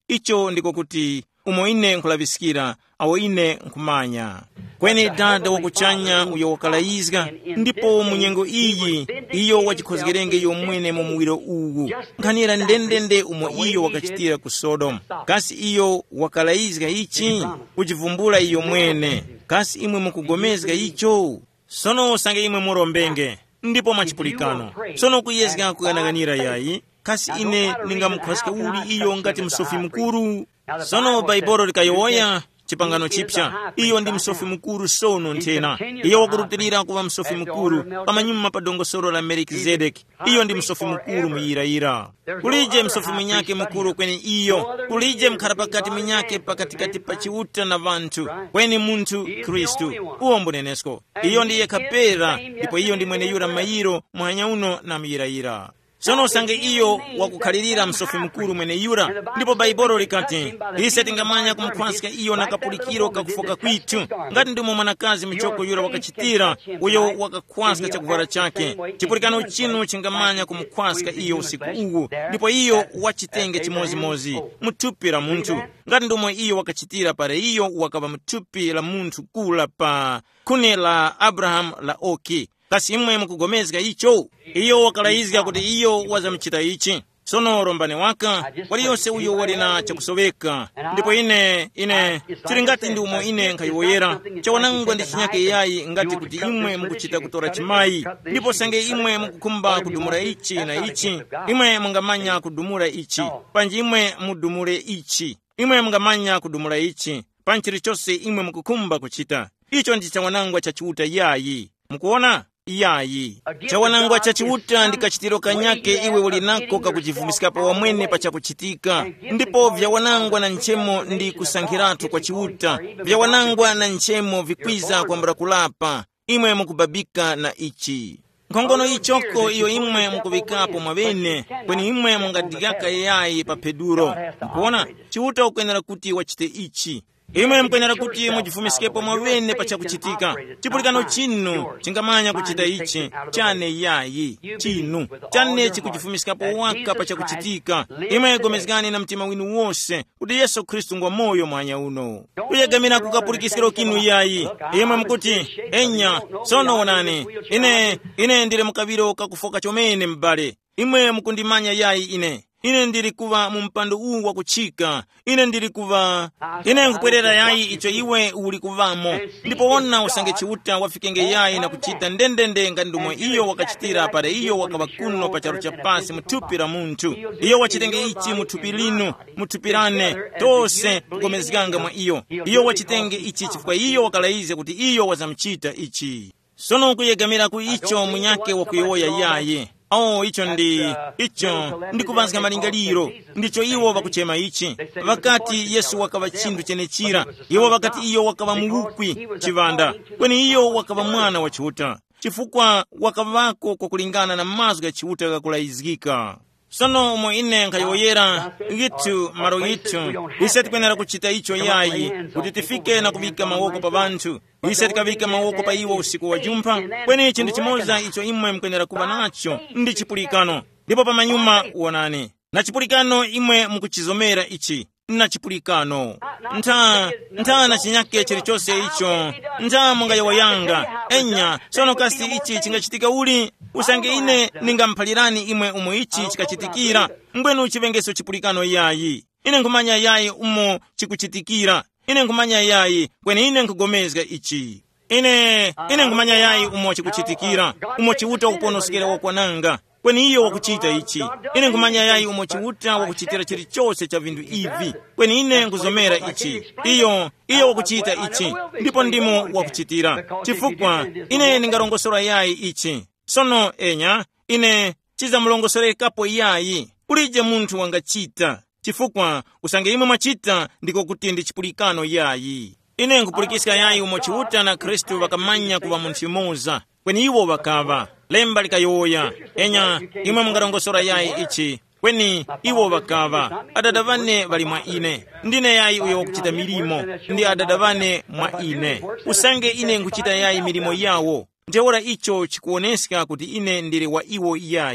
icho ndiko kuti umo ine nkulavisikira awo ine nkumanya kweni dada wakuchanya uyo wakalayizika ndipo munyengo iyi iyo wachikhozgerenge yomwene mu muwiro uwu nkhanira ndendende umo iyo wakachitira ku Sodomu. Kasi iyo wakalayizika ichi kuchivumbula iyo mwene, kasi imwe mukugomezga icho sono sange imwe murombenge ndipo machipulikano sono kuyezga kuyanaganira yayi. Kasi ine ningamukhwasike uli iyo ngati msofi mukuru. Sono Baibolo likayowoya chipangano chipya iyo ndi msofi mukuru sono nthena iyo wakurutirira kuva msofi mukuru pamanyuma pa dongosolo la Melkizedeki. Iyo ndi msofi mukuru muyirayira. Kulije msofi mwenyake mukuru kweni iyo kulije mkhala pakati mwenyake pakatikati pa chiuta na vanthu kweni munthu Khristu uwombo nenesko. Iyo ndiye kapera ndipo iyo ndi mwene yura mayiro mwanya uno na muyirayira. Sono sange iyo wakukhalirira msofi mukuru mwene yura ndipo Baibolo likati ise tingamanya kumukhwasika iyo na kapulikiro kakufoka kwitu ngati ndimo mwanakazi michoko yura wakachitira uyo wakakhwasika chakuvala chake. Chipulikano chinu chingamanya kumukhwasika iyo usiku uwu ndipo iyo wachitenge chimozimozi muthupi la munthu ngati ndimo iyo wakachitira pare iyo wakava muthupi la munthu kula pa khuni la Abrahamu la Oki. Kasi imwe mukugomezga icho iyo wakalayizika kuti iyo wazamchita ichi. Sono rombane waka waliyonse uyo walina chakusoveka ndipo ine ine chilingati ndi umo ine nkhayiwoyera chawanangwa ndi chinyake yayi ngati kuti imwe mukuchita kutora chimayi ndipo sange imwe mukukhumba kudumula ichi na ichi imwe mungamanya kudumula ichi panji imwe mudumule ichi imwe mungamanya kudumula ichi panchiri chose imwe mukukhumba kuchita. Icho ndi chawanangwa chachiuta yayi. Mukuona yayi chawanangwa chachiuta ndikachitiro kanyake iwe ulinako kakuchivumisika pa wamwene pachakuchitika ndipo vyawanangwa na nchemo ndi kusankhiratu kwa chiuta vyawanangwa na nchemo vikwiza kwambira kulapa imwe mukubabika na ichi nkhongono ichoko iyo imwe mukubikapo mwabene kweni imwe mungadigaka yayi pa peduro. Mukuona chiuta ukwenera kuti wachite ichi imwe mkwenera kuti muchifumisikepo mwawene pachakuchitika. Chipulikano chinu chingamanya kuchita ichi chane yayi chinu chane chikuchifumisikapo waka pachakuchitika. Imwe gomezgani na mtima winu wose kuti Yesu Khristu ngwa moyo mwanya uno kuyegamira kukapulikisikiro kinu yayi. Imwe mkuti enya sono onani ine ine ndile mukaviro kakufoka chomene mbale. Imwe mukundimanya yayi ine ine ndiri kuva mumpando uwu wakuchika ine ndiri kuva ine nkupwerera yayi icho iwe uli kuvamo ndipo wona usange chiuta wafikenge yayi na kuchita ndendende ngati ndomwe iyo wakachitira pare iyo wakava kuno pa charo cha pasi muthupi la munthu iyo wachitenge ichi muthupi linu muthupirane tose kugomezganga mwa iyo iyo wachitenge ichi chifukwa iyo wakalayize kuti iyo wazamchita ichi. Sono kuyegamira ku icho munyake wakuyoya yayi. Oh, icho ndi icho ndikuvanzika malingaliro ndicho iwo vakuchema ichi vakati Yesu wakava chinthu chenechira iwo vakati iyo wakava mulukwi chivanda kweni iyo wakava mwana wa chiuta chifukwa wakavako kwa kulingana na mazwi ya chiuta kakulayizikika. Sono umo ine nkhayoyera gitu maro gitu ise tikwenera kuchita icho yayi kuti tifike na kuvika mawoko pa vanthu ise tikavika mawoko pa iwo usiku wa jumpa kweni ichi ndi chimoza icho imwe mkwenera kuva nacho ndi chipulikano ndipo pamanyuma uonani na chipulikano imwe mukuchizomera ichi na chipulikano nta nta na chinyake chilichonse icho nta mungayewa yanga enya sono kasi ichi chingachitika uli usange ine ningamphalirani imwe umo ichi chikachitikira mbwenu chivengeso chipulikano yayi ine nkumanya yayi umo chikuchitikira ine nkumanya yayi kweni ine nkugomezga ichi ine ine nkumanya yayi umo chikuchitikira umo chiuta ukuponosekera wakwananga kweni iyo wakuchita ichi ine nkumanya yayi umo chiuta wakuchitira chilichonse cha vindu ivi kweni ine nkuzomera ichi iyo iyo wakuchita ichi ndipo ndimo wakuchitira chifukwa ine ningarongosora yayi ichi. Sono enya ine chizamulongosorekapo yayi ulije munthu wangachita chifukwa usange imwe mwachita ndiko kuti ndi chipulikano yayi. Ine nkupulikisika yayi umo chiuta na Khristu vakamanya kuva munthu moza kweni iwo vakava lemba likayoya enya imwe mungarongosora yayi ichi kweni iwo vakava adadavane vali mwa ine ndine yayi uyo wakuchita milimo ndi adadavane mwa ine usange ine nkuchita yayi milimo yawo ndiora icho chikuoneseka kuti ine ndiri wa iwo yayi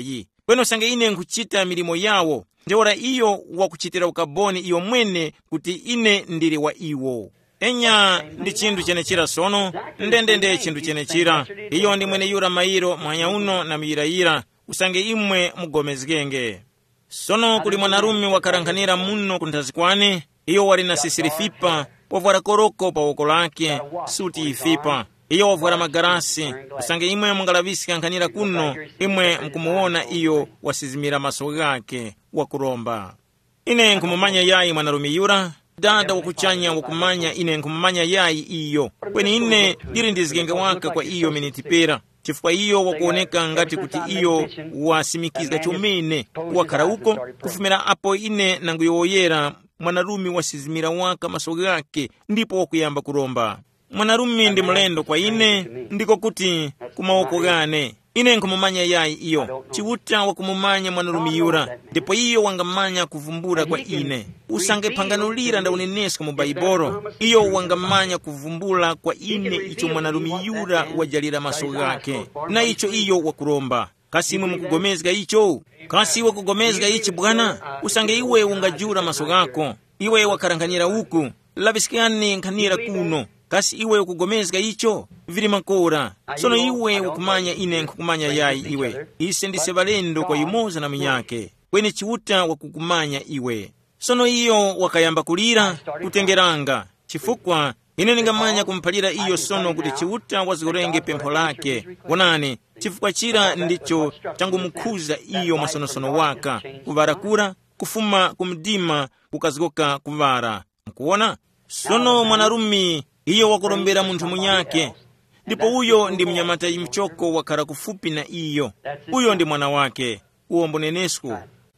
bwino sange ine nkuchita milimo yawo, ndi ora iyo wakuchitira ukaboni iyo mwene kuti ine ndili wa iwo. Enya ndi chinthu chenechira sono, ndendende chinthu chenechira. Iyo ndi mwene yura mairo mwanya uno na miyirayira, usange imwe mugomezgenge. Sono kuli mwanarume wakarankanira muno kunthazi kwane, iyo wali na sisirifipa, wavwara koroko pa woko lake, suti ifipa. Iyo wavwara magarasi, usange imwe mungalavisi kankanira kuno, imwe mkumuona iyo wasizimira maso gake wakuromba. Ine nkumumanya yayi mwanarume yura, dada wakuchanya wakumanya ine nkumumanya yayi iyo. Kweni ine diri ndizigenge waka kwa iyo minitipera. Chifukwa iyo wakuoneka ngati kuti iyo wasimikiza chomene wakara uko, kufumira apo ine nanguyoyera mwanarumi wasizimira waka maso gake ndipo wakuyamba kuromba. Mwanarumi ndi mlendo kwa ine, ndiko kuti kumaoko gane. Ine nkumumanya yayi iyo, chiwuta wakumumanya mwanarumi yura, ndipo iyo wangamanya kuvumbura kwa ine. Usange panganulira nda unenesko mu Baibolo, iyo wangamanya kuvumbula kwa ine icho mwanarumi yura wajalira maso gake, na icho iyo wakuromba. Kasi imwe mukugomezga icho? Kasi iwe kugomezga ichi bwana? Usange iwe ungajura maso gako, iwe wakarankanira uku, labisikani nkanira kuno. Kasi iwe ukugomezga icho? Vili makora. Sono iwe ukumanya ine nkukumanya yayi iwe. Ise ndise balendo kwa yumoza na minyake. Kweni chiwuta wakukumanya iwe. Sono iyo wakayamba kulira, kutengeranga. Chifukwa, ine ningamanya kumpalira iyo sono kuti chiwuta wazigorenge pempho lake. Wonani, chifukwa chira ndicho changu mukhuza iyo masonosono waka. Kuvara kura, kufuma kumdima, kukazigoka kuvara. Mkuona? Sono mwanarumi iyo wakurombera munthu munyake, ndipo uyo ndi mnyamata imchoko wakara kufupi na iyo. Uyo ndi mwana wake, uwo mbonenesku.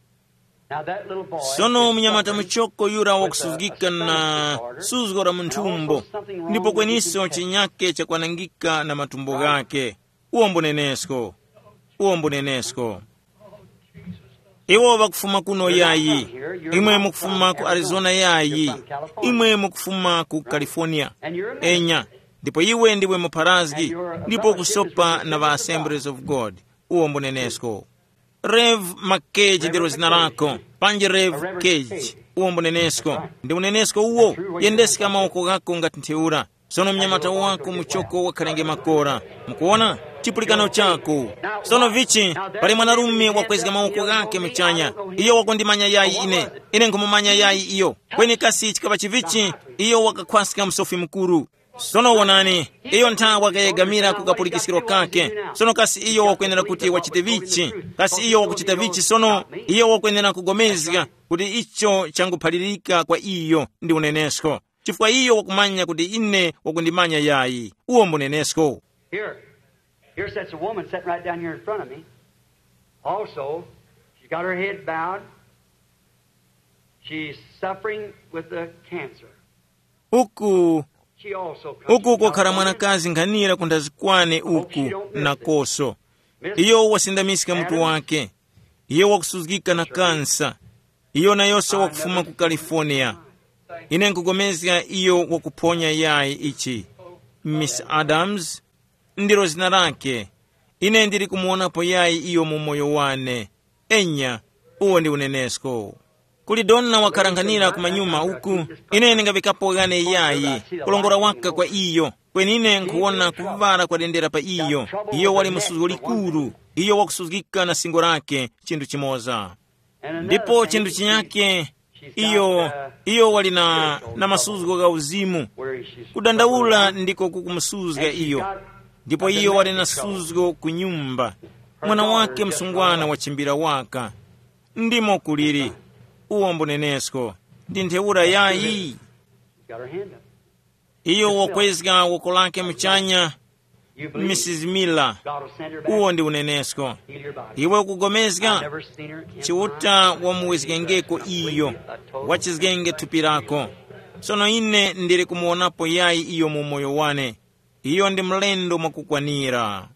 Sono mnyamata mchoko yura wakusuzgika na suzgora munthumbo, ndipo kweniso chinyake chakwanangika na matumbo gake. Uwo mbonenesko, uwo mbonenesko. Iwo wakufuma kuno yayi, imwe mukufuma ku Arizona yayi, imwe mukufuma ku California. Enya, ndipo iwe ndiwe muparazgi, ndipo kusopa na va Assemblies of God. Uwo mbonenesko. Rev Makeji ndiro zina lako, panje Rev Keji. Uwo mbonenesko. Ndi unenesko uwo, yendesika maoko gako ngati ntheura. Sono mnyamata wako mchoko wakarenge makora. Mkuona? Chipulikano chako. Sono vichi, pali mwanarume wakwezga maoko gake mchanya. Iyo wakondimanya yayi ine, ine nkumumanya yayi iyo. Kweni kasi chikaba chivichi, iyo wakakwasika msofi mkuru. Sono wonani, iyo nta wakayegamira kukapulikisikiro kake. Sono kasi iyo wakwenera kuti wachite vichi. Kasi iyo wakuchita vichi sono, iyo wakwenera kugomezga kuti icho changu palirika kwa iyo ndi unenesko. Chifukwa iyo wakumanya kuti ine wakundimanya yayi. Uwo mbonenesko. Here, here sits a woman sitting right down here in front of me. Also, she's got her head bowed. She's suffering with the cancer. Uku, She also comes uku from kukhala California. mwanakazi nkhanira kundazikwane uku na koso. Iyo wasindamisika mutu wake. Iyo wakusuzgika na kansa. Iyo na yose wakufuma ku California. Ine nkugomezga iyo wakuponya yayi ichi. Miss Adams, ndiro zina lake. Ine ndiri kumuonapo yayi iyo mu moyo wane. Enya, uwo ndi unenesko. Kuli donna wakarankanira kumanyuma uku, ine ningavikapo gane yayi, kulongora waka kwa iyo. Kweni ine nkuona kuvara kwa dendera pa iyo. Iyo wali musuzo likuru. Iyo wakusuzgika na singo lake, chindu chimoza. Ndipo chindu chinyake, iyo, iyo wali na, na masuzgo ga uzimu. Kudandaula ndiko kukumusuzga iyo. Ndipo iyo wali na suzgo kunyumba. Mwana wake msungwana wachimbira waka. Ndimo kuliri. Uwo mbonenesko. Ndi ntheura yayi. Iyo wakwezga woko lake mchanya. Missus Miller. Uwo ndi unenesko. Iwe kugomezga. Chiuta wamuwezgengeko iyo. Wachizgenge tupirako. Sono ine ndiri kumuonapo yayi iyo mu moyo wane. Iyo ndi mlendo mwakukwanira.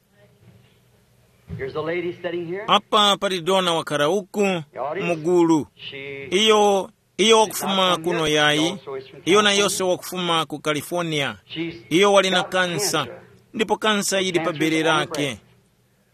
Apa pali dona wakara uku mugulu. Iyo iyo wakufuma kuno yayi. Iyo na yose wakufuma ku California. Iyo wali na kansa. Ndipo kansa ili pa bere lake.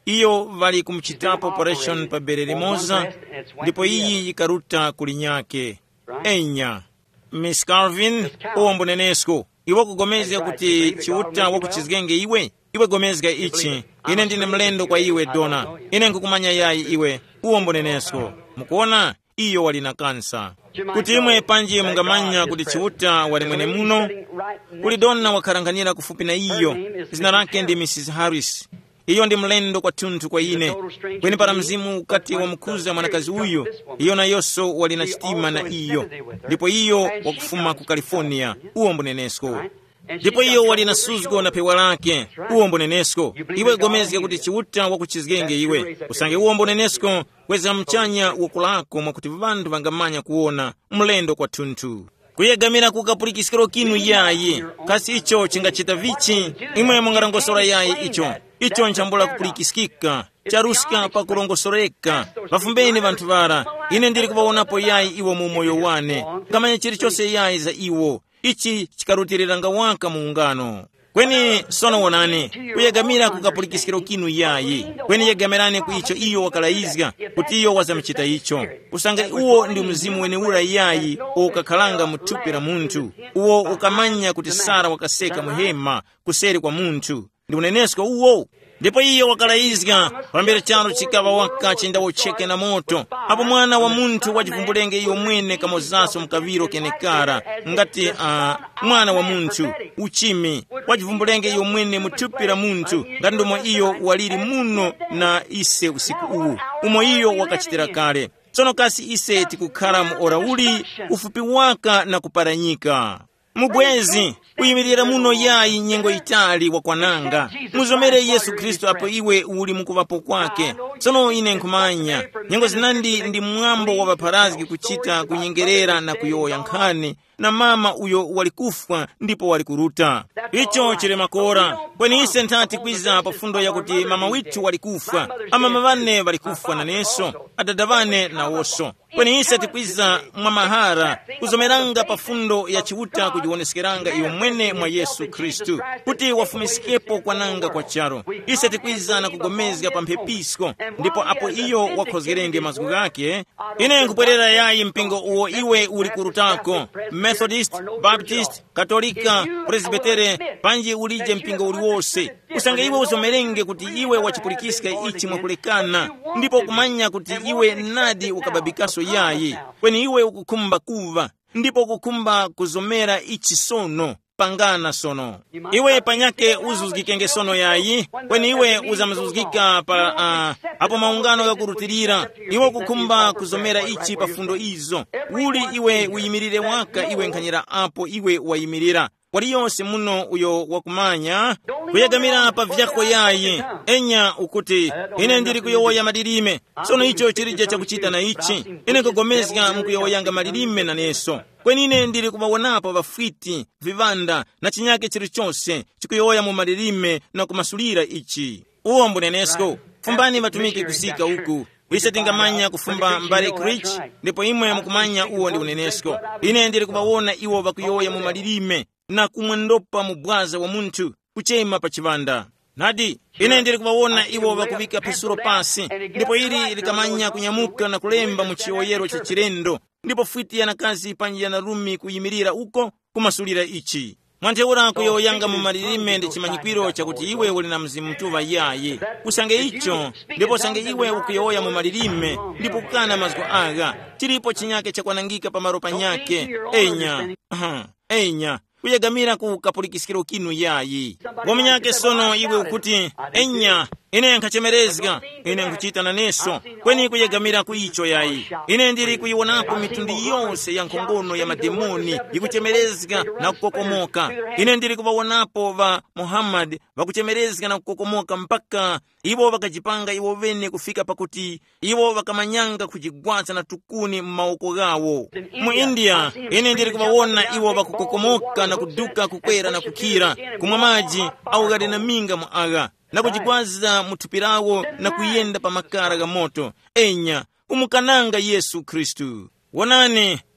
iyo vali kumuchitapo operation pa bere limoza, ndipo iyi ikaruta kulinyake. Enya Miss Calvin uombo nenesko iwe kugomezga kuti chiuta wakuchizgenge iwe iwe gomezga ichi ine ndine mlendo kwa iwe dona ine nkukumanya yayi iwe uombo nenesko. Mukuona iyo walina kansa kuti imwe panji mungamanya kuti chiuta wali mwene muno kuli dona wakharanganira kufupi na iyo. Zina lake ndi Missus Harris. Iyo ndi mlendo kwa tuntu kwa ine kweni para mzimu kati wa mkuza mwanakazi uyo. Iyo na yoso walina chitima na iyo, ndipo iyo wakufuma ku California uombo nenesko. Ndipo iyo walina suzgo na pewa lake uombo nenesko. Iwe gomezga kuti chiuta wakuchizgenge iwe usange uombo nenesko kweza mchanya wakulako mwakuti vandu vangamanya kuona mlendo kwa tuntu kuyegamira kukapulikisikiro kinu yayi kasi icho chingachita vichi imwe mungarongosora yayi icho icho nchambula kupulikisikika charuska pa kurongosoreka vafumbeni vantu vara ine ndiri kuvaonapo yayi iwo mu moyo wane ngamanya chiri chose yayi za iwo ichi chikarutirira waka muungano kweni sono wonani kuyegamira kukapulikisikiro kinu yayi kweni yegamirane kuicho iyo wakalaizga kuti iyo wazamchita icho usanga uwo ndi mzimu wene ura yayi ukakhalanga mutupira muntu uwo ukamanya kuti Sara wakaseka muhema kuseri kwa muntu ndi unenesko uwo. Ndipo iyo wakalaizga pambere chano chikava waka chindawo cheke na moto apo mwana wa muntu wachivumbulenge iyo mwene kamozaso mkaviro kenekara ngati uh, mwana wa muntu uchimi wachivumbulenge iyo mwene mutupira muntu ngati ndomo iyo waliri muno na ise usiku uwu umo iyo wakachitira kale tsono kasi ise tikukhala mu ora uli ufupi waka na kuparanyika mubwezi kuyimirira muno yayi nyengo itali wakwananga muzomere Yesu Kristo apo iwe uli mukuvapo kwake. Tsono ine nkumanya nyengo zinandi ndi mwambo wa vaparazgi kuchita kunyengerera na kuyoya nkhani na mama uyo walikufa ndipo walikuruta icho chile makora kweni ise ntati kwiza pafundo yakuti mama witu walikufa amama vane walikufa na neso adada vane na woso kweni ise tikwiza mwamahara kuzomeranga pafundo ya chiuta kujionesekeranga iyo mwene mwa Yesu Kristu kuti wafumisikepo kwananga kwa charo ise tikwiza na kugomezga pampepisko ndipo apo iyo wakhozgerenge mazgu gake ine nkupwerera yayi mpingo uwo iwe ulikurutako Methodist, Baptist, Katolika, Presbytere, panji ulije mpingo uliwose usange iwe uzomerenge kuti iwe wachipulikisika ichi mwakulekana ndipo kumanya kuti iwe nadi ukababikaso yayi kweni iwe ukukumba kuva ndipo kukumba kuzomera ichi sono pangana sono iwe panyake uzuzgikenge sono yayi kweni iwe uzamuzuzgika pa uh, apo maungano ya kurutirira iwe kukumba kuzomera ichi pafundo izo uli iwe uyimirire waka iwe nkanyira apo iwe wayimirira wali yonse muno uyo wakumanya kuyegamira pa vyako yayi enya ukuti ine ndiri kuyowoya madirime sono icho chirija chakuchita na ichi ine kugomezga mkuyowoyanga madirime na neso kweni ine ndiri kubawonapo vafwiti vivanda na chinyake chiri chonse chikuyowoya mu madirime na kumasulira ichi uombo nenesko fumbani vatumike kusika uku ise tingamanya kufumba mbale Creek ndipo imwe mukumanya uwo ndi unenesko ine ndiri kubawona iwo vakuyowoya mu madirime na kumwendopa mubwaza wa muntu kuchema pa chivanda nadi ine ndiri kubawona iwo vakuvika pesuro pasi ndipo ili likamanya kunyamuka na kulemba mu chiyoyero cha chirendo ndipo fwiti yana kazi panji yana rumi kuyimirira uko kumasulira ichi mwanteura kuyoyanga mu madirime ndi chimanyikwiro chakuti iwe uli na mzimu mtuva yaye usange icho ndipo sange iwe ukuyoya mu madirime ndipo kukana mazgo aga chilipo chinyake chakwanangika pa maropa nyake enya aha enya kuyegamira ku kapulikisikiro kinu yayi wamanyake sono iwe ukuti enya ine nkachemerezga ine nkuchita na neso kweni kuyegamira ku icho yayi ine ndiri kuyiwonapo mitundi yonse ya nkongono ya mademoni ikuchemerezga na kukokomoka ine ndiri kuvawonapo va Muhammad vakuchemerezga na kukokomoka mpaka iwo vakajipanga iwo vene kufika pakuti iwo vakamanyanga kujigwaza na tukuni mmaoko gawo mu India ine ndiri kuvawona iwo vakukokomoka na kuduka kukwera na kukira kumwa maji au gade na minga mu aga na kujigwaza mutupirawo na kuyenda pa makara ga moto enya umukananga Yesu Kristu wonani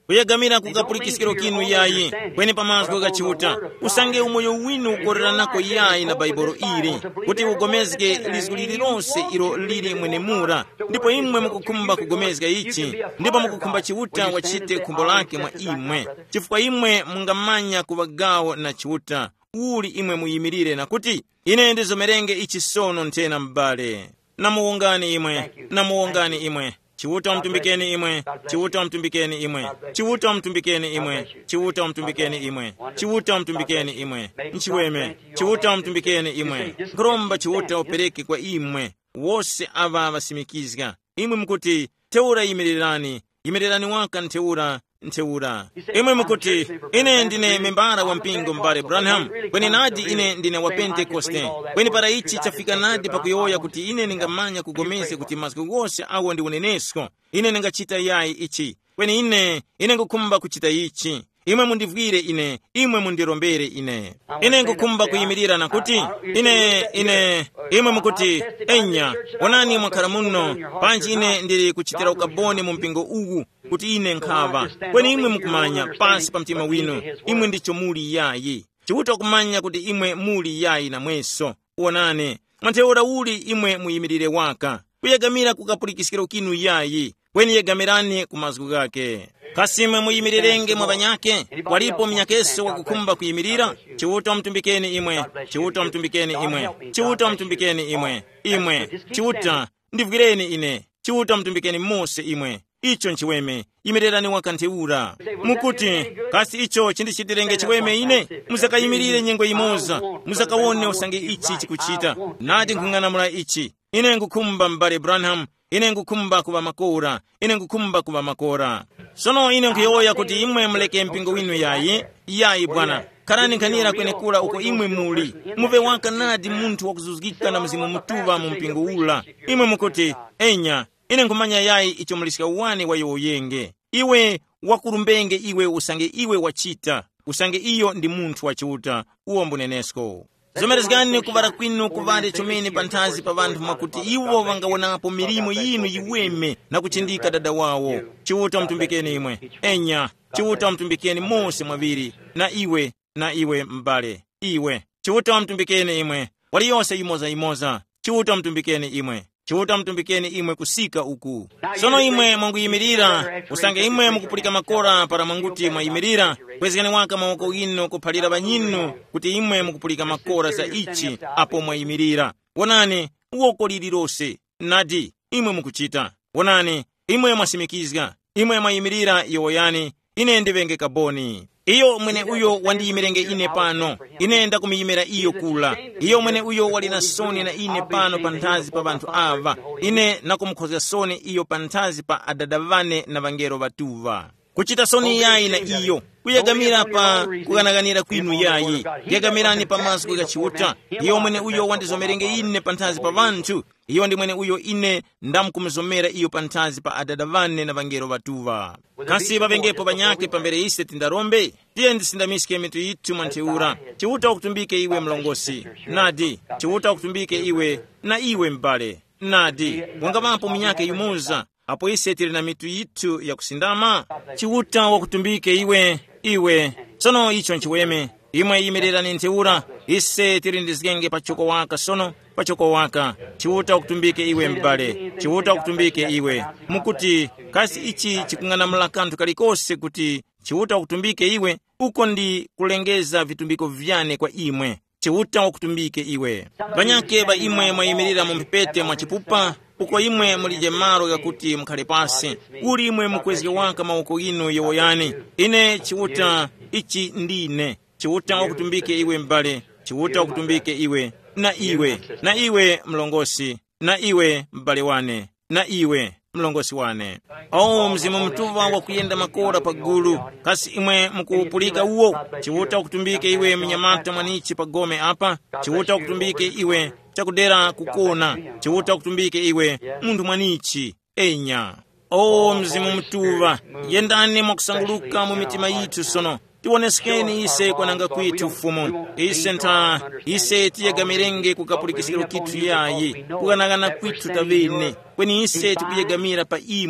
kuyegamira kukapulikisikiro kinu yayi kweni pamaso kachiuta usange umoyo winu ukorera nako yayi na baibolo ili kuti ugomezge lizu lililonse ilo lili mwenemura ndipo imwe mukukumba kugomezga ichi ndipo mukukumba chiuta wachite kumbo lake mwa imwe chifukwa imwe mungamanya kubagawo na chiuta uli imwe muyimirire na kuti ine ndizomerenge ichi sono ntena mbale namuungani imwe namuungani imwe chiuta mtumbikeni imwe chiuta mtumbikeni imwe chiuta mtumbikeni imwe chiuta mtumbikeni imwe chiuta mtumbikeni imwe nchiweme chiuta mtumbikeni imwe nkromba chiuta upereke kwa imwe wose ava vasimikizga imwe mkuti teura yimirirani yimirirani waka nteura nteura imwe mkuti ine ndine membara wa mpingo mbale Branham kweni nadi ine ndine wa Pentekoste kweni para ichi chafika nadi pakuyoya kuti ine ningamanya kugomeze kuti masiku gose awo ndi unenesko ine ningachita yayi ichi kweni ine ine ngukumba kuchita ichi imwe mundivwire ine imwe mundirombere ine ine ngukumba kuyimirira na kuti ine ine imwe mukuti enya onani mwakhala muno panji ine ndiri kuchitira ukaboni mu mpingo uwu kuti ine nkhava kweni imwe mukumanya pansi pa mtima winu imwe ndicho muli yayi chiuta kumanya kuti imwe muli yayi na mweso onani mwantheura uli imwe muyimirire waka kuyegamira kukapulikisikiro kinu yayi kweni yegamirani kumazgu gake kasimwe muyimirerenge mwa banyake walipo mnyakeso wa kukumba kuyimirira chiuta mtumbikeni imwe chiuta mtumbikeni imwe chiuta mtumbikeni imwe imwe chiuta ndivugireni ine chiuta mtumbikeni mose imwe icho nchiweme yimirerani wakantheura mukuti kasi icho chindichitirenge chiweme ine muzakayimirire nyengo imoza muzakawone usange ichi chikuchita nadi nkung'anamula ichi ine ngukumba mbale Branham ine ngukumba kuva makora ine ngukumba kuva makora sono ine nkuyoya kuti imwe muleke mpingo winu yayi yayi bwana karani nkanira kwene kula uko imwe muli muve waka nadi muntu wakuzuzgika na mzimu mutuva mu mpingo ula imwe mukuti enya ine nkumanya yayi icho mulisika uwani wa yoyenge iwe wakurumbenge iwe usange iwe wachita usange iyo ndi muntu wachiuta uwo mbunenesko zomerezgani kuvara kwinu kuvare chomene panthazi pa vanthu mwakuti iwo vangawonapo milimo yinu yiweme na kuchindika dada wawo chiuta mtumbikeni imwe enya chiuta mtumbikeni mose mwaviri na iwe na iwe mbale iwe chiuta mtumbikeni imwe wali yonse imoza imoza chiuta mtumbikeni imwe chiuta mtumbikeni imwe kusika uku sono imwe mwanguyimirira usange imwe mukupulika makora para mwanguti mwayimirira kwezekani waka mawoko ino kuphalira banyinu kuti imwe mukupulika makora za ichi apo mwayimirira wonani uwoko lililose nadi imwe mukuchita wonani imwe mwasimikizga imwe mwayimirira yoyani ine ndivenge kaboni iyo mwene uyo wandiyimirenge ine pano ine ndakumiyimira iyo kula iyo mwene uyo walina soni na ine pano panthazi pa vanthu ava ine nakumukhoza soni iyo panthazi pa adadavane na vangelo vatuva kuchita soni yayi na iyo kuyegamira pa kukanaganira kwinu yayi yegamirani pamaso kukachiuta iyo mwene uyo wandizomerenge ine panthazi pa vanthu iyo ndi mwene uyo ine ndamkumizomera iyo panthazi pa adadavane na vangelo vatuva kasi pavengepo panyake pambere ise tindarombe tiye ndisindamiske mitu yitu mwantheura chiuta ukutumbike iwe mlongosi nadi chiuta ukutumbike iwe na iwe mbale nadi wangavapo minyake yumuza apo ise tili na mitu yitu ya kusindama chiuta wakutumbike iwe iwe sono icho nchiweme imwe yimirira ntheura ise tili ndizgenge pachoko waka sono pachoko waka chiuta wakutumbike iwe mbale chiuta wakutumbike iwe mukuti kasi ichi chikung'anamula kanthu kalikose kuti chiuta wakutumbike iwe uko ndi kulengeza vitumbiko vyane kwa imwe chiuta wakutumbike iwe vanyake va imwe mwayimirira mu mpepete mwa chipupa uko imwe mulije maro yakuti mkhale pasi uli imwe mukwezeke waka mawoko ino yowoyani ine chiuta ichi ndine chiuta wakutumbike iwe mbale chiuta wakutumbike iwe na iwe na iwe mlongosi na iwe mbale wane na iwe mlongosi wane o mzimu mtuva wakuyenda makora pagulu kasi imwe mukupulika uwo chiuta wakutumbike iwe mnyamata mwanichi pagome apa chiuta wakutumbike iwe chakudera kukona chiuta wakutumbike iwe munthu mwanichi enya o mzimu mtuva yendani mwakusanguluka mu mitima yitu sono tionesekeni ise kwananga kwitu ufumu ise nta ise tiyegamirenge kukapulikisikiro kitu yayi kukanagana kwitu tavene kweni ise tikuyegamira pa imwe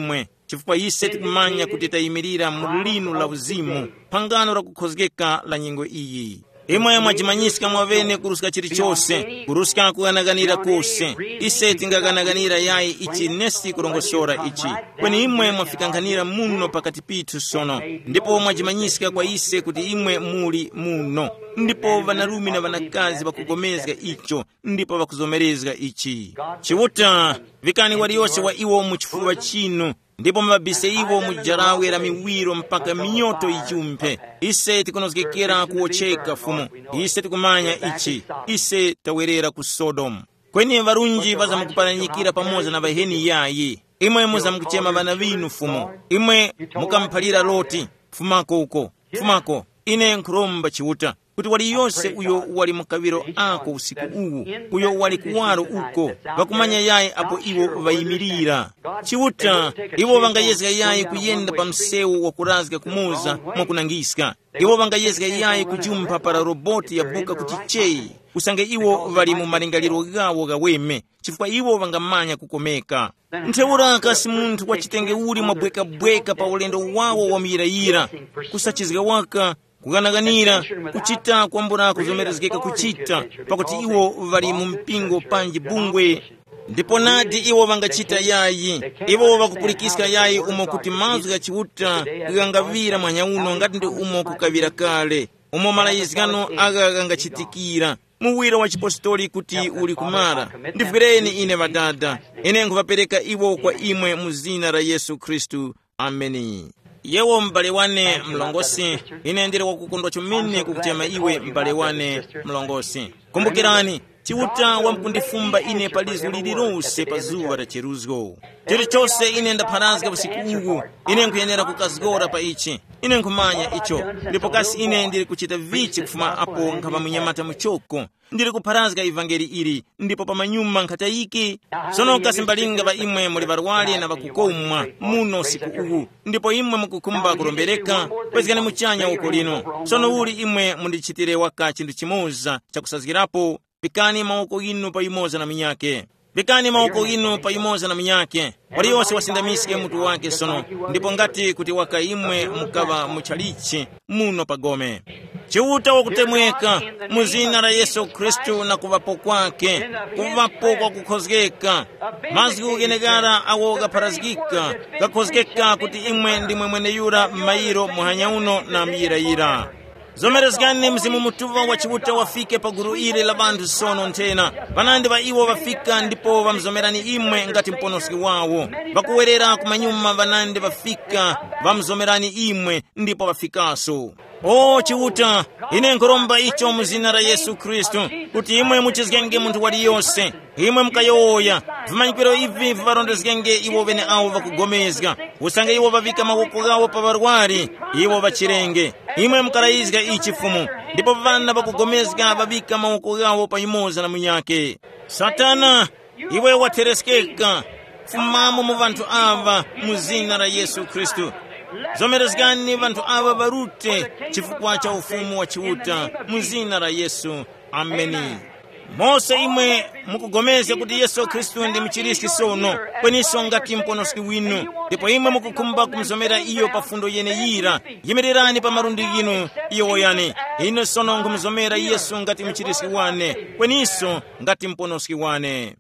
chifukwa ise tikumanya kuti tayimirira mu linu la uzimu, pangano lakukhozekeka la nyengo iyi. Imwe mwachimanyisika mwavene kurusika chilichonse, kurusika kuyanaganira kose. Ise tingakanaganira yayi ichi nesi kulongosora ichi. Kweni imwe mwafikanganira muno pakati pithu sono. Ndipo mwachimanyisika kwa ise kuti imwe muli muno. Ndipo vanarumi na vanakazi bakugomezga icho, ndipo bakuzomerezga ichi. Chiwuta, vikani waliyose wa iwo muchifuwa chinu, ndipo mabise iwo mujarawe la miwiro mpaka minyoto ichumpe. Ise tikunozgekera kuocheka fumu. Ise tikumanya ichi. Ise tawerera ku Sodomu. Kweni varunji vazamukuparanyikira pamoja na vaheni yayi. Imwe muzamukuchema vana vinu fumu. Imwe mukampalira Loti. Fumako uko. Fumako. Ine nkuromba chiwuta. Kuti wali yonse uyo wali mukaviro ako usiku uwu, uyo wali kuwaro uko, vakumanya yayi apo iwo vayimirira. Chiwuta, iwo vangayezga yayi kuyenda pa msewu wa kurazga kumuza mwakunangiska. Iwo vangayezga yayi kujumpa para roboti ya buka kuchicheyi. Usange iwo vali mu malingaliro gawo gaweme, chifukwa iwo vangamanya kukomeka. Ntheura kasi munthu kwa chitenge uli mwabweka-bweka pa ulendo wawo wa miyirayira, kusachizga waka, kuganaganira, kuchita kwambura kuzomerezgeka kuchita, pakuti iwo vali mu mpingo panji bungwe. Ndipo nadi iwo vangachita yayi, iwo vakupulikiska yayi umo kuti mazu ya chiwuta kugangavira mwanya uno ngati ndi umo kukavira kale, umo malayizgano aga gangachitikira. Muwira wa chipostoli kuti uli kumara. Ndifireni ine vadada, ine nkuvapereka iwo kwa imwe muzina la Yesu Kristu. Ameni. Yewo mbale wane mlongosi, ine ndiri wakukundwa chumene kukuchema iwe mbale wane mlongosi. Kumbukirani, chiwuta wamkundifumba ine palizu lililose pa zuwa la cheruzgo. Chilichose ine ndaparazga usiku uwu, ine nkuyenera kukazgora pa ichi. Ine nkumanya icho, ndipo kasi ine ndiri kuchita vichi kufuma apo nkava munyamata muchoko. Ndiri kuparazga evangeli ili, ndipo pa manyuma nkatayiki. Sono kasi mbalinga va imwe muli varwali na vakukomwa muno siku uwu, ndipo imwe mukukumba kulombereka, kwezikani muchanya uko lino. Sono uli imwe mundichitire waka chindu chimoza chakusazgirapo, pikani maoko inu pa imoza na minyake. Pikani maoko inu pa imoza na minyake. Wali yose wasindamiske mutu wake sono, ndipo ngati kuti waka imwe mukava muchalichi muno pagome. Chiwuta wakutemweka muzina la Yesu Kristu na kuvapo kwake, kuvapo kwa kukhozgeka. Mazgu genegara awo gaparazgika, gakhozgeka kuti imwe ndimwe mwene yura mairo muhanya uno na miyirayira. Zomerezgani mzimu mutuva wa chiwuta wafike pa guru ile la bantu sono ntena. Vanandi va iwo vafika ndipo vamzomerani imwe ngati mponoski wawo. Vakuwerera kumanyuma vanandi vafika vamzomerani imwe ndipo vafikaso. O chiwuta, ine nkuromba icho muzina la Yesu Kristu, kuti imwe muchizgenge muntu wali yose, imwe mkayoya, vimanyikiro ivi varondezgenge iwo vene awo vakugomezga, usange iwo vavika mawoko gawo pa varwari, iwo vachirenge, imwe mkarayizga ichi fumu, ndipo vana vakugomezga vavika mawoko gawo pa imoza na munyake. Satana, iwe watereskeka, fumamo mu vantu ava muzina la Yesu Kristu. Zomerezgani vantu ava varute chifukwa cha ufumu wa chiwuta muzina la Yesu. Ameni. Mose imwe mukugomeza kuti Yesu Kristu ndi mchiristi sono, kweniso ngati mponoski winu, ndipo imwe mukukumba kumzomera iyo pafundo yene yira, yimirerani pa marundi yinu iyo woyane. Ino sono ngumzomera Yesu ngati mchiristi wane, kweniso ngati mponoski wane.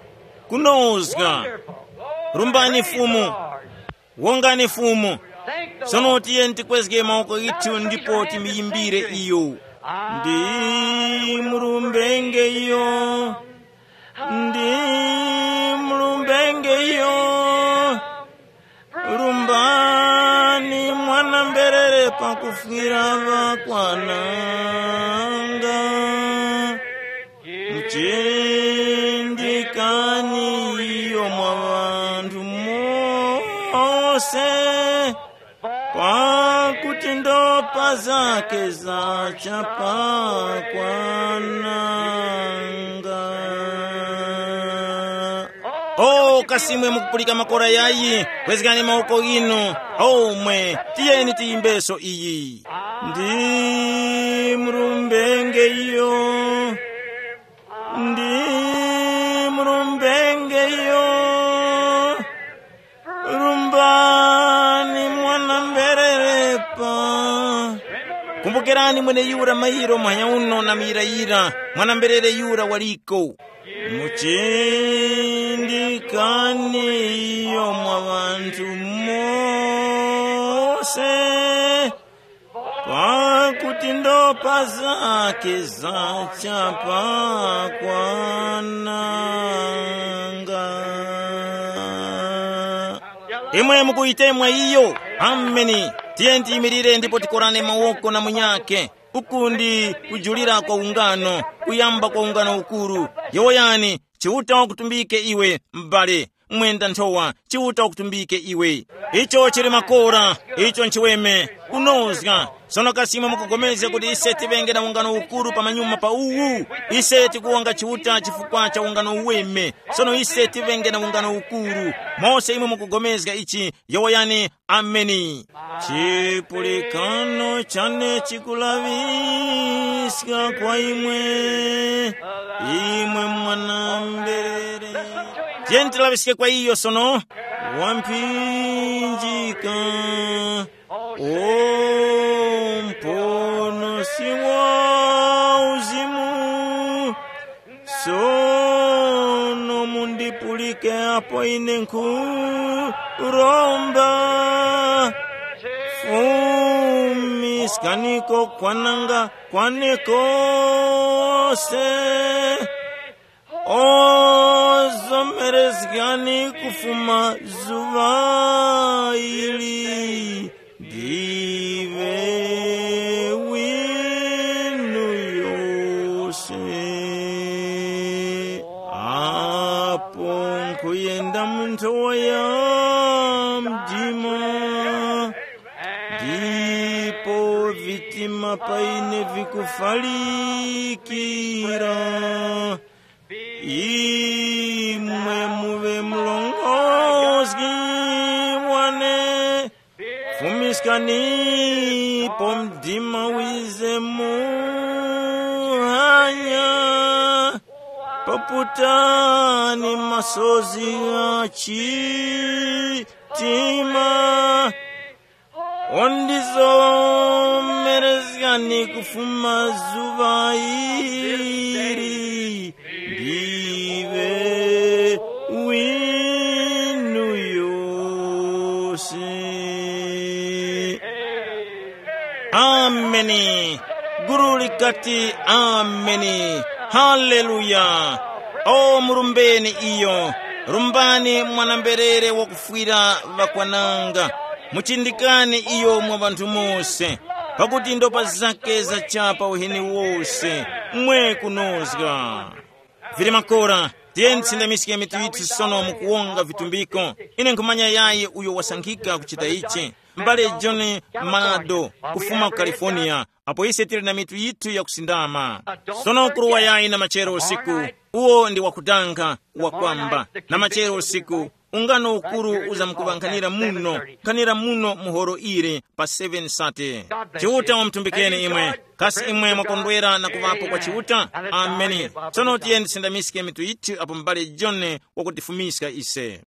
Kunozga. Rumbani fumu. Wongani fumu. Sono tiye ntikwezge maoko itu ndipo timiyimbire iyo. Ndi mrumbenge iyo, ndi mrumbenge iyo, rumbani mwana mberere pakufira vakwananga, mchindikani iyo mwa vantu mose, pakuti ndopa zake zachapa kwananga. Oh, kasimwe mukupulika makora yayi, kwezikani maoko ino, oh mwe, tiyeni tiyimbeso iyi. Ndi mrumbenge iyo, ndi mrumbenge iyo, rumba mukongerani mwene yura mairo mwanya uno na mirayira mwana mberere yura waliko muchindikane iyo mwa vantu mose pakuti ndopa zake zachapa kwananga. Imwe mukuitemwa iyo. Ameni. Tiye tiyimirire ndipo tikorane mawoko na munyake. Ukundi kujulira kwa ungano, kuyamba kwa ungano ukuru. Yoyani, chiuta wakutumbike iwe mbale. Mwenda ntowa, chiuta wakutumbike iwe. Icho chiri makora, icho nchiweme, unozga. Sono kasima mukugomeze kuti iseti venge na ungano ukuru pa manyuma pa uwu. Iseti kuwanga chiuta chifukwa cha ungano uweme. Sono iseti venge na ungano ukuru. Mose imwe mukugomezga ichi, yoyani, ameni. Chipulikano chane chikulaviska kwa imwe. Imwe mwanambere. Tienti lavisike kwa iyo sono. Wampinjika. O mpono siwa uzimu. Sono mundipulike hapo inenku romba. Fumiskaniko kwananga kwaneko se. Ozomerezgani kufuma zuva ili give winu yose. Apo nkuyenda muntowa ya mjima, ndipo vitima paine vikufalikira. Imwe muve mlongozgi wane fumiskani pomdima wize muhanya paputani masozi achitima ondizo merezgani kufuma zuva iri give winu yose. Ameni. Guru likati ameni. Haleluya. O murumbeni iyo. Rumbani mwanamberere wakufwira vakwananga. Muchindikane iyo mwa vantu mose. Pakuti ndopa zake za chapa uhini wose. Mwe kunozga. Vili makora, tieni sindemisikia mitu itu sono mukuonga vitumbiko. Ine nkumanya yaye uyo wasangika kuchita ichi. Mbale Johnny Manado, kufuma California. Apo isetiri na mitu itu ya kusindama. Sono kuruwa yaye na machero usiku. Uo ndi wakudanga, wakwamba. Na machero usiku. Ungano ukuru uza mkubankanira muno. Kanira muno muhoro ire pa seven sate. Chiuta wa mtumbikeni imwe. Kasi imwe makondwera na kuvapo kwa chiuta. Ameni. Sono tiyendi sindamisike mitu itu apo mbale John wakutifumiska ise.